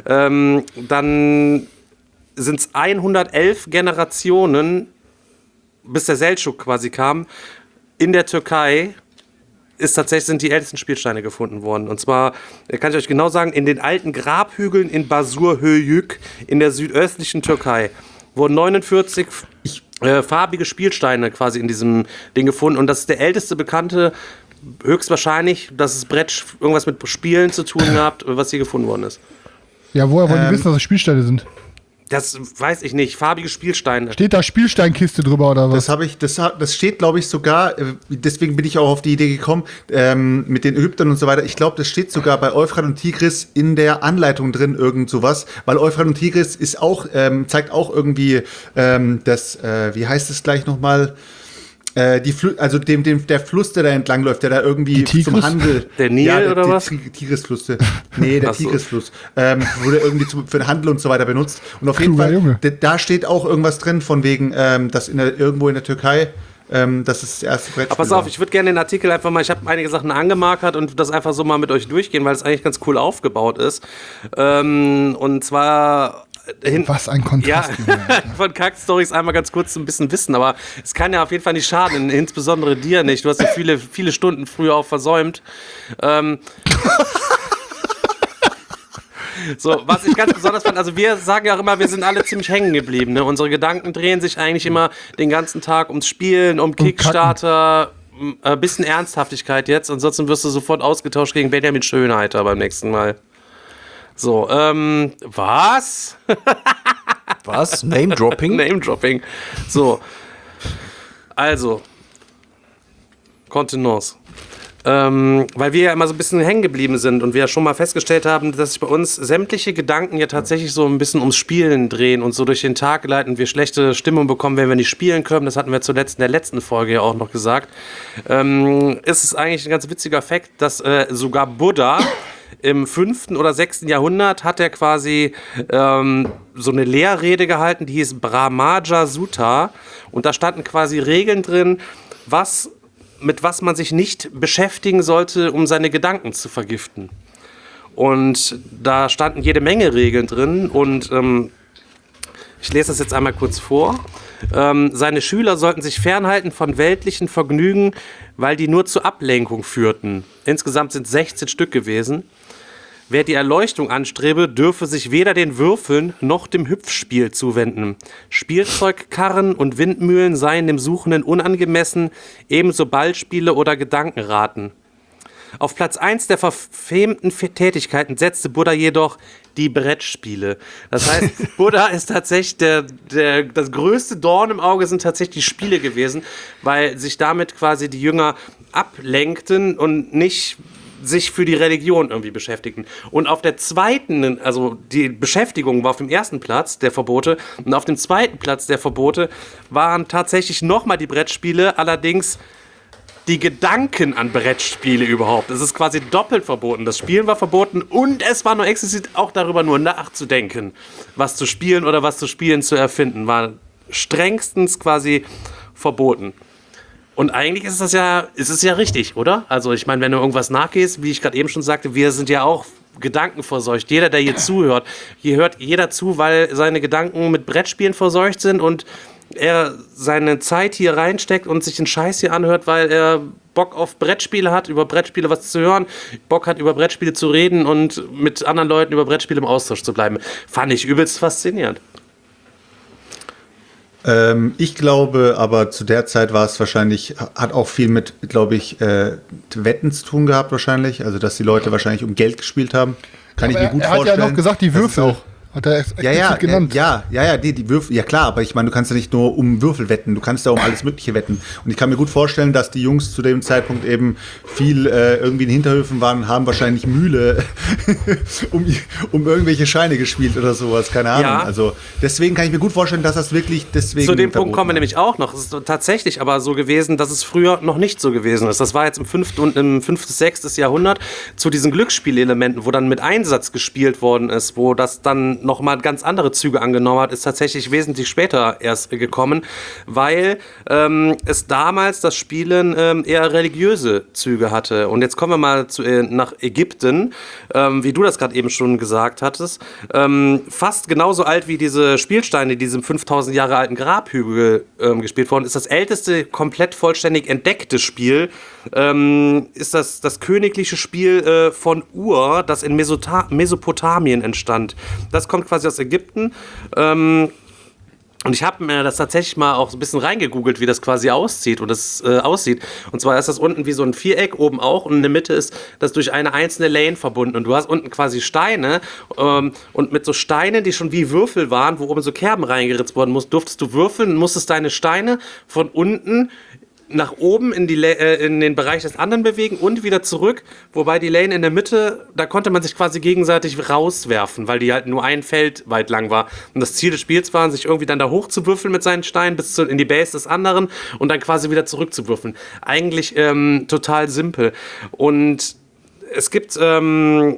Speaker 3: dann sind es 111 Generationen, bis der Seldschuq quasi kam. In der Türkei sind die ältesten Spielsteine gefunden worden. Und zwar, kann ich euch genau sagen, in den alten Grabhügeln in Basurhöyük in der südöstlichen Türkei wurden 49 farbige Spielsteine quasi in diesem Ding gefunden. Und das ist der älteste bekannte, höchstwahrscheinlich, dass es irgendwas mit Spielen zu tun gehabt, was hier gefunden worden ist.
Speaker 4: Ja, woher wollen die wissen, dass es Spielsteine sind?
Speaker 3: Das weiß ich nicht. Farbige Spielsteine.
Speaker 4: Steht da Spielsteinkiste drüber oder was?
Speaker 6: Das steht, glaube ich, sogar, deswegen bin ich auch auf die Idee gekommen, mit den Ägyptern und so weiter. Ich glaube, das steht sogar bei Euphrat und Tigris in der Anleitung drin, irgend sowas, weil Euphrat und Tigris ist auch, zeigt auch irgendwie wie heißt es gleich nochmal? Also der Fluss, der da entlang läuft, der da irgendwie zum Handel.
Speaker 3: Der Nil oder was?
Speaker 6: Tigrisfluss. Nee, der
Speaker 3: Ach so.
Speaker 6: Tigrisfluss. Wurde irgendwie für den Handel und so weiter benutzt. Und auf jeden
Speaker 4: Kluger
Speaker 6: Fall,
Speaker 4: Junge.
Speaker 6: da steht auch irgendwas drin, von wegen, dass irgendwo in der Türkei, das ist das erste Brettspiel.
Speaker 3: Aber pass auf, ich würde gerne den Artikel einfach mal, ich habe einige Sachen angemarkert und das einfach so mal mit euch durchgehen, weil es eigentlich ganz cool aufgebaut ist. Und zwar...
Speaker 4: Was ein Kontrast.
Speaker 3: Ja, von Kack-Stories einmal ganz kurz ein bisschen wissen, aber es kann ja auf jeden Fall nicht schaden, insbesondere dir nicht. Du hast ja viele Stunden früher auch versäumt. So, was ich ganz besonders fand, also wir sagen ja auch immer, wir sind alle ziemlich hängen geblieben. Ne? Unsere Gedanken drehen sich eigentlich immer den ganzen Tag ums Spielen, um Kickstarter, ein bisschen Ernsthaftigkeit jetzt. Ansonsten wirst du sofort ausgetauscht gegen Benjamin Schönheiter beim nächsten Mal. So, was?
Speaker 5: Was? Name-Dropping?
Speaker 3: Name-Dropping. So. Also. Kontenance. Weil wir ja immer so ein bisschen hängen geblieben sind und wir ja schon mal festgestellt haben, dass sich bei uns sämtliche Gedanken ja tatsächlich so ein bisschen ums Spielen drehen und so durch den Tag leiten und wir schlechte Stimmung bekommen, wenn wir nicht spielen können. Das hatten wir zuletzt in der letzten Folge ja auch noch gesagt. Ist es eigentlich ein ganz witziger Fakt, dass sogar Buddha im 5. oder 6. Jahrhundert hat er quasi so eine Lehrrede gehalten, die hieß Brahmaja Sutta. Und da standen quasi Regeln drin, mit was man sich nicht beschäftigen sollte, um seine Gedanken zu vergiften. Und da standen jede Menge Regeln drin. Und ich lese das jetzt einmal kurz vor. Seine Schüler sollten sich fernhalten von weltlichen Vergnügen, weil die nur zur Ablenkung führten. Insgesamt sind 16 Stück gewesen. Wer die Erleuchtung anstrebe, dürfe sich weder den Würfeln noch dem Hüpfspiel zuwenden. Spielzeugkarren und Windmühlen seien dem Suchenden unangemessen, ebenso Ballspiele oder Gedankenraten. Auf Platz 1 der verfemten Tätigkeiten setzte Buddha jedoch die Brettspiele. Das heißt, Buddha ist tatsächlich das größte Dorn im Auge sind tatsächlich die Spiele gewesen, weil sich damit quasi die Jünger ablenkten und nicht sich für die Religion irgendwie beschäftigten. Und auf der zweiten, also die Beschäftigung war auf dem ersten Platz der Verbote und auf dem zweiten Platz der Verbote waren tatsächlich nochmal die Brettspiele, allerdings die Gedanken an Brettspiele überhaupt. Es ist quasi doppelt verboten. Das Spielen war verboten und es war nur explizit auch darüber nur nachzudenken, was zu spielen oder was zu spielen zu erfinden, war strengstens quasi verboten. Und eigentlich ist es ja richtig, oder? Also ich meine, wenn du irgendwas nachgehst, wie ich gerade eben schon sagte, wir sind ja auch gedankenverseucht. Jeder, der hier zuhört, hier hört jeder zu, weil seine Gedanken mit Brettspielen verseucht sind und er seine Zeit hier reinsteckt und sich den Scheiß hier anhört, weil er Bock auf Brettspiele hat, über Brettspiele was zu hören, Bock hat, über Brettspiele zu reden und mit anderen Leuten über Brettspiele im Austausch zu bleiben. Fand ich übelst faszinierend.
Speaker 6: Ich glaube, aber zu der Zeit war es wahrscheinlich, hat auch viel mit, glaube ich, Wetten zu tun gehabt wahrscheinlich. Also, dass die Leute wahrscheinlich um Geld gespielt haben. Kann ich mir gut vorstellen.
Speaker 4: Er hat ja noch gesagt, die Würfel auch. Hat er explizit genannt.
Speaker 6: Die Würfel, ja klar, aber ich meine, du kannst ja nicht nur um Würfel wetten, du kannst ja um alles Mögliche wetten. Und ich kann mir gut vorstellen, dass die Jungs zu dem Zeitpunkt eben viel irgendwie in Hinterhöfen waren und haben wahrscheinlich Mühle um irgendwelche Scheine gespielt oder sowas, keine Ahnung.
Speaker 3: Ja.
Speaker 6: Also deswegen kann ich mir gut vorstellen, dass das wirklich deswegen.
Speaker 3: Zu dem Punkt kommen wir nämlich auch noch. Es ist tatsächlich aber so gewesen, dass es früher noch nicht so gewesen ist. Das war jetzt im 5. und im 5. 6. Jahrhundert zu diesen Glücksspielelementen, wo dann mit Einsatz gespielt worden ist, wo das dann nochmal ganz andere Züge angenommen hat, ist tatsächlich wesentlich später erst gekommen, weil es damals das Spielen eher religiöse Züge hatte. Und jetzt kommen wir mal nach Ägypten, wie du das gerade eben schon gesagt hattest. Fast genauso alt wie diese Spielsteine, die diesem 5000 Jahre alten Grabhügel gespielt worden, ist das älteste, komplett vollständig entdeckte Spiel, ist das königliche Spiel von Ur, das in Mesopotamien entstand. Das kommt quasi aus Ägypten. Und ich habe mir das tatsächlich mal auch so ein bisschen reingegoogelt, wie das quasi aussieht. Und zwar ist das unten wie so ein Viereck, oben auch. Und in der Mitte ist das durch eine einzelne Lane verbunden. Und du hast unten quasi Steine. Und mit so Steinen, die schon wie Würfel waren, wo oben so Kerben reingeritzt worden durftest du würfeln und musstest deine Steine von unten nach oben in den Bereich des anderen bewegen und wieder zurück, wobei die Lane in der Mitte, da konnte man sich quasi gegenseitig rauswerfen, weil die halt nur ein Feld weit lang war. Und das Ziel des Spiels war, sich irgendwie dann da hochzuwürfeln mit seinen Steinen bis in die Base des anderen und dann quasi wieder zurückzuwürfeln. Eigentlich total simpel. Und es gibt nach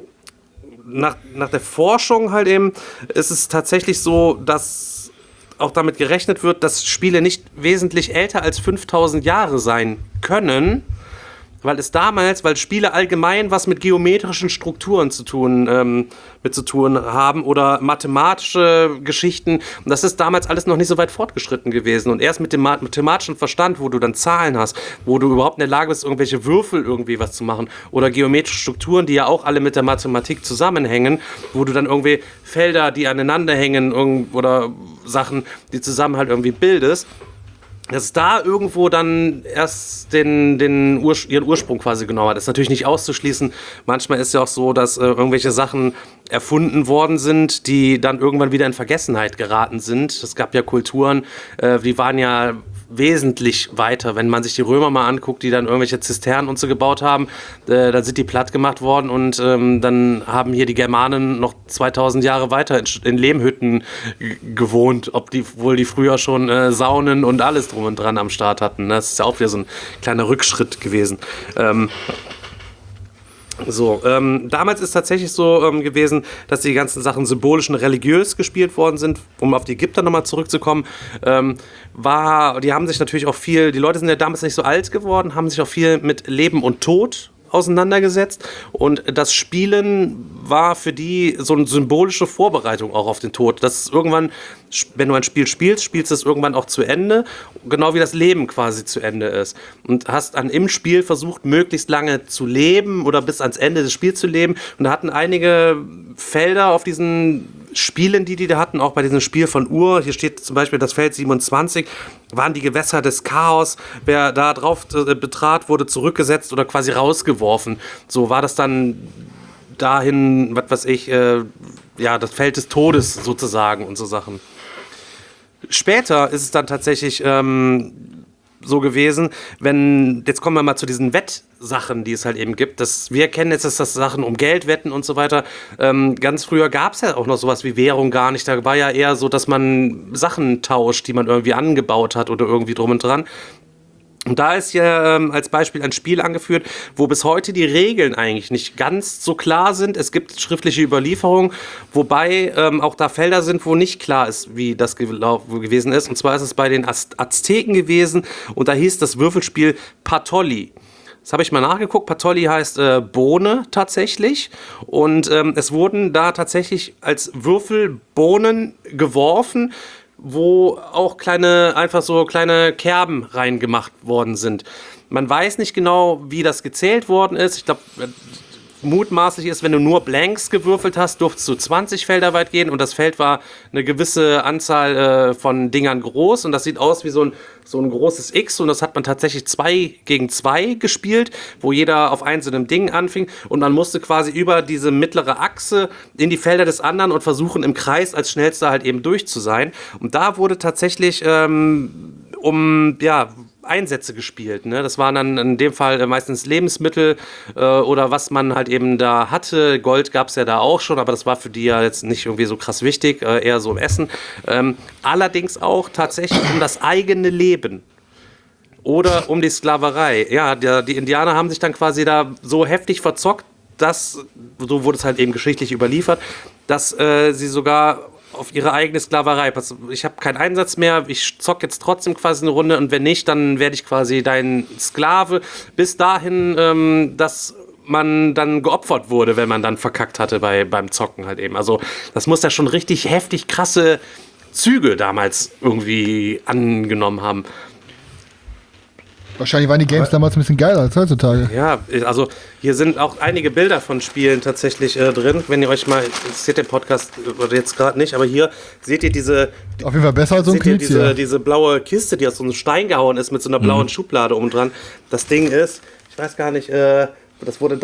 Speaker 3: der Forschung halt eben, ist es tatsächlich so, dass auch damit gerechnet wird, dass Spiele nicht wesentlich älter als 5000 Jahre sein können, weil Spiele allgemein was mit geometrischen Strukturen zu tun haben oder mathematische Geschichten. Und das ist damals alles noch nicht so weit fortgeschritten gewesen. Und erst mit dem mathematischen Verstand, wo du dann Zahlen hast, wo du überhaupt in der Lage bist, irgendwelche Würfel irgendwie was zu machen oder geometrische Strukturen, die ja auch alle mit der Mathematik zusammenhängen, wo du dann irgendwie Felder, die aneinander hängen oder Sachen, die zusammen halt irgendwie bildest, dass es da irgendwo dann erst ihren Ursprung quasi genommen hat. Das ist natürlich nicht auszuschließen. Manchmal ist es ja auch so, dass irgendwelche Sachen erfunden worden sind, die dann irgendwann wieder in Vergessenheit geraten sind. Es gab ja Kulturen, die waren ja wesentlich weiter. Wenn man sich die Römer mal anguckt, die dann irgendwelche Zisternen und so gebaut haben, dann sind die platt gemacht worden und dann haben hier die Germanen noch 2000 Jahre weiter in Lehmhütten gewohnt, obwohl die früher schon Saunen und alles drum und dran am Start hatten. Das ist ja auch wieder so ein kleiner Rückschritt gewesen. Damals ist tatsächlich so gewesen, dass die ganzen Sachen symbolisch und religiös gespielt worden sind. Um auf die Ägypter nochmal zurückzukommen, die haben sich natürlich auch viel, die Leute sind ja damals nicht so alt geworden, haben sich auch viel mit Leben und Tod auseinandergesetzt und das Spielen war für die so eine symbolische Vorbereitung auch auf den Tod. Das ist irgendwann, wenn du ein Spiel spielst du es irgendwann auch zu Ende, genau wie das Leben quasi zu Ende ist. Und hast dann im Spiel versucht, möglichst lange zu leben oder bis ans Ende des Spiels zu leben. Und da hatten einige Felder auf diesen Spielen, die da hatten, auch bei diesem Spiel von Ur, hier steht zum Beispiel das Feld 27, waren die Gewässer des Chaos. Wer da drauf betrat, wurde zurückgesetzt oder quasi rausgeworfen. So war das dann dahin, was weiß ich, das Feld des Todes sozusagen und so Sachen. Später ist es dann tatsächlich so gewesen, jetzt kommen wir mal zu diesen Wettsachen, die es halt eben gibt. Wir kennen jetzt das Sachen um Geld, Wetten und so weiter. Ganz früher gab es ja auch noch sowas wie Währung gar nicht. Da war ja eher so, dass man Sachen tauscht, die man irgendwie angebaut hat oder irgendwie drum und dran. Und da ist ja als Beispiel ein Spiel angeführt, wo bis heute die Regeln eigentlich nicht ganz so klar sind. Es gibt schriftliche Überlieferungen, wobei auch da Felder sind, wo nicht klar ist, wie das gewesen ist. Und zwar ist es bei den Azteken gewesen und da hieß das Würfelspiel Patolli. Das habe ich mal nachgeguckt. Patolli heißt Bohne tatsächlich. Und es wurden da tatsächlich als Würfel Bohnen geworfen, wo auch einfach so kleine Kerben reingemacht worden sind. Man weiß nicht genau, wie das gezählt worden ist. Ich glaube, mutmaßlich ist, wenn du nur Blanks gewürfelt hast, durftest du 20 Felder weit gehen und das Feld war eine gewisse Anzahl von Dingern groß und das sieht aus wie so ein großes X und das hat man tatsächlich 2 gegen 2 gespielt, wo jeder auf einzelnem Ding anfing und man musste quasi über diese mittlere Achse in die Felder des anderen und versuchen im Kreis als Schnellster halt eben durch zu sein und da wurde tatsächlich Einsätze gespielt. Ne? Das waren dann in dem Fall meistens Lebensmittel oder was man halt eben da hatte. Gold gab es ja da auch schon, aber das war für die ja jetzt nicht irgendwie so krass wichtig, eher so im Essen. Allerdings auch tatsächlich um das eigene Leben. Oder um die Sklaverei. Ja, die Indianer haben sich dann quasi da so heftig verzockt, so wurde es halt eben geschichtlich überliefert, dass sie sogar auf ihre eigene Sklaverei. Ich habe keinen Einsatz mehr, ich zock jetzt trotzdem quasi eine Runde und wenn nicht, dann werde ich quasi dein Sklave. Bis dahin, dass man dann geopfert wurde, wenn man dann verkackt hatte beim Zocken halt eben. Also das muss ja schon richtig heftig krasse Züge damals irgendwie angenommen haben.
Speaker 4: Wahrscheinlich waren die Games damals ein bisschen geiler als heutzutage.
Speaker 3: Ja, also hier sind auch einige Bilder von Spielen tatsächlich drin. Wenn ihr euch mal, seht den Podcast oder jetzt gerade nicht, aber hier seht ihr
Speaker 4: auf jeden Fall besser als so ein Knizia.
Speaker 3: diese blaue Kiste, die aus so einem Stein gehauen ist mit so einer blauen Schublade oben dran. Das Ding ist, ich weiß gar nicht, das wurde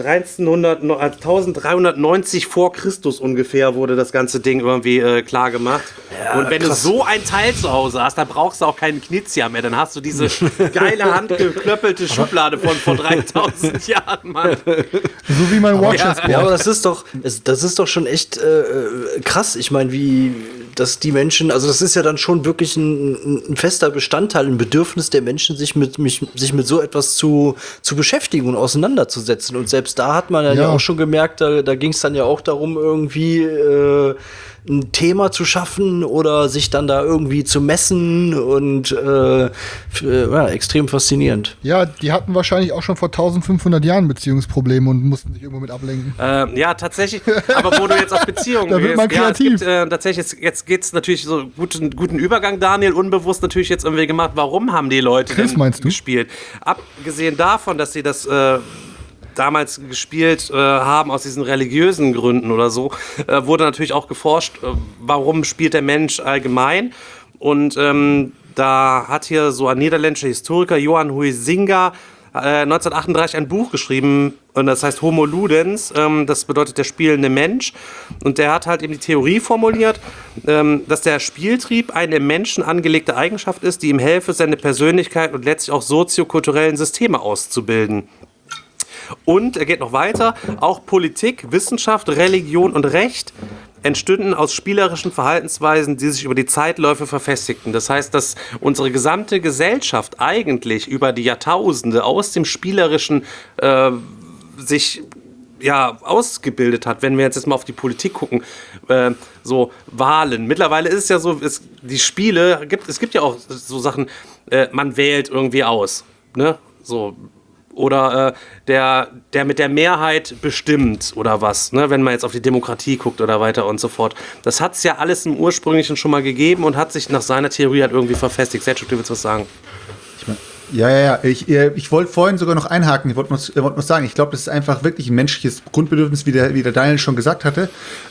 Speaker 3: 1390 vor Christus ungefähr wurde das ganze Ding irgendwie klar gemacht. Ja, und wenn du so ein Teil zu Hause hast, dann brauchst du auch keinen Knizia mehr. Dann hast du diese geile handgeklöppelte Schublade von vor 3000 Jahren, Mann.
Speaker 4: So wie mein Watches.
Speaker 5: Ja, aber das ist doch schon echt krass. Ich meine, dass die Menschen, also das ist ja dann schon wirklich ein fester Bestandteil, ein Bedürfnis der Menschen, sich mit so etwas zu beschäftigen und auseinanderzusetzen. Und selbst da hat man dann ja auch schon gemerkt, da ging es dann ja auch darum, irgendwie ein Thema zu schaffen oder sich dann da irgendwie zu messen und extrem faszinierend.
Speaker 4: Ja, die hatten wahrscheinlich auch schon vor 1500 Jahren Beziehungsprobleme und mussten sich irgendwo mit ablenken.
Speaker 3: Ja, tatsächlich. Aber wo du jetzt auf Beziehungen
Speaker 4: da wird man kreativ.
Speaker 3: Ja, es gibt, tatsächlich, jetzt geht's natürlich so guten Übergang, Daniel, unbewusst natürlich jetzt irgendwie gemacht. Warum haben die Leute
Speaker 4: Chris, meinst du?
Speaker 3: gespielt? Abgesehen davon, dass sie das damals gespielt haben aus diesen religiösen Gründen oder so, wurde natürlich auch geforscht, warum spielt der Mensch allgemein. Und da hat hier so ein niederländischer Historiker, Johan Huizinga, 1938 ein Buch geschrieben, und das heißt Homo Ludens, das bedeutet der spielende Mensch. Und der hat halt eben die Theorie formuliert, dass der Spieltrieb eine im Menschen angelegte Eigenschaft ist, die ihm helfe, seine Persönlichkeit und letztlich auch soziokulturellen Systeme auszubilden. Und er geht noch weiter, auch Politik, Wissenschaft, Religion und Recht entstünden aus spielerischen Verhaltensweisen, die sich über die Zeitläufe verfestigten. Das heißt, dass unsere gesamte Gesellschaft eigentlich über die Jahrtausende aus dem Spielerischen sich ausgebildet hat. Wenn wir jetzt mal auf die Politik gucken, so Wahlen. Mittlerweile ist es ja so, die Spiele, es gibt ja auch so Sachen, man wählt irgendwie aus, ne? So. Oder der mit der Mehrheit bestimmt oder was, ne? Wenn man jetzt auf die Demokratie guckt oder weiter und so fort. Das hat es ja alles im Ursprünglichen schon mal gegeben und hat sich nach seiner Theorie halt irgendwie verfestigt. Selchuk, du willst was sagen?
Speaker 6: Ja. Ich wollte vorhin sogar noch einhaken. Ich wollte noch sagen, ich glaube, das ist einfach wirklich ein menschliches Grundbedürfnis, wie der Daniel schon gesagt hatte.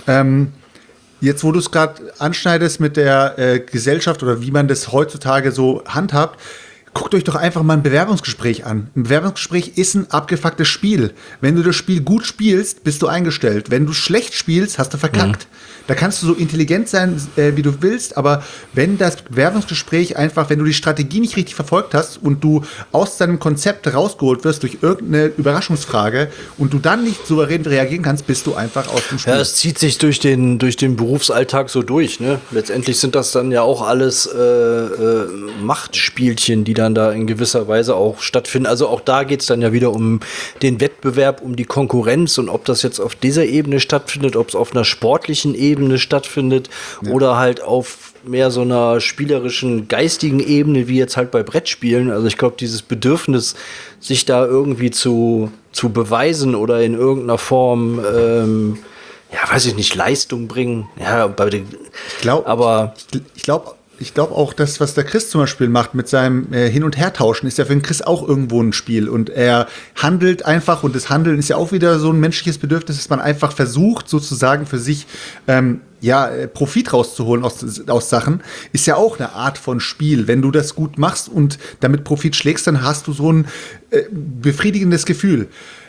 Speaker 6: Jetzt, wo du es gerade anschneidest mit der Gesellschaft oder wie man das heutzutage so handhabt, guckt euch doch einfach mal ein Bewerbungsgespräch an. Ein Bewerbungsgespräch ist ein abgefucktes Spiel. Wenn du das Spiel gut spielst, bist du eingestellt. Wenn du schlecht spielst, hast du verkackt. Da kannst du so intelligent sein, wie du willst, aber wenn das Bewerbungsgespräch einfach, wenn du die Strategie nicht richtig verfolgt hast und du aus deinem Konzept rausgeholt wirst durch irgendeine Überraschungsfrage und du dann nicht souverän reagieren kannst, bist du einfach aus dem Spiel.
Speaker 5: Ja, es zieht sich durch den Berufsalltag so durch, ne? Letztendlich sind das dann ja auch alles Machtspielchen, die dann da in gewisser Weise auch stattfinden. Also auch da geht es dann ja wieder um den Wettbewerb, um die Konkurrenz und ob das jetzt auf dieser Ebene stattfindet, ob es auf einer sportlichen Ebene stattfindet oder halt auf mehr so einer spielerischen, geistigen Ebene, wie jetzt halt bei Brettspielen. Also ich glaube, dieses Bedürfnis, sich da irgendwie zu beweisen oder in irgendeiner Form, weiß ich nicht, Leistung bringen. Ja, ich glaube
Speaker 6: ich glaube auch, das, was der Chris zum Beispiel macht mit seinem Hin- und Hertauschen, ist ja für den Chris auch irgendwo ein Spiel. Und er handelt einfach, und das Handeln ist ja auch wieder so ein menschliches Bedürfnis, dass man einfach versucht, sozusagen für sich Profit rauszuholen aus Sachen, ist ja auch eine Art von Spiel. Wenn du das gut machst und damit Profit schlägst, dann hast du so ein befriedigendes Gefühl.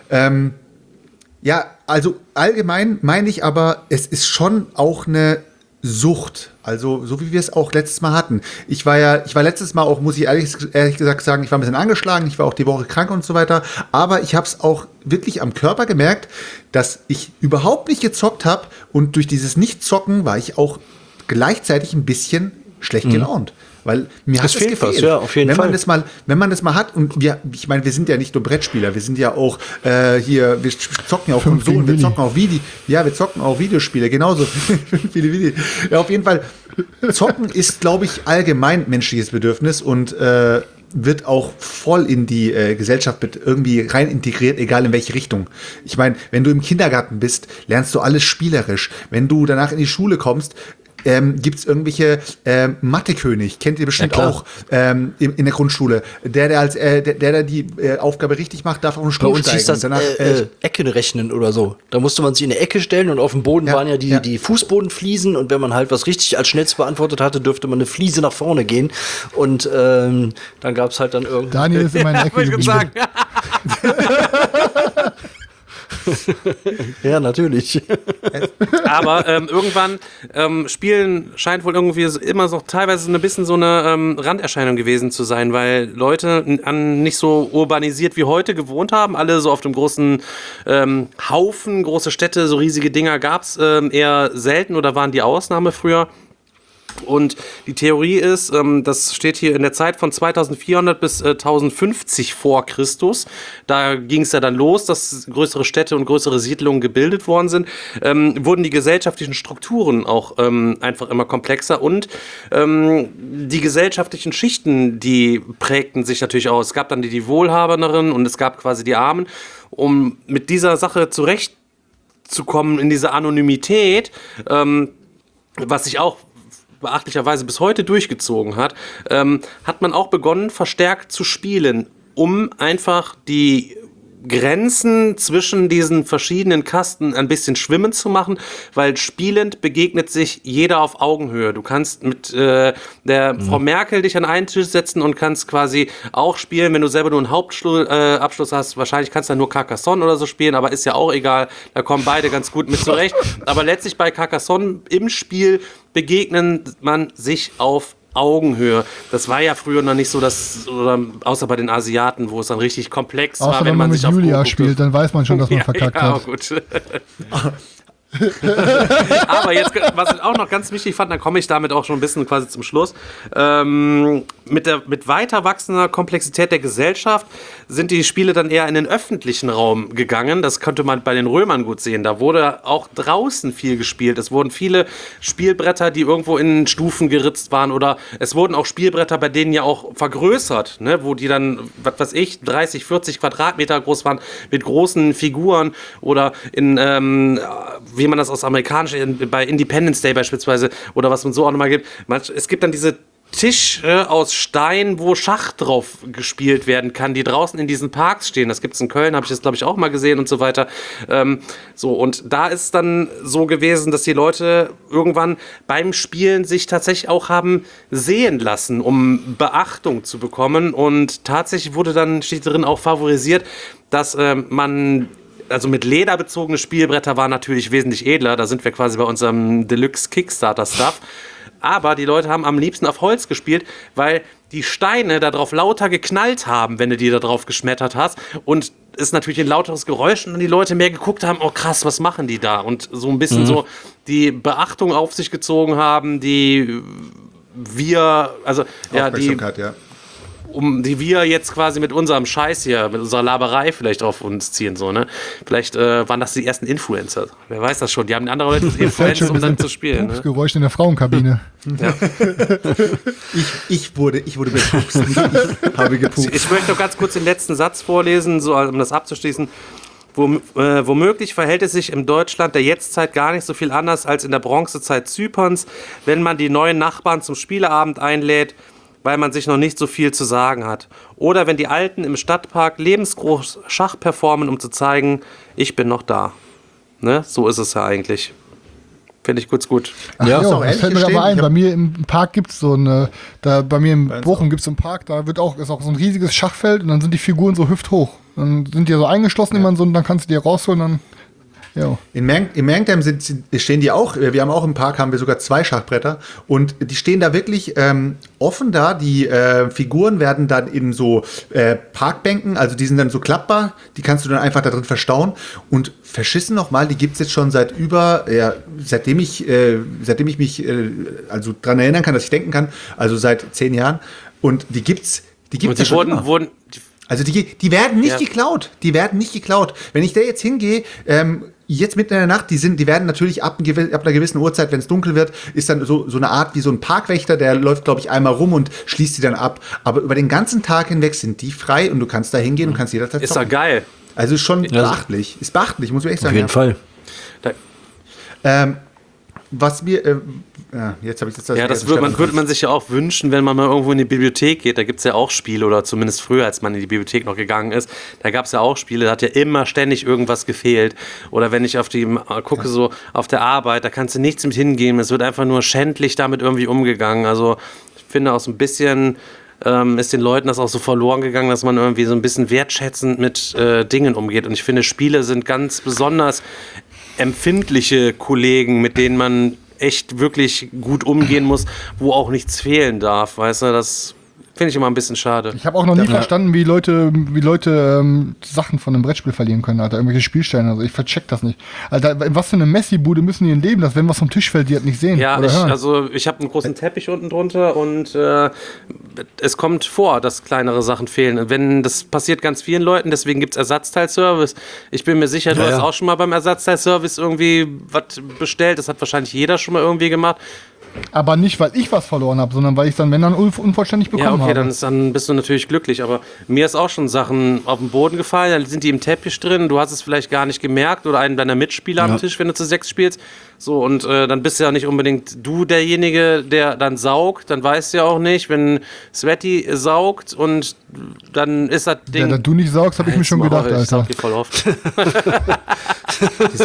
Speaker 6: Also allgemein meine ich aber, es ist schon auch eine Sucht, also so wie wir es auch letztes Mal hatten. Ich war letztes Mal auch, muss ich ehrlich gesagt sagen, ich war ein bisschen angeschlagen, ich war auch die Woche krank und so weiter, aber ich habe es auch wirklich am Körper gemerkt, dass ich überhaupt nicht gezockt habe und durch dieses Nicht-Zocken war ich auch gleichzeitig ein bisschen schlecht gelaunt. Weil mir hat es gefehlt.
Speaker 5: Was, ja, auf jeden Fall.
Speaker 6: Wenn man das mal hat, und ich meine, wir sind ja nicht nur Brettspieler, wir sind ja auch wir zocken ja auch Konsolen, wir zocken auch wir zocken auch Videospiele, genauso viele Videos. Ja, auf jeden Fall, Zocken ist, glaube ich, allgemein menschliches Bedürfnis und wird auch voll in die Gesellschaft mit irgendwie rein integriert, egal in welche Richtung. Ich meine, wenn du im Kindergarten bist, lernst du alles spielerisch. Wenn du danach in die Schule kommst, gibt es irgendwelche Mathe-König, kennt ihr bestimmt auch in der Grundschule. Der die Aufgabe richtig macht, darf auf den Stuhl
Speaker 5: Bei uns hieß das Ecken rechnen oder so. Da musste man sich in eine Ecke stellen und auf dem Boden waren ja die Fußbodenfliesen und wenn man halt was richtig als schnellst beantwortet hatte, dürfte man eine Fliese nach vorne gehen und dann gab es halt dann irgendwie...
Speaker 4: Daniel ist in meiner Ecke geblieben.
Speaker 5: Ja, natürlich.
Speaker 3: Aber irgendwann Spielen scheint wohl irgendwie immer so teilweise ein bisschen so eine Randerscheinung gewesen zu sein, weil Leute nicht so urbanisiert wie heute gewohnt haben, alle so auf dem großen Haufen, große Städte, so riesige Dinger gab es eher selten oder waren die Ausnahme früher. Und die Theorie ist, das steht hier in der Zeit von 2400 bis 1050 vor Christus. Da ging es ja dann los, dass größere Städte und größere Siedlungen gebildet worden sind. Wurden die gesellschaftlichen Strukturen auch einfach immer komplexer und die gesellschaftlichen Schichten, die prägten sich natürlich aus. Es gab dann die Wohlhabenderen und es gab quasi die Armen. Um mit dieser Sache zurechtzukommen in diese Anonymität, was sich auch beachtlicherweise bis heute durchgezogen hat, hat man auch begonnen, verstärkt zu spielen, um einfach die Grenzen zwischen diesen verschiedenen Kasten ein bisschen schwimmen zu machen, weil spielend begegnet sich jeder auf Augenhöhe. Du kannst mit der Frau Merkel dich an einen Tisch setzen und kannst quasi auch spielen, wenn du selber nur einen Hauptabschluss hast. Wahrscheinlich kannst du dann nur Carcassonne oder so spielen, aber ist ja auch egal. Da kommen beide ganz gut mit zurecht. Aber letztlich bei Carcassonne im Spiel begegnen man sich auf Augenhöhe. Das war ja früher noch nicht so, außer bei den Asiaten, wo es dann richtig komplex war.
Speaker 4: Außer wenn man mit Julia spielt, dann weiß man schon, dass man verkackt hat.
Speaker 3: Gut. Aber jetzt, was ich auch noch ganz wichtig fand, dann komme ich damit auch schon ein bisschen quasi zum Schluss, mit weiter wachsender Komplexität der Gesellschaft sind die Spiele dann eher in den öffentlichen Raum gegangen. Das konnte man bei den Römern gut sehen. Da wurde auch draußen viel gespielt. Es wurden viele Spielbretter, die irgendwo in Stufen geritzt waren, oder es wurden auch Spielbretter, bei denen ja auch vergrößert, ne, wo die dann, was weiß ich, 30, 40 Quadratmeter groß waren, mit großen Figuren oder in, wie man das aus amerikanischen, bei Independence Day beispielsweise, oder was man so auch nochmal gibt. Es gibt dann diese Tische aus Stein, wo Schach drauf gespielt werden kann, die draußen in diesen Parks stehen. Das gibt es in Köln, habe ich das, glaube ich, auch mal gesehen und so weiter. Und da ist dann so gewesen, dass die Leute irgendwann beim Spielen sich tatsächlich auch haben sehen lassen, um Beachtung zu bekommen. Und tatsächlich wurde dann, steht drin, auch favorisiert, dass also mit Leder bezogene Spielbretter waren natürlich wesentlich edler. Da sind wir quasi bei unserem Deluxe Kickstarter-Stuff. Aber die Leute haben am liebsten auf Holz gespielt, weil die Steine da drauf lauter geknallt haben, wenn du die da drauf geschmettert hast. Und es natürlich ein lauteres Geräusch und die Leute mehr geguckt haben, oh krass, was machen die da? Und so ein bisschen so die Beachtung auf sich gezogen haben, die wir jetzt quasi mit unserem Scheiß hier, mit unserer Laberei vielleicht auf uns ziehen, so, ne? Vielleicht waren das die ersten Influencer. Wer weiß das schon? Die haben andere Leute influenced, um dann zu spielen.
Speaker 4: Das Geräusch in der Frauenkabine.
Speaker 3: Ja.
Speaker 6: Ich wurde bepupst. Ich habe gepupst.
Speaker 3: Ich möchte noch ganz kurz den letzten Satz vorlesen, so um das abzuschließen. Womöglich verhält es sich im Deutschland der Jetztzeit gar nicht so viel anders als in der Bronzezeit Zyperns, wenn man die neuen Nachbarn zum Spieleabend einlädt, weil man sich noch nicht so viel zu sagen hat. Oder wenn die Alten im Stadtpark lebensgroß Schach performen, um zu zeigen, ich bin noch da. Ne? So ist es ja eigentlich. Finde ich gut.
Speaker 4: Ach,
Speaker 5: Ja,
Speaker 4: ja,
Speaker 5: ist auch
Speaker 4: das
Speaker 6: ehrlich
Speaker 4: fällt mir
Speaker 6: gestehen,
Speaker 4: aber ein.
Speaker 6: ich
Speaker 4: Bei
Speaker 6: hab-
Speaker 4: mir im Park gibt es so eine, bei mir in Bochum gibt es so einen Park, da ist auch so ein riesiges Schachfeld und dann sind die Figuren so hüfthoch. Dann sind die so eingeschlossen immer so und dann kannst du die rausholen, dann, ja.
Speaker 6: In Mangdam stehen die auch, wir haben auch im Park, haben wir sogar 2 Schachbretter und die stehen da wirklich offen da, die Figuren werden dann in so Parkbänken, also die sind dann so klappbar, die kannst du dann einfach da drin verstauen und verschissen nochmal, die gibt es jetzt schon seitdem ich mich also dran erinnern kann, dass ich denken kann, also seit 10 Jahren und die gibt's
Speaker 3: Und
Speaker 6: ja
Speaker 3: die
Speaker 6: schon immer.
Speaker 3: wurden
Speaker 6: Also die werden nicht
Speaker 3: Ja.
Speaker 6: geklaut. Die werden nicht geklaut. Wenn ich da jetzt hingehe, jetzt mitten in der Nacht, die werden natürlich ab einer gewissen Uhrzeit, wenn es dunkel wird, ist dann so eine Art wie so ein Parkwächter, der läuft, glaube ich, einmal rum und schließt die dann ab. Aber über den ganzen Tag hinweg sind die frei und du kannst da hingehen und kannst jederzeit
Speaker 3: ist doch
Speaker 6: zocken.
Speaker 3: geil.
Speaker 6: Also ist schon beachtlich. Ist beachtlich, muss ich echt
Speaker 5: Auf
Speaker 6: sagen.
Speaker 5: jeden Fall.
Speaker 6: Was mir, jetzt habe ich das.
Speaker 3: Ja, das würde man sich ja auch wünschen, wenn man mal irgendwo in die Bibliothek geht. Da gibt es ja auch Spiele, oder zumindest früher, als man in die Bibliothek noch gegangen ist, da gab es ja auch Spiele, da hat ja immer ständig irgendwas gefehlt. Oder wenn ich gucke, so auf der Arbeit, da kannst du nichts mit hingehen. Es wird einfach nur schändlich damit irgendwie umgegangen. Also ich finde auch so ein bisschen ist den Leuten das auch so verloren gegangen, dass man irgendwie so ein bisschen wertschätzend mit Dingen umgeht. Und ich finde, Spiele sind ganz besonders empfindliche Kollegen, mit denen man echt wirklich gut umgehen muss, wo auch nichts fehlen darf, weißt du, das finde ich immer ein bisschen schade.
Speaker 4: Ich habe auch noch nie verstanden, wie Leute Sachen von einem Brettspiel verlieren können, Alter. Irgendwelche Spielsteine. Also ich vercheck das nicht. Alter, in was für eine Messi-Bude müssen die denn leben, dass wenn was vom Tisch fällt, die halt nicht sehen
Speaker 3: Ja,
Speaker 4: oder hören.
Speaker 3: ich habe einen großen Teppich unten drunter und es kommt vor, dass kleinere Sachen fehlen. Das passiert ganz vielen Leuten, deswegen gibt es Ersatzteilservice. Ich bin mir sicher, du hast auch schon mal beim Ersatzteilservice irgendwie was bestellt. Das hat wahrscheinlich jeder schon mal irgendwie gemacht.
Speaker 4: Aber nicht, weil ich was verloren habe, sondern weil ich dann, wenn dann unvollständig bekommen
Speaker 3: Ja, okay,
Speaker 4: habe.
Speaker 3: dann bist du natürlich glücklich, aber mir ist auch schon Sachen auf den Boden gefallen, dann sind die im Teppich drin, du hast es vielleicht gar nicht gemerkt oder einen deiner Mitspieler am Tisch, wenn du zu 6 spielst. So, und dann bist du ja nicht unbedingt du derjenige, der dann saugt, dann weißt du ja auch nicht, wenn Sweaty saugt und dann ist das Ding...
Speaker 4: Ja, da du nicht saugst, habe ich mir schon gedacht,
Speaker 3: Ich
Speaker 4: Alter.
Speaker 3: saug die voll oft.
Speaker 6: Die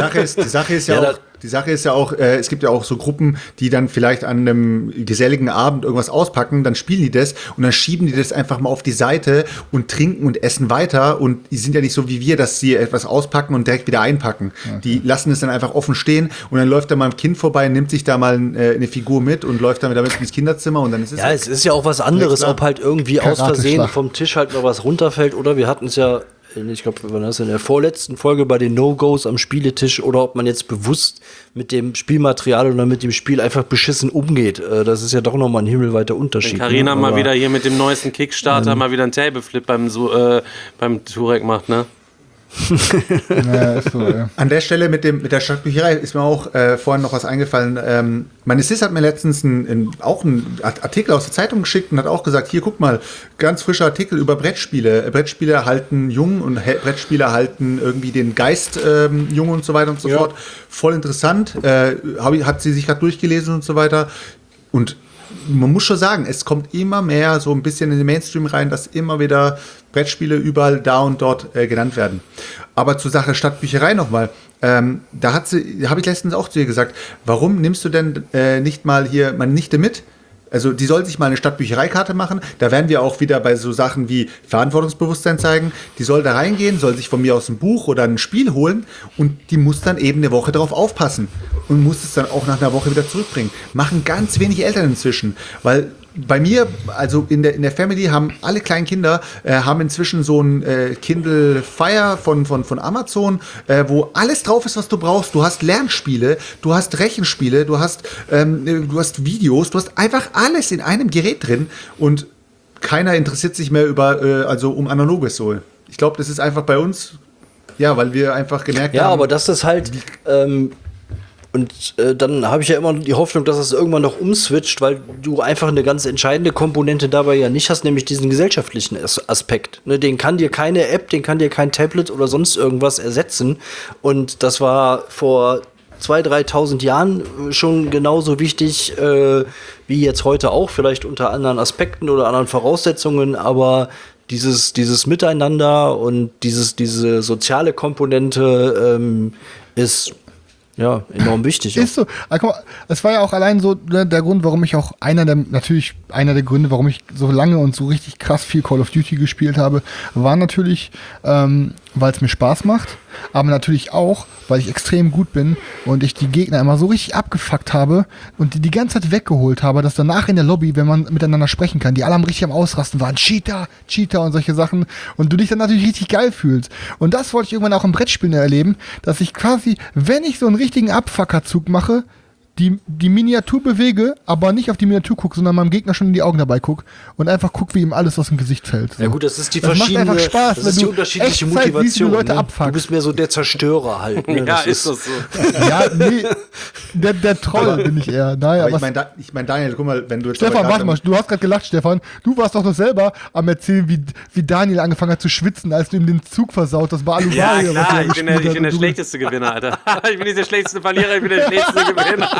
Speaker 6: Sache ist ja auch, es gibt ja auch so Gruppen, die dann vielleicht an einem geselligen Abend irgendwas auspacken, dann spielen die das und dann schieben die das einfach mal auf die Seite und trinken und essen weiter und die sind ja nicht so wie wir, dass sie etwas auspacken und direkt wieder einpacken. Okay. Die lassen es dann einfach offen stehen und dann läuft da mal ein Kind vorbei, nimmt sich da mal eine Figur mit und läuft damit ins Kinderzimmer und dann ist es...
Speaker 5: Ja, es ist ja auch was anderes, ob halt irgendwie aus Versehen vom Tisch halt noch was runterfällt oder wir hatten es ja, ich glaube, wir waren das in der vorletzten Folge bei den No-Gos am Spieletisch oder ob man jetzt bewusst mit dem Spielmaterial oder mit dem Spiel einfach beschissen umgeht. Das ist ja doch nochmal ein himmelweiter Unterschied.
Speaker 3: Wenn Carina mal wieder hier mit dem neuesten Kickstarter mal wieder einen Tableflip beim Turek macht, ne?
Speaker 4: Ja, ist so, ja.
Speaker 6: An der Stelle mit der Stadtbücherei ist mir auch vorhin noch was eingefallen. Meine Sis hat mir letztens auch einen Artikel aus der Zeitung geschickt und hat auch gesagt, hier, guck mal, ganz frischer Artikel über Brettspiele. Brettspiele halten jung und Brettspiele halten irgendwie den Geist jung und so weiter und so fort. Voll interessant. Hat sie sich gerade durchgelesen und so weiter. Und man muss schon sagen, es kommt immer mehr so ein bisschen in den Mainstream rein, dass immer wieder Brettspiele überall da und dort genannt werden. Aber zur Sache Stadtbücherei nochmal. Da habe ich letztens auch zu ihr gesagt, warum nimmst du denn nicht mal hier meine Nichte mit? Also die soll sich mal eine Stadtbüchereikarte machen. Da werden wir auch wieder bei so Sachen wie Verantwortungsbewusstsein zeigen. Die soll da reingehen, soll sich von mir aus ein Buch oder ein Spiel holen und die muss dann eben eine Woche darauf aufpassen und muss es dann auch nach einer Woche wieder zurückbringen. Machen ganz wenig Eltern inzwischen, weil bei mir, also in der Family haben alle kleinen Kinder haben inzwischen so ein Kindle Fire von Amazon, wo alles drauf ist, was du brauchst. Du hast Lernspiele, du hast Rechenspiele, du hast Videos, du hast einfach alles in einem Gerät drin und keiner interessiert sich mehr um Analoges so. Ich glaube, das ist einfach bei uns, ja, weil wir einfach gemerkt haben.
Speaker 5: Ja, aber das ist halt dann habe ich ja immer die Hoffnung, dass es irgendwann noch umswitcht, weil du einfach eine ganz entscheidende Komponente dabei ja nicht hast, nämlich diesen gesellschaftlichen Aspekt. Ne, den kann dir keine App, den kann dir kein Tablet oder sonst irgendwas ersetzen. Und das war vor 2.000, 3.000 Jahren schon genauso wichtig wie jetzt heute auch, vielleicht unter anderen Aspekten oder anderen Voraussetzungen, aber dieses Miteinander und diese soziale Komponente ist ja enorm wichtig.
Speaker 4: Ist so. Aber guck mal, es war ja auch allein so der Grund, warum ich auch einer der Gründe, warum ich so lange und so richtig krass viel Call of Duty gespielt habe, war natürlich, weil es mir Spaß macht, aber natürlich auch, weil ich extrem gut bin und ich die Gegner immer so richtig abgefuckt habe und die ganze Zeit weggeholt habe, dass danach in der Lobby, wenn man miteinander sprechen kann, die alle am richtig am Ausrasten waren, Cheater und solche Sachen und du dich dann natürlich richtig geil fühlst. Und das wollte ich irgendwann auch im Brettspielen erleben, dass ich quasi, wenn ich so einen richtigen Abfuckerzug mache, die Miniatur bewege, aber nicht auf die Miniatur gucke, sondern meinem Gegner schon in die Augen dabei gucke und einfach gucke, wie ihm alles aus dem Gesicht fällt. So.
Speaker 5: Ja gut, das ist die
Speaker 4: macht einfach Spaß,
Speaker 5: das ist die unterschiedliche
Speaker 4: echt Zeit,
Speaker 5: Motivation.
Speaker 4: Leute
Speaker 5: Ne?
Speaker 4: abfuckst.
Speaker 5: Du bist mehr so der Zerstörer halt. Ne?
Speaker 3: Ja, ist das so.
Speaker 4: Ja, nee, der Troll bin ich eher. Naja,
Speaker 6: Aber ich meine, Daniel, guck mal, wenn du jetzt
Speaker 4: Stefan, warte mal, du hast gerade gelacht, Stefan. Du warst doch selber am Erzählen, wie Daniel angefangen hat zu schwitzen, als du ihm den Zug versaut hast. Bei Alu
Speaker 3: Ja,
Speaker 4: Mario, was
Speaker 3: klar,
Speaker 4: er
Speaker 3: ich bin
Speaker 4: gespielt hat.
Speaker 3: der schlechteste Gewinner, Alter. Ich bin nicht der schlechteste Verlierer, ich bin der schlechteste Gewinner.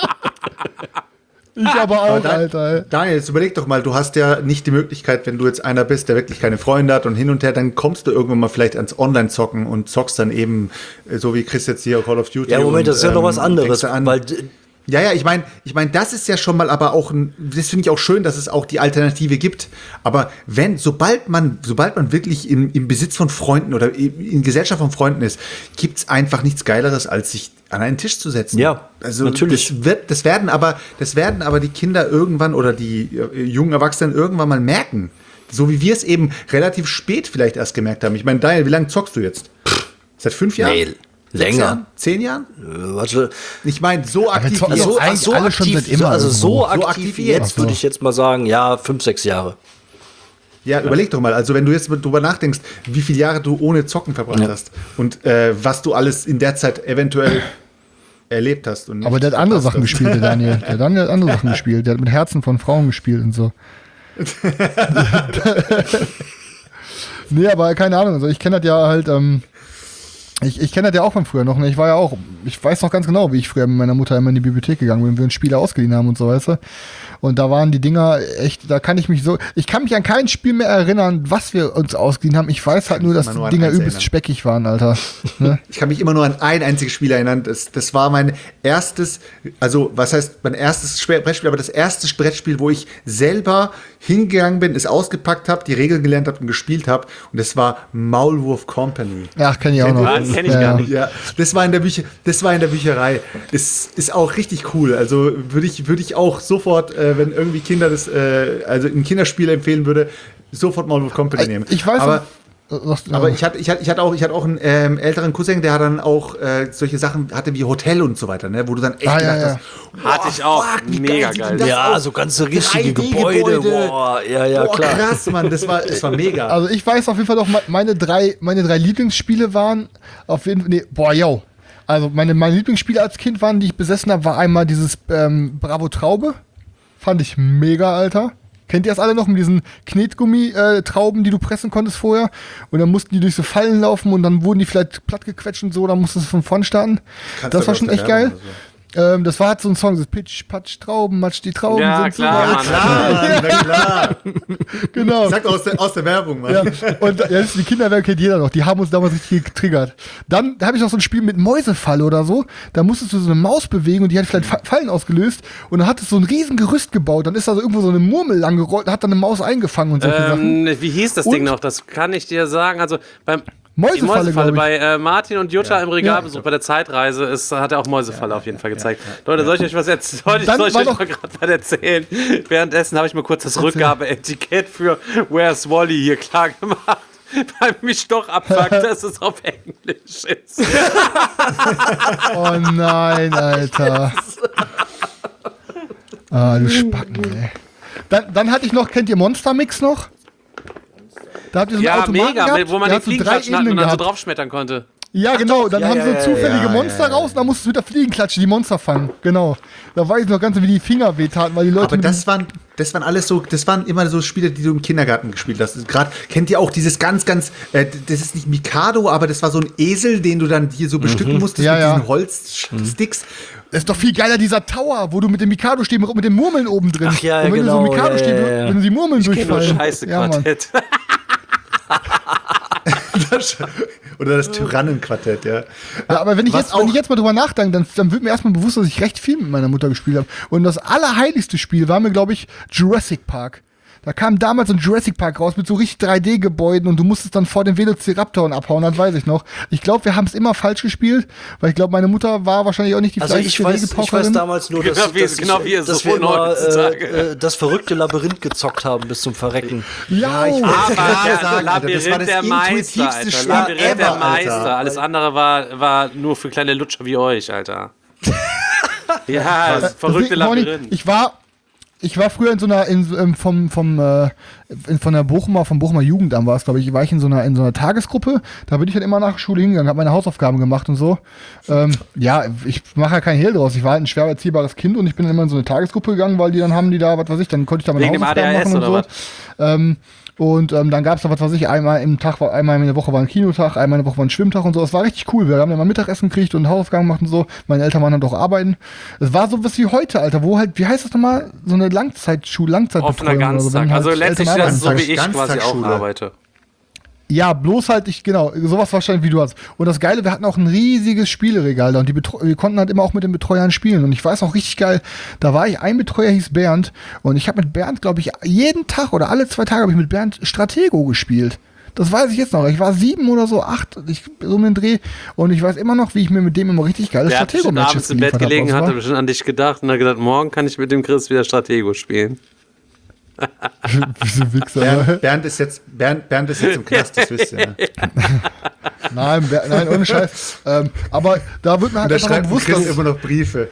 Speaker 4: Ich aber auch,
Speaker 6: Aber
Speaker 4: Alter. Ey.
Speaker 6: Daniel, jetzt überleg doch mal, du hast ja nicht die Möglichkeit, wenn du jetzt einer bist, der wirklich keine Freunde hat und hin und her, dann kommst du irgendwann mal vielleicht ans Online-Zocken und zockst dann eben, so wie Chris jetzt hier Call of Duty.
Speaker 5: Ja, Moment, das ist ja noch was anderes.
Speaker 6: Weil ja, ich meine, das ist ja schon mal aber auch, das finde ich auch schön, dass es auch die Alternative gibt. Aber sobald man wirklich im Besitz von Freunden oder in Gesellschaft von Freunden ist, gibt es einfach nichts Geileres, als sich an einen Tisch zu setzen.
Speaker 5: Ja,
Speaker 6: also
Speaker 5: natürlich.
Speaker 6: Das werden aber die Kinder irgendwann oder die jungen Erwachsenen irgendwann mal merken. So wie wir es eben relativ spät vielleicht erst gemerkt haben. Ich meine, Daniel, wie lange zockst du jetzt? Seit 5 Jahren?
Speaker 5: Nee,
Speaker 6: 6
Speaker 5: länger.
Speaker 6: Jahren? 10 Jahren?
Speaker 5: Warte.
Speaker 6: Ich meine, so aktiv.
Speaker 4: zocken
Speaker 6: wie
Speaker 4: doch
Speaker 6: jetzt.
Speaker 4: eigentlich alle schon seit immer
Speaker 5: so
Speaker 4: irgendwo.
Speaker 5: aktiv wie jetzt, würde ich jetzt mal sagen, ja, 5, 6 Jahre.
Speaker 6: Ja, überleg doch mal, also wenn du jetzt drüber nachdenkst, wie viele Jahre du ohne Zocken verbracht hast und was du alles in der Zeit eventuell erlebt hast. Und
Speaker 4: Aber der hat andere Sachen gespielt, der Daniel. Der Daniel hat andere Sachen gespielt. Der hat mit Herzen von Frauen gespielt und so. Nee, aber keine Ahnung. Also ich kenne das ja halt, ich kenne das ja auch von früher noch. Ne? Ich weiß noch ganz genau, wie ich früher mit meiner Mutter immer in die Bibliothek gegangen bin, wenn wir uns Spiele ausgeliehen haben und so, weißt du. Und da waren die Dinger echt, ich kann mich an kein Spiel mehr erinnern, was wir uns ausgeliehen haben. Ich weiß halt nur, dass die Dinger übelst speckig waren, Alter. Ne?
Speaker 6: Ich kann mich immer nur an ein einziges Spiel erinnern. Das war mein erstes, also was heißt mein erstes Brettspiel, aber das erste Brettspiel, wo ich selber hingegangen bin, es ausgepackt habe, die Regeln gelernt habe und gespielt habe. Und das war Maulwurf Company.
Speaker 4: Ach, kenn ich auch noch.
Speaker 3: Das kenn ich gar nicht.
Speaker 6: Ja, das war in der Bücherei. Ist auch richtig cool. Also würde ich auch sofort, wenn irgendwie Kinder das, also ein Kinderspiel empfehlen würde, sofort Maulwurf Company nehmen.
Speaker 4: Ich weiß
Speaker 6: aber ich hatte auch einen älteren Cousin, der dann auch solche Sachen hatte wie Hotel und so weiter, ne, wo du dann echt gedacht hast,
Speaker 3: Hatte ich auch. Mega geil.
Speaker 5: Ja, so ganze richtige
Speaker 6: 3D-Gebäude.
Speaker 5: Gebäude. Boah, ja,
Speaker 6: boah,
Speaker 5: klar.
Speaker 6: krass, Mann, das war mega.
Speaker 4: Also ich weiß auf jeden Fall noch, meine drei Lieblingsspiele waren auf jeden Fall, Also meine Lieblingsspiele als Kind waren, die ich besessen habe, war einmal dieses Bravo Traube. Fand ich mega, Alter. Kennt ihr das alle noch mit diesen Knetgummi-Trauben, die du pressen konntest vorher? Und dann mussten die durch so Fallen laufen und dann wurden die vielleicht plattgequetscht und so, dann musstest du von vorn starten. Das war schon echt geil. Das war halt so ein Song, so Pitch, Patsch, Trauben, Matsch, die Trauben
Speaker 3: Ja,
Speaker 4: sind
Speaker 3: klar,
Speaker 4: so
Speaker 3: Mann.
Speaker 6: Na klar.
Speaker 4: Genau.
Speaker 6: Sagt aus der Werbung, Mann.
Speaker 4: Ja, und jetzt die Kinderwerke kennt jeder noch, die haben uns damals richtig getriggert. Dann habe ich noch so ein Spiel mit Mäusefalle oder so, da musstest du so eine Maus bewegen und die hat vielleicht Fallen ausgelöst und dann hattest du so ein riesen Gerüst gebaut, dann ist da so irgendwo so eine Murmel lang gerollt, hat dann eine Maus eingefangen und solche Sachen.
Speaker 3: Wie hieß das Ding noch? Das kann ich dir sagen. Also beim
Speaker 4: Mäusefalle, glaub ich.
Speaker 3: bei Martin und Jutta im Regalbesuch bei der Zeitreise hat er auch Mäusefalle auf jeden Fall gezeigt. Leute, soll ich euch was jetzt soll ich euch mal gerade was erzählen? Währenddessen habe ich mir kurz das Rückgabeetikett für Where's Wally hier klar gemacht. Weil mich doch abfuckt, dass es auf Englisch ist.
Speaker 4: Oh nein, Alter. Ah, du Spacken, ey. Dann hatte ich noch, kennt ihr Monster Mix noch? Da habt ihr so einen
Speaker 3: Ja,
Speaker 4: Automaten
Speaker 3: mega,
Speaker 4: gehabt,
Speaker 3: wo man
Speaker 4: der
Speaker 3: den
Speaker 4: hat so 3
Speaker 3: Fliegenklatschen hat und
Speaker 4: Ebenen
Speaker 3: dann so
Speaker 4: gehabt.
Speaker 3: draufschmettern konnte.
Speaker 4: Ja, genau, dann
Speaker 5: ja,
Speaker 4: haben
Speaker 5: ja,
Speaker 4: sie
Speaker 5: ja,
Speaker 4: zufällige
Speaker 6: ja,
Speaker 4: Monster
Speaker 6: ja.
Speaker 4: raus und dann musstest du mit der Fliegenklatsche die Monster fangen. Genau. Da weiß ich noch ganz, wie die Finger wehtaten, weil die Leute.
Speaker 6: Aber das waren alles so, das waren immer so Spiele, die du im Kindergarten gespielt hast. Gerade kennt ihr auch dieses das ist nicht Mikado, aber das war so ein Esel, den du dann hier so bestücken musstest
Speaker 4: Ja,
Speaker 6: mit
Speaker 4: ja.
Speaker 6: diesen Holzsticks.
Speaker 4: Das ist doch viel geiler, dieser Tower, wo du mit dem Mikado stehst, mit den Murmeln oben drin.
Speaker 5: Ach ja,
Speaker 4: und wenn
Speaker 5: genau,
Speaker 4: du so Mikado
Speaker 5: ja,
Speaker 4: stehst,
Speaker 5: ja, ja.
Speaker 4: wenn du die Murmeln
Speaker 3: Nur
Speaker 4: durchfallen.
Speaker 3: Scheiße
Speaker 4: Ja, Mann.
Speaker 3: Quartett.
Speaker 6: Oder das Tyrannenquartett, ja.
Speaker 4: Ja, aber wenn ich
Speaker 6: Was
Speaker 4: jetzt mal drüber nachdenke, dann wird mir erstmal bewusst, dass ich recht viel mit meiner Mutter gespielt habe. Und das allerheiligste Spiel war mir, glaube ich, Jurassic Park. Da kam damals ein Jurassic Park raus mit so richtig 3D-Gebäuden und du musstest dann vor den Velociraptoren abhauen, das weiß ich noch. Ich glaube, wir haben es immer falsch gespielt, weil ich glaube, meine Mutter war wahrscheinlich auch nicht die
Speaker 5: Also ich weiß damals nur, dass,
Speaker 3: Genau wie ihr
Speaker 5: dass
Speaker 3: so
Speaker 5: wir immer
Speaker 3: heutzutage.
Speaker 5: das verrückte Labyrinth gezockt haben bis zum Verrecken.
Speaker 4: Ja,
Speaker 6: ich wollte
Speaker 3: Aber
Speaker 6: gerade
Speaker 3: der
Speaker 6: sagen, Alter, das war
Speaker 3: Labyrinth
Speaker 6: das
Speaker 3: der Meister,
Speaker 6: intuitivste
Speaker 3: Alter.
Speaker 6: Spiel
Speaker 3: Labyrinth der
Speaker 6: ever,
Speaker 3: Meister.
Speaker 6: Alter.
Speaker 3: Alles andere war nur für kleine Lutscher wie euch, Alter. Ja, das verrückte Labyrinth.
Speaker 4: Ich war früher in so einer, vom der Bochumer Jugendamt war es, glaube ich, war ich in so einer Tagesgruppe, da bin ich dann immer nach der Schule hingegangen, habe meine Hausaufgaben gemacht und so. Ja, ich mache ja keinen Hehl draus, ich war halt ein schwer erziehbares Kind und ich bin dann immer in so eine Tagesgruppe gegangen, weil dann konnte ich da meine
Speaker 3: Wegen dem
Speaker 4: Hausaufgaben
Speaker 3: ADHS
Speaker 4: machen und
Speaker 3: oder
Speaker 4: so. Und dann gab es da, einmal in der Woche war ein Kinotag, einmal in der Woche war ein Schwimmtag und so. Es war richtig cool. Wir haben dann mal Mittagessen gekriegt und Hausaufgaben gemacht und so. Meine Eltern waren dann doch arbeiten. Es war so was wie heute, Alter, wo halt, wie heißt das nochmal? So eine Langzeitbetreuung.
Speaker 3: Offener
Speaker 4: oder so,
Speaker 3: Ganztag.
Speaker 4: wenn halt
Speaker 3: Also letztlich
Speaker 4: Eltern
Speaker 3: das ist so
Speaker 4: arbeiten.
Speaker 3: wie ich quasi auch
Speaker 6: Ganztagsschule.
Speaker 3: arbeite.
Speaker 4: Ja, bloß halt, sowas wahrscheinlich wie du hast. Und das Geile, wir hatten auch ein riesiges Spieleregal da und wir konnten halt immer auch mit den Betreuern spielen. Und ich weiß auch richtig geil, ein Betreuer hieß Bernd und ich habe mit Bernd, glaube ich, jeden Tag oder alle 2 Tage habe ich mit Bernd Stratego gespielt. Das weiß ich jetzt noch. Ich war 7 oder so, 8, so um den Dreh. Und ich weiß immer noch, wie ich mir mit dem immer richtig geile
Speaker 3: Der hat bestimmt
Speaker 4: Stratego-Matches
Speaker 3: abends im Bett gelegen, hat bestimmt an dich gedacht und hat gesagt, morgen kann ich mit dem Chris wieder Stratego spielen.
Speaker 4: Diese Wichser.
Speaker 6: Bernd ist jetzt im Knast, das wisst ihr. Ne?
Speaker 4: Nein, ohne Scheiß. Aber da wird man halt
Speaker 6: Da
Speaker 4: einfach mal
Speaker 6: schreibt
Speaker 4: bewusst,
Speaker 6: Chris
Speaker 4: dass
Speaker 6: immer noch Briefe.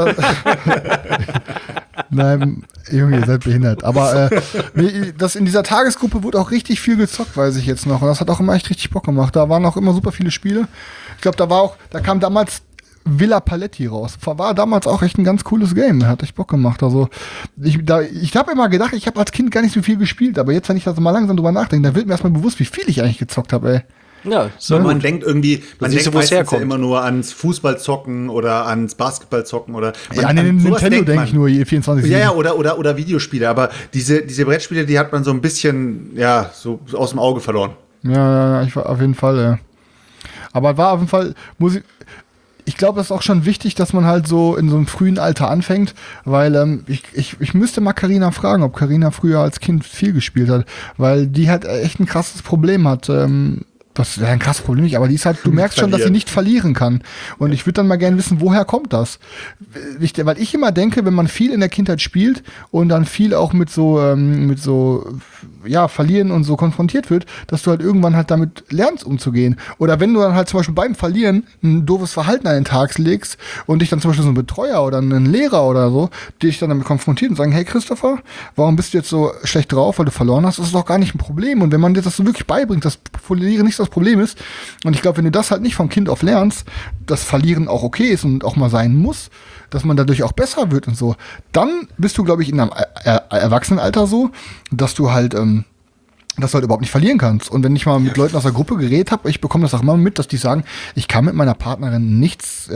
Speaker 4: Nein, Junge, ihr seid behindert. Aber das in dieser Tagesgruppe wurde auch richtig viel gezockt, weiß ich jetzt noch. Und das hat auch immer echt richtig Bock gemacht. Da waren auch immer super viele Spiele. Ich glaube, da kam damals Villa Paletti raus. War damals auch echt ein ganz cooles Game. Hat echt Bock gemacht. Also ich habe immer gedacht, ich habe als Kind gar nicht so viel gespielt. Aber jetzt, wenn ich da so mal langsam drüber nachdenke, da wird mir erstmal bewusst, wie viel ich eigentlich gezockt habe, ey.
Speaker 5: Ja, so
Speaker 6: Man denkt irgendwie, man
Speaker 5: siehst
Speaker 6: denkt
Speaker 5: du, wo es
Speaker 6: meistens ja
Speaker 5: herkommt.
Speaker 6: immer nur ans Fußballzocken oder ans Basketballzocken oder
Speaker 4: Ja, an den Nintendo denke ich nur 24/7.
Speaker 6: Ja, oder Videospiele, aber diese Brettspiele, die hat man so ein bisschen, ja, so aus dem Auge verloren.
Speaker 4: Ja, ich war auf jeden Fall, ja. Aber war auf jeden Fall, ich glaube, das ist auch schon wichtig, dass man halt so in so einem frühen Alter anfängt, weil ich müsste mal Carina fragen, ob Carina früher als Kind viel gespielt hat, weil die halt echt ein krasses Problem hat. Das wäre ein krasses Problem nicht, aber die ist halt, du merkst schon, dass sie nicht verlieren kann. Und ich würde dann mal gerne wissen, woher kommt das? Weil ich immer denke, wenn man viel in der Kindheit spielt und dann viel auch mit so Verlieren und so konfrontiert wird, dass du halt irgendwann halt damit lernst umzugehen. Oder wenn du dann halt zum Beispiel beim Verlieren ein doofes Verhalten an den Tag legst und dich dann zum Beispiel so ein Betreuer oder ein Lehrer oder so, die dich dann damit konfrontiert und sagen, hey Christopher, warum bist du jetzt so schlecht drauf, weil du verloren hast? Das ist doch gar nicht ein Problem. Und wenn man dir das so wirklich beibringt, dass Verlieren nicht das Problem ist, und ich glaube, wenn du das halt nicht vom Kind auf lernst, dass Verlieren auch okay ist und auch mal sein muss, dass man dadurch auch besser wird und so, dann bist du, glaube ich, in einem Erwachsenenalter so, dass du halt überhaupt nicht verlieren kannst. Und wenn ich mal mit Leuten aus der Gruppe geredet habe, ich bekomme das auch immer mit, dass die sagen, ich kann mit meiner Partnerin nichts,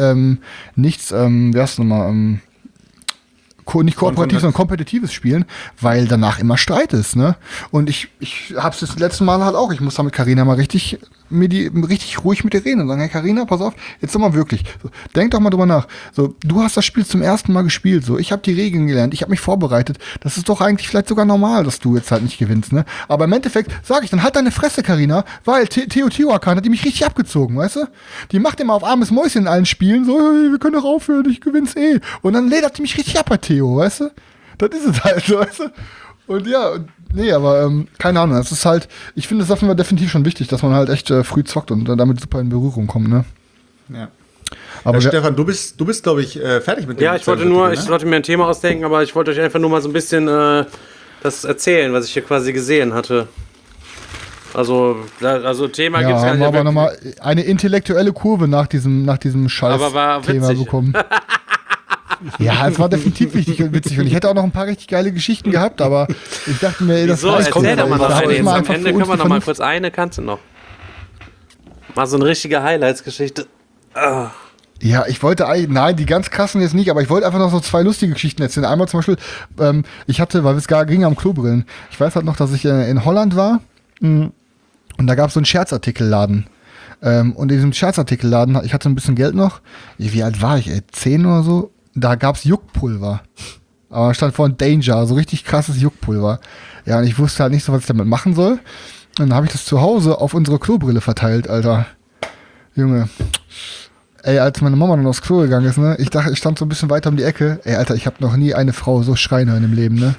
Speaker 4: wie heißt es nochmal, nicht kooperativ, sondern kompetitives Spielen, weil danach immer Streit ist, ne? Und ich hab's das letzte Mal halt auch, ich muss da mit Carina mal richtig ruhig mit dir reden und sagen, hey Carina, pass auf, jetzt doch mal wirklich. So, denk doch mal drüber nach. So, du hast das Spiel zum ersten Mal gespielt, so, ich habe die Regeln gelernt, ich habe mich vorbereitet. Das ist doch eigentlich vielleicht sogar normal, dass du jetzt halt nicht gewinnst, ne? Aber im Endeffekt sage ich dann, halt deine Fresse, Carina, weil Teotihuacan hat die mich richtig abgezogen, weißt du? Die macht immer auf armes Mäuschen in allen Spielen, so, hey, wir können doch aufhören, ich gewinn's eh. Und dann ledert die mich richtig ab bei Theo, weißt du? Das ist es halt, weißt du? Und ja, nee, aber keine Ahnung, das ist halt, ich finde, das ist definitiv schon wichtig, dass man halt echt früh zockt und damit super in Berührung kommt, ne?
Speaker 6: Ja.
Speaker 4: Aber
Speaker 6: Stefan, du bist glaube ich, fertig mit dem.
Speaker 3: Ja, ich wollte mir ein Thema ausdenken, aber ich wollte euch einfach nur mal so ein bisschen das erzählen, was ich hier quasi gesehen hatte. Also Thema gibt's gar
Speaker 4: haben
Speaker 3: nicht.
Speaker 4: wir aber nochmal eine intellektuelle Kurve nach diesem
Speaker 3: Aber war
Speaker 4: Scheiß-Thema
Speaker 3: witzig.
Speaker 4: bekommen. Ja, es war definitiv witzig und ich hätte auch noch ein paar richtig geile Geschichten gehabt, aber ich dachte mir, das
Speaker 3: Wieso?
Speaker 4: reicht
Speaker 3: Erzähl
Speaker 4: jetzt.
Speaker 3: doch mal
Speaker 4: Da
Speaker 3: noch
Speaker 4: hab
Speaker 3: eine.
Speaker 4: ich
Speaker 3: Jetzt
Speaker 4: mal
Speaker 3: am
Speaker 4: einfach
Speaker 3: Ende
Speaker 4: für
Speaker 3: können
Speaker 4: uns
Speaker 3: wir
Speaker 4: die
Speaker 3: noch mal
Speaker 4: Vernunft-
Speaker 3: kurz eine, kannst du noch. Mal so eine richtige Highlights-Geschichte.
Speaker 4: Ja, ich wollte eigentlich, nein, die ganz krassen jetzt nicht, aber ich wollte einfach noch so 2 lustige Geschichten erzählen. Einmal zum Beispiel, ich hatte, weil es ging am Klobrillen, ich weiß halt noch, dass ich in Holland war und da gab es so einen Scherzartikelladen. Und in diesem Scherzartikelladen, ich hatte ein bisschen Geld noch, wie alt war ich, 10 oder so, da gab es Juckpulver. Aber da stand vorne Danger, so richtig krasses Juckpulver. Ja, und ich wusste halt nicht so, was ich damit machen soll. Und dann habe ich das zu Hause auf unsere Klobrille verteilt, Alter. Junge. Ey, als meine Mama dann aufs Klo gegangen ist, ne, ich dachte, ich stand so ein bisschen weiter um die Ecke. Ey, Alter, ich habe noch nie eine Frau so schreien hören im Leben, ne.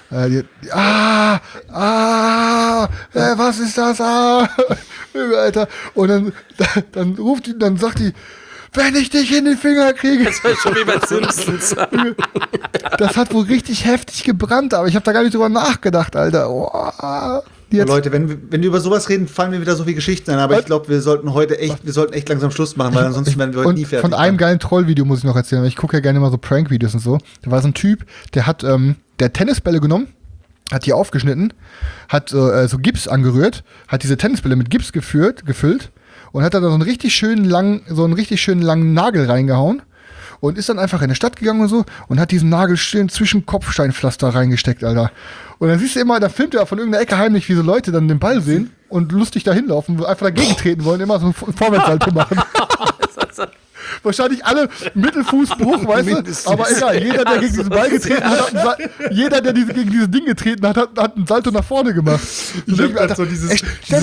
Speaker 4: Was ist das? Junge, Alter. Und dann ruft die, dann sagt die, wenn ich dich in den Finger kriege.
Speaker 3: Das war schon wie bei Simpsons.
Speaker 4: Das hat wohl richtig heftig gebrannt, aber ich habe da gar nicht drüber nachgedacht, Alter. Oh,
Speaker 6: Leute, wenn wir über sowas reden, fallen mir wieder so viele Geschichten ein, aber ich glaube, wir sollten echt langsam Schluss machen, weil ansonsten werden wir heute nie fertig.
Speaker 4: Von einem geilen Trollvideo muss ich noch erzählen, weil ich gucke ja gerne mal so Prank-Videos und so. Da war so ein Typ, der hat der Tennisbälle genommen, hat die aufgeschnitten, hat so Gips angerührt, hat diese Tennisbälle mit Gips gefüllt und hat da so einen richtig schönen langen Nagel reingehauen und ist dann einfach in die Stadt gegangen und so und hat diesen Nagel schön zwischen Kopfsteinpflaster reingesteckt, Alter. Und dann siehst du immer, da filmt er von irgendeiner Ecke heimlich, wie so Leute dann den Ball sehen und lustig da hinlaufen, einfach dagegen treten wollen, immer so einen Vorwärtssalto machen. Wahrscheinlich alle Mittelfußbruch, weißt du? Aber egal, jeder, der gegen diesen Ball getreten hat, jeder, der gegen dieses Ding getreten hat, hat einen Salto nach vorne gemacht.
Speaker 6: Ich hab grad so dieses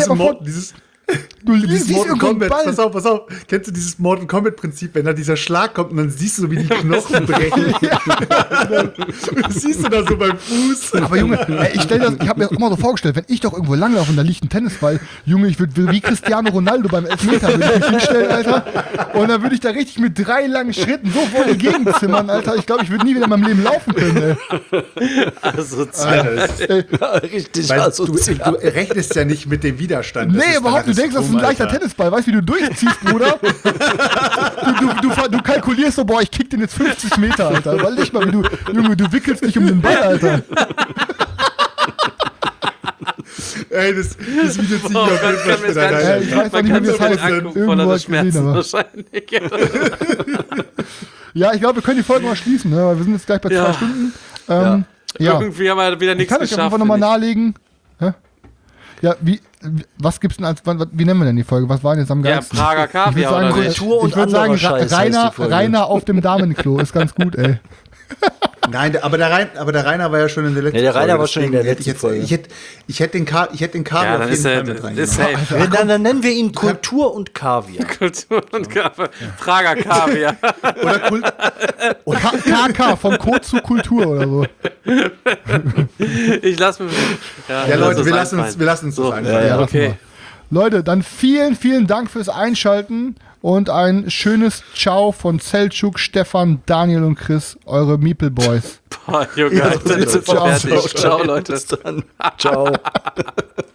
Speaker 4: du
Speaker 6: dieses
Speaker 4: siehst
Speaker 6: Mortal
Speaker 4: irgendwo einen
Speaker 6: Kombat,
Speaker 4: Ball.
Speaker 6: pass auf. Kennst du dieses Mortal Kombat Prinzip, wenn da dieser Schlag kommt und dann siehst du so, wie die Knochen brechen? Das siehst du da so beim Fuß.
Speaker 4: Aber Junge, ey, ich hab mir das immer so vorgestellt, wenn ich doch irgendwo langlaufe und da liegt ein Tennisball, Junge, ich würde wie Cristiano Ronaldo beim Elfmeter würde ich mich hinstellen, Alter. Und dann würde ich da richtig mit 3 langen Schritten so vor die Gegend zimmern, Alter. Ich glaube, ich würde nie wieder in meinem Leben laufen können, ey.
Speaker 3: Asozial.
Speaker 5: Richtig
Speaker 6: Weil
Speaker 5: asozial.
Speaker 6: du rechnest ja nicht mit dem Widerstand.
Speaker 4: Nee, überhaupt, du denkst, das ist ein leichter Tennisball, weißt du, wie du durchziehst, Bruder? Du kalkulierst so, boah, ich kick den jetzt 50 Meter, Alter. Überleg mal, Junge, du wickelst dich um den Ball, Alter.
Speaker 6: Ey, das Video ziehe ich
Speaker 3: Oh,
Speaker 6: auf jeden Fall später rein.
Speaker 4: Ich weiß auch nicht, wie das heißt. Irgendwo hab ich gesehen, aber.
Speaker 3: Wahrscheinlich.
Speaker 4: Ja, ich glaube, wir können die Folge mal schließen, ne? Weil wir sind jetzt gleich bei 2 Stunden. Ja.
Speaker 3: Irgendwie haben wir wieder
Speaker 4: Ich
Speaker 3: nichts
Speaker 4: kann euch
Speaker 3: geschafft.
Speaker 4: einfach nochmal
Speaker 3: finde ich.
Speaker 4: nahelegen. Hä? Ja, was gibt's denn wie nennen wir denn die Folge? Was war denn jetzt am
Speaker 3: Ja,
Speaker 4: geilsten?
Speaker 3: Prager Kaviar oder nicht?
Speaker 5: Kultur und
Speaker 4: Ich würde sagen,
Speaker 5: anderer Scheiß heißt die Folge.
Speaker 4: Rainer auf dem Damenklo ist ganz gut, ey.
Speaker 6: Nein, aber der Rainer war ja schon in der letzten
Speaker 5: Ja, der Rainer
Speaker 6: Folge,
Speaker 5: war schon in der
Speaker 6: deswegen
Speaker 5: letzten
Speaker 6: hätte
Speaker 5: Folge.
Speaker 6: Ich hätte den Kaviar
Speaker 3: Ja,
Speaker 6: auf
Speaker 3: dann
Speaker 6: jeden
Speaker 3: ist
Speaker 6: Fall
Speaker 3: er
Speaker 6: mit
Speaker 3: ist
Speaker 6: reingenommen.
Speaker 3: safe.
Speaker 5: Dann nennen wir ihn Kultur und Kaviar.
Speaker 3: Kultur und Kaviar. Prager Kaviar.
Speaker 4: KK, von Code zu Kultur oder so.
Speaker 3: Ich lasse mir.
Speaker 6: Ja, Leute, wir lassen uns das einfach.
Speaker 3: Ja,
Speaker 4: lassen
Speaker 3: okay.
Speaker 4: wir. Leute, dann vielen, vielen Dank fürs Einschalten und ein schönes Ciao von Selçuk, Stefan, Daniel und Chris, eure Meeple Boys.
Speaker 3: Boah, Junge, Alter, das ist
Speaker 4: Ciao.
Speaker 3: fertig. Ciao, Leute.
Speaker 5: Bis dann. Ciao.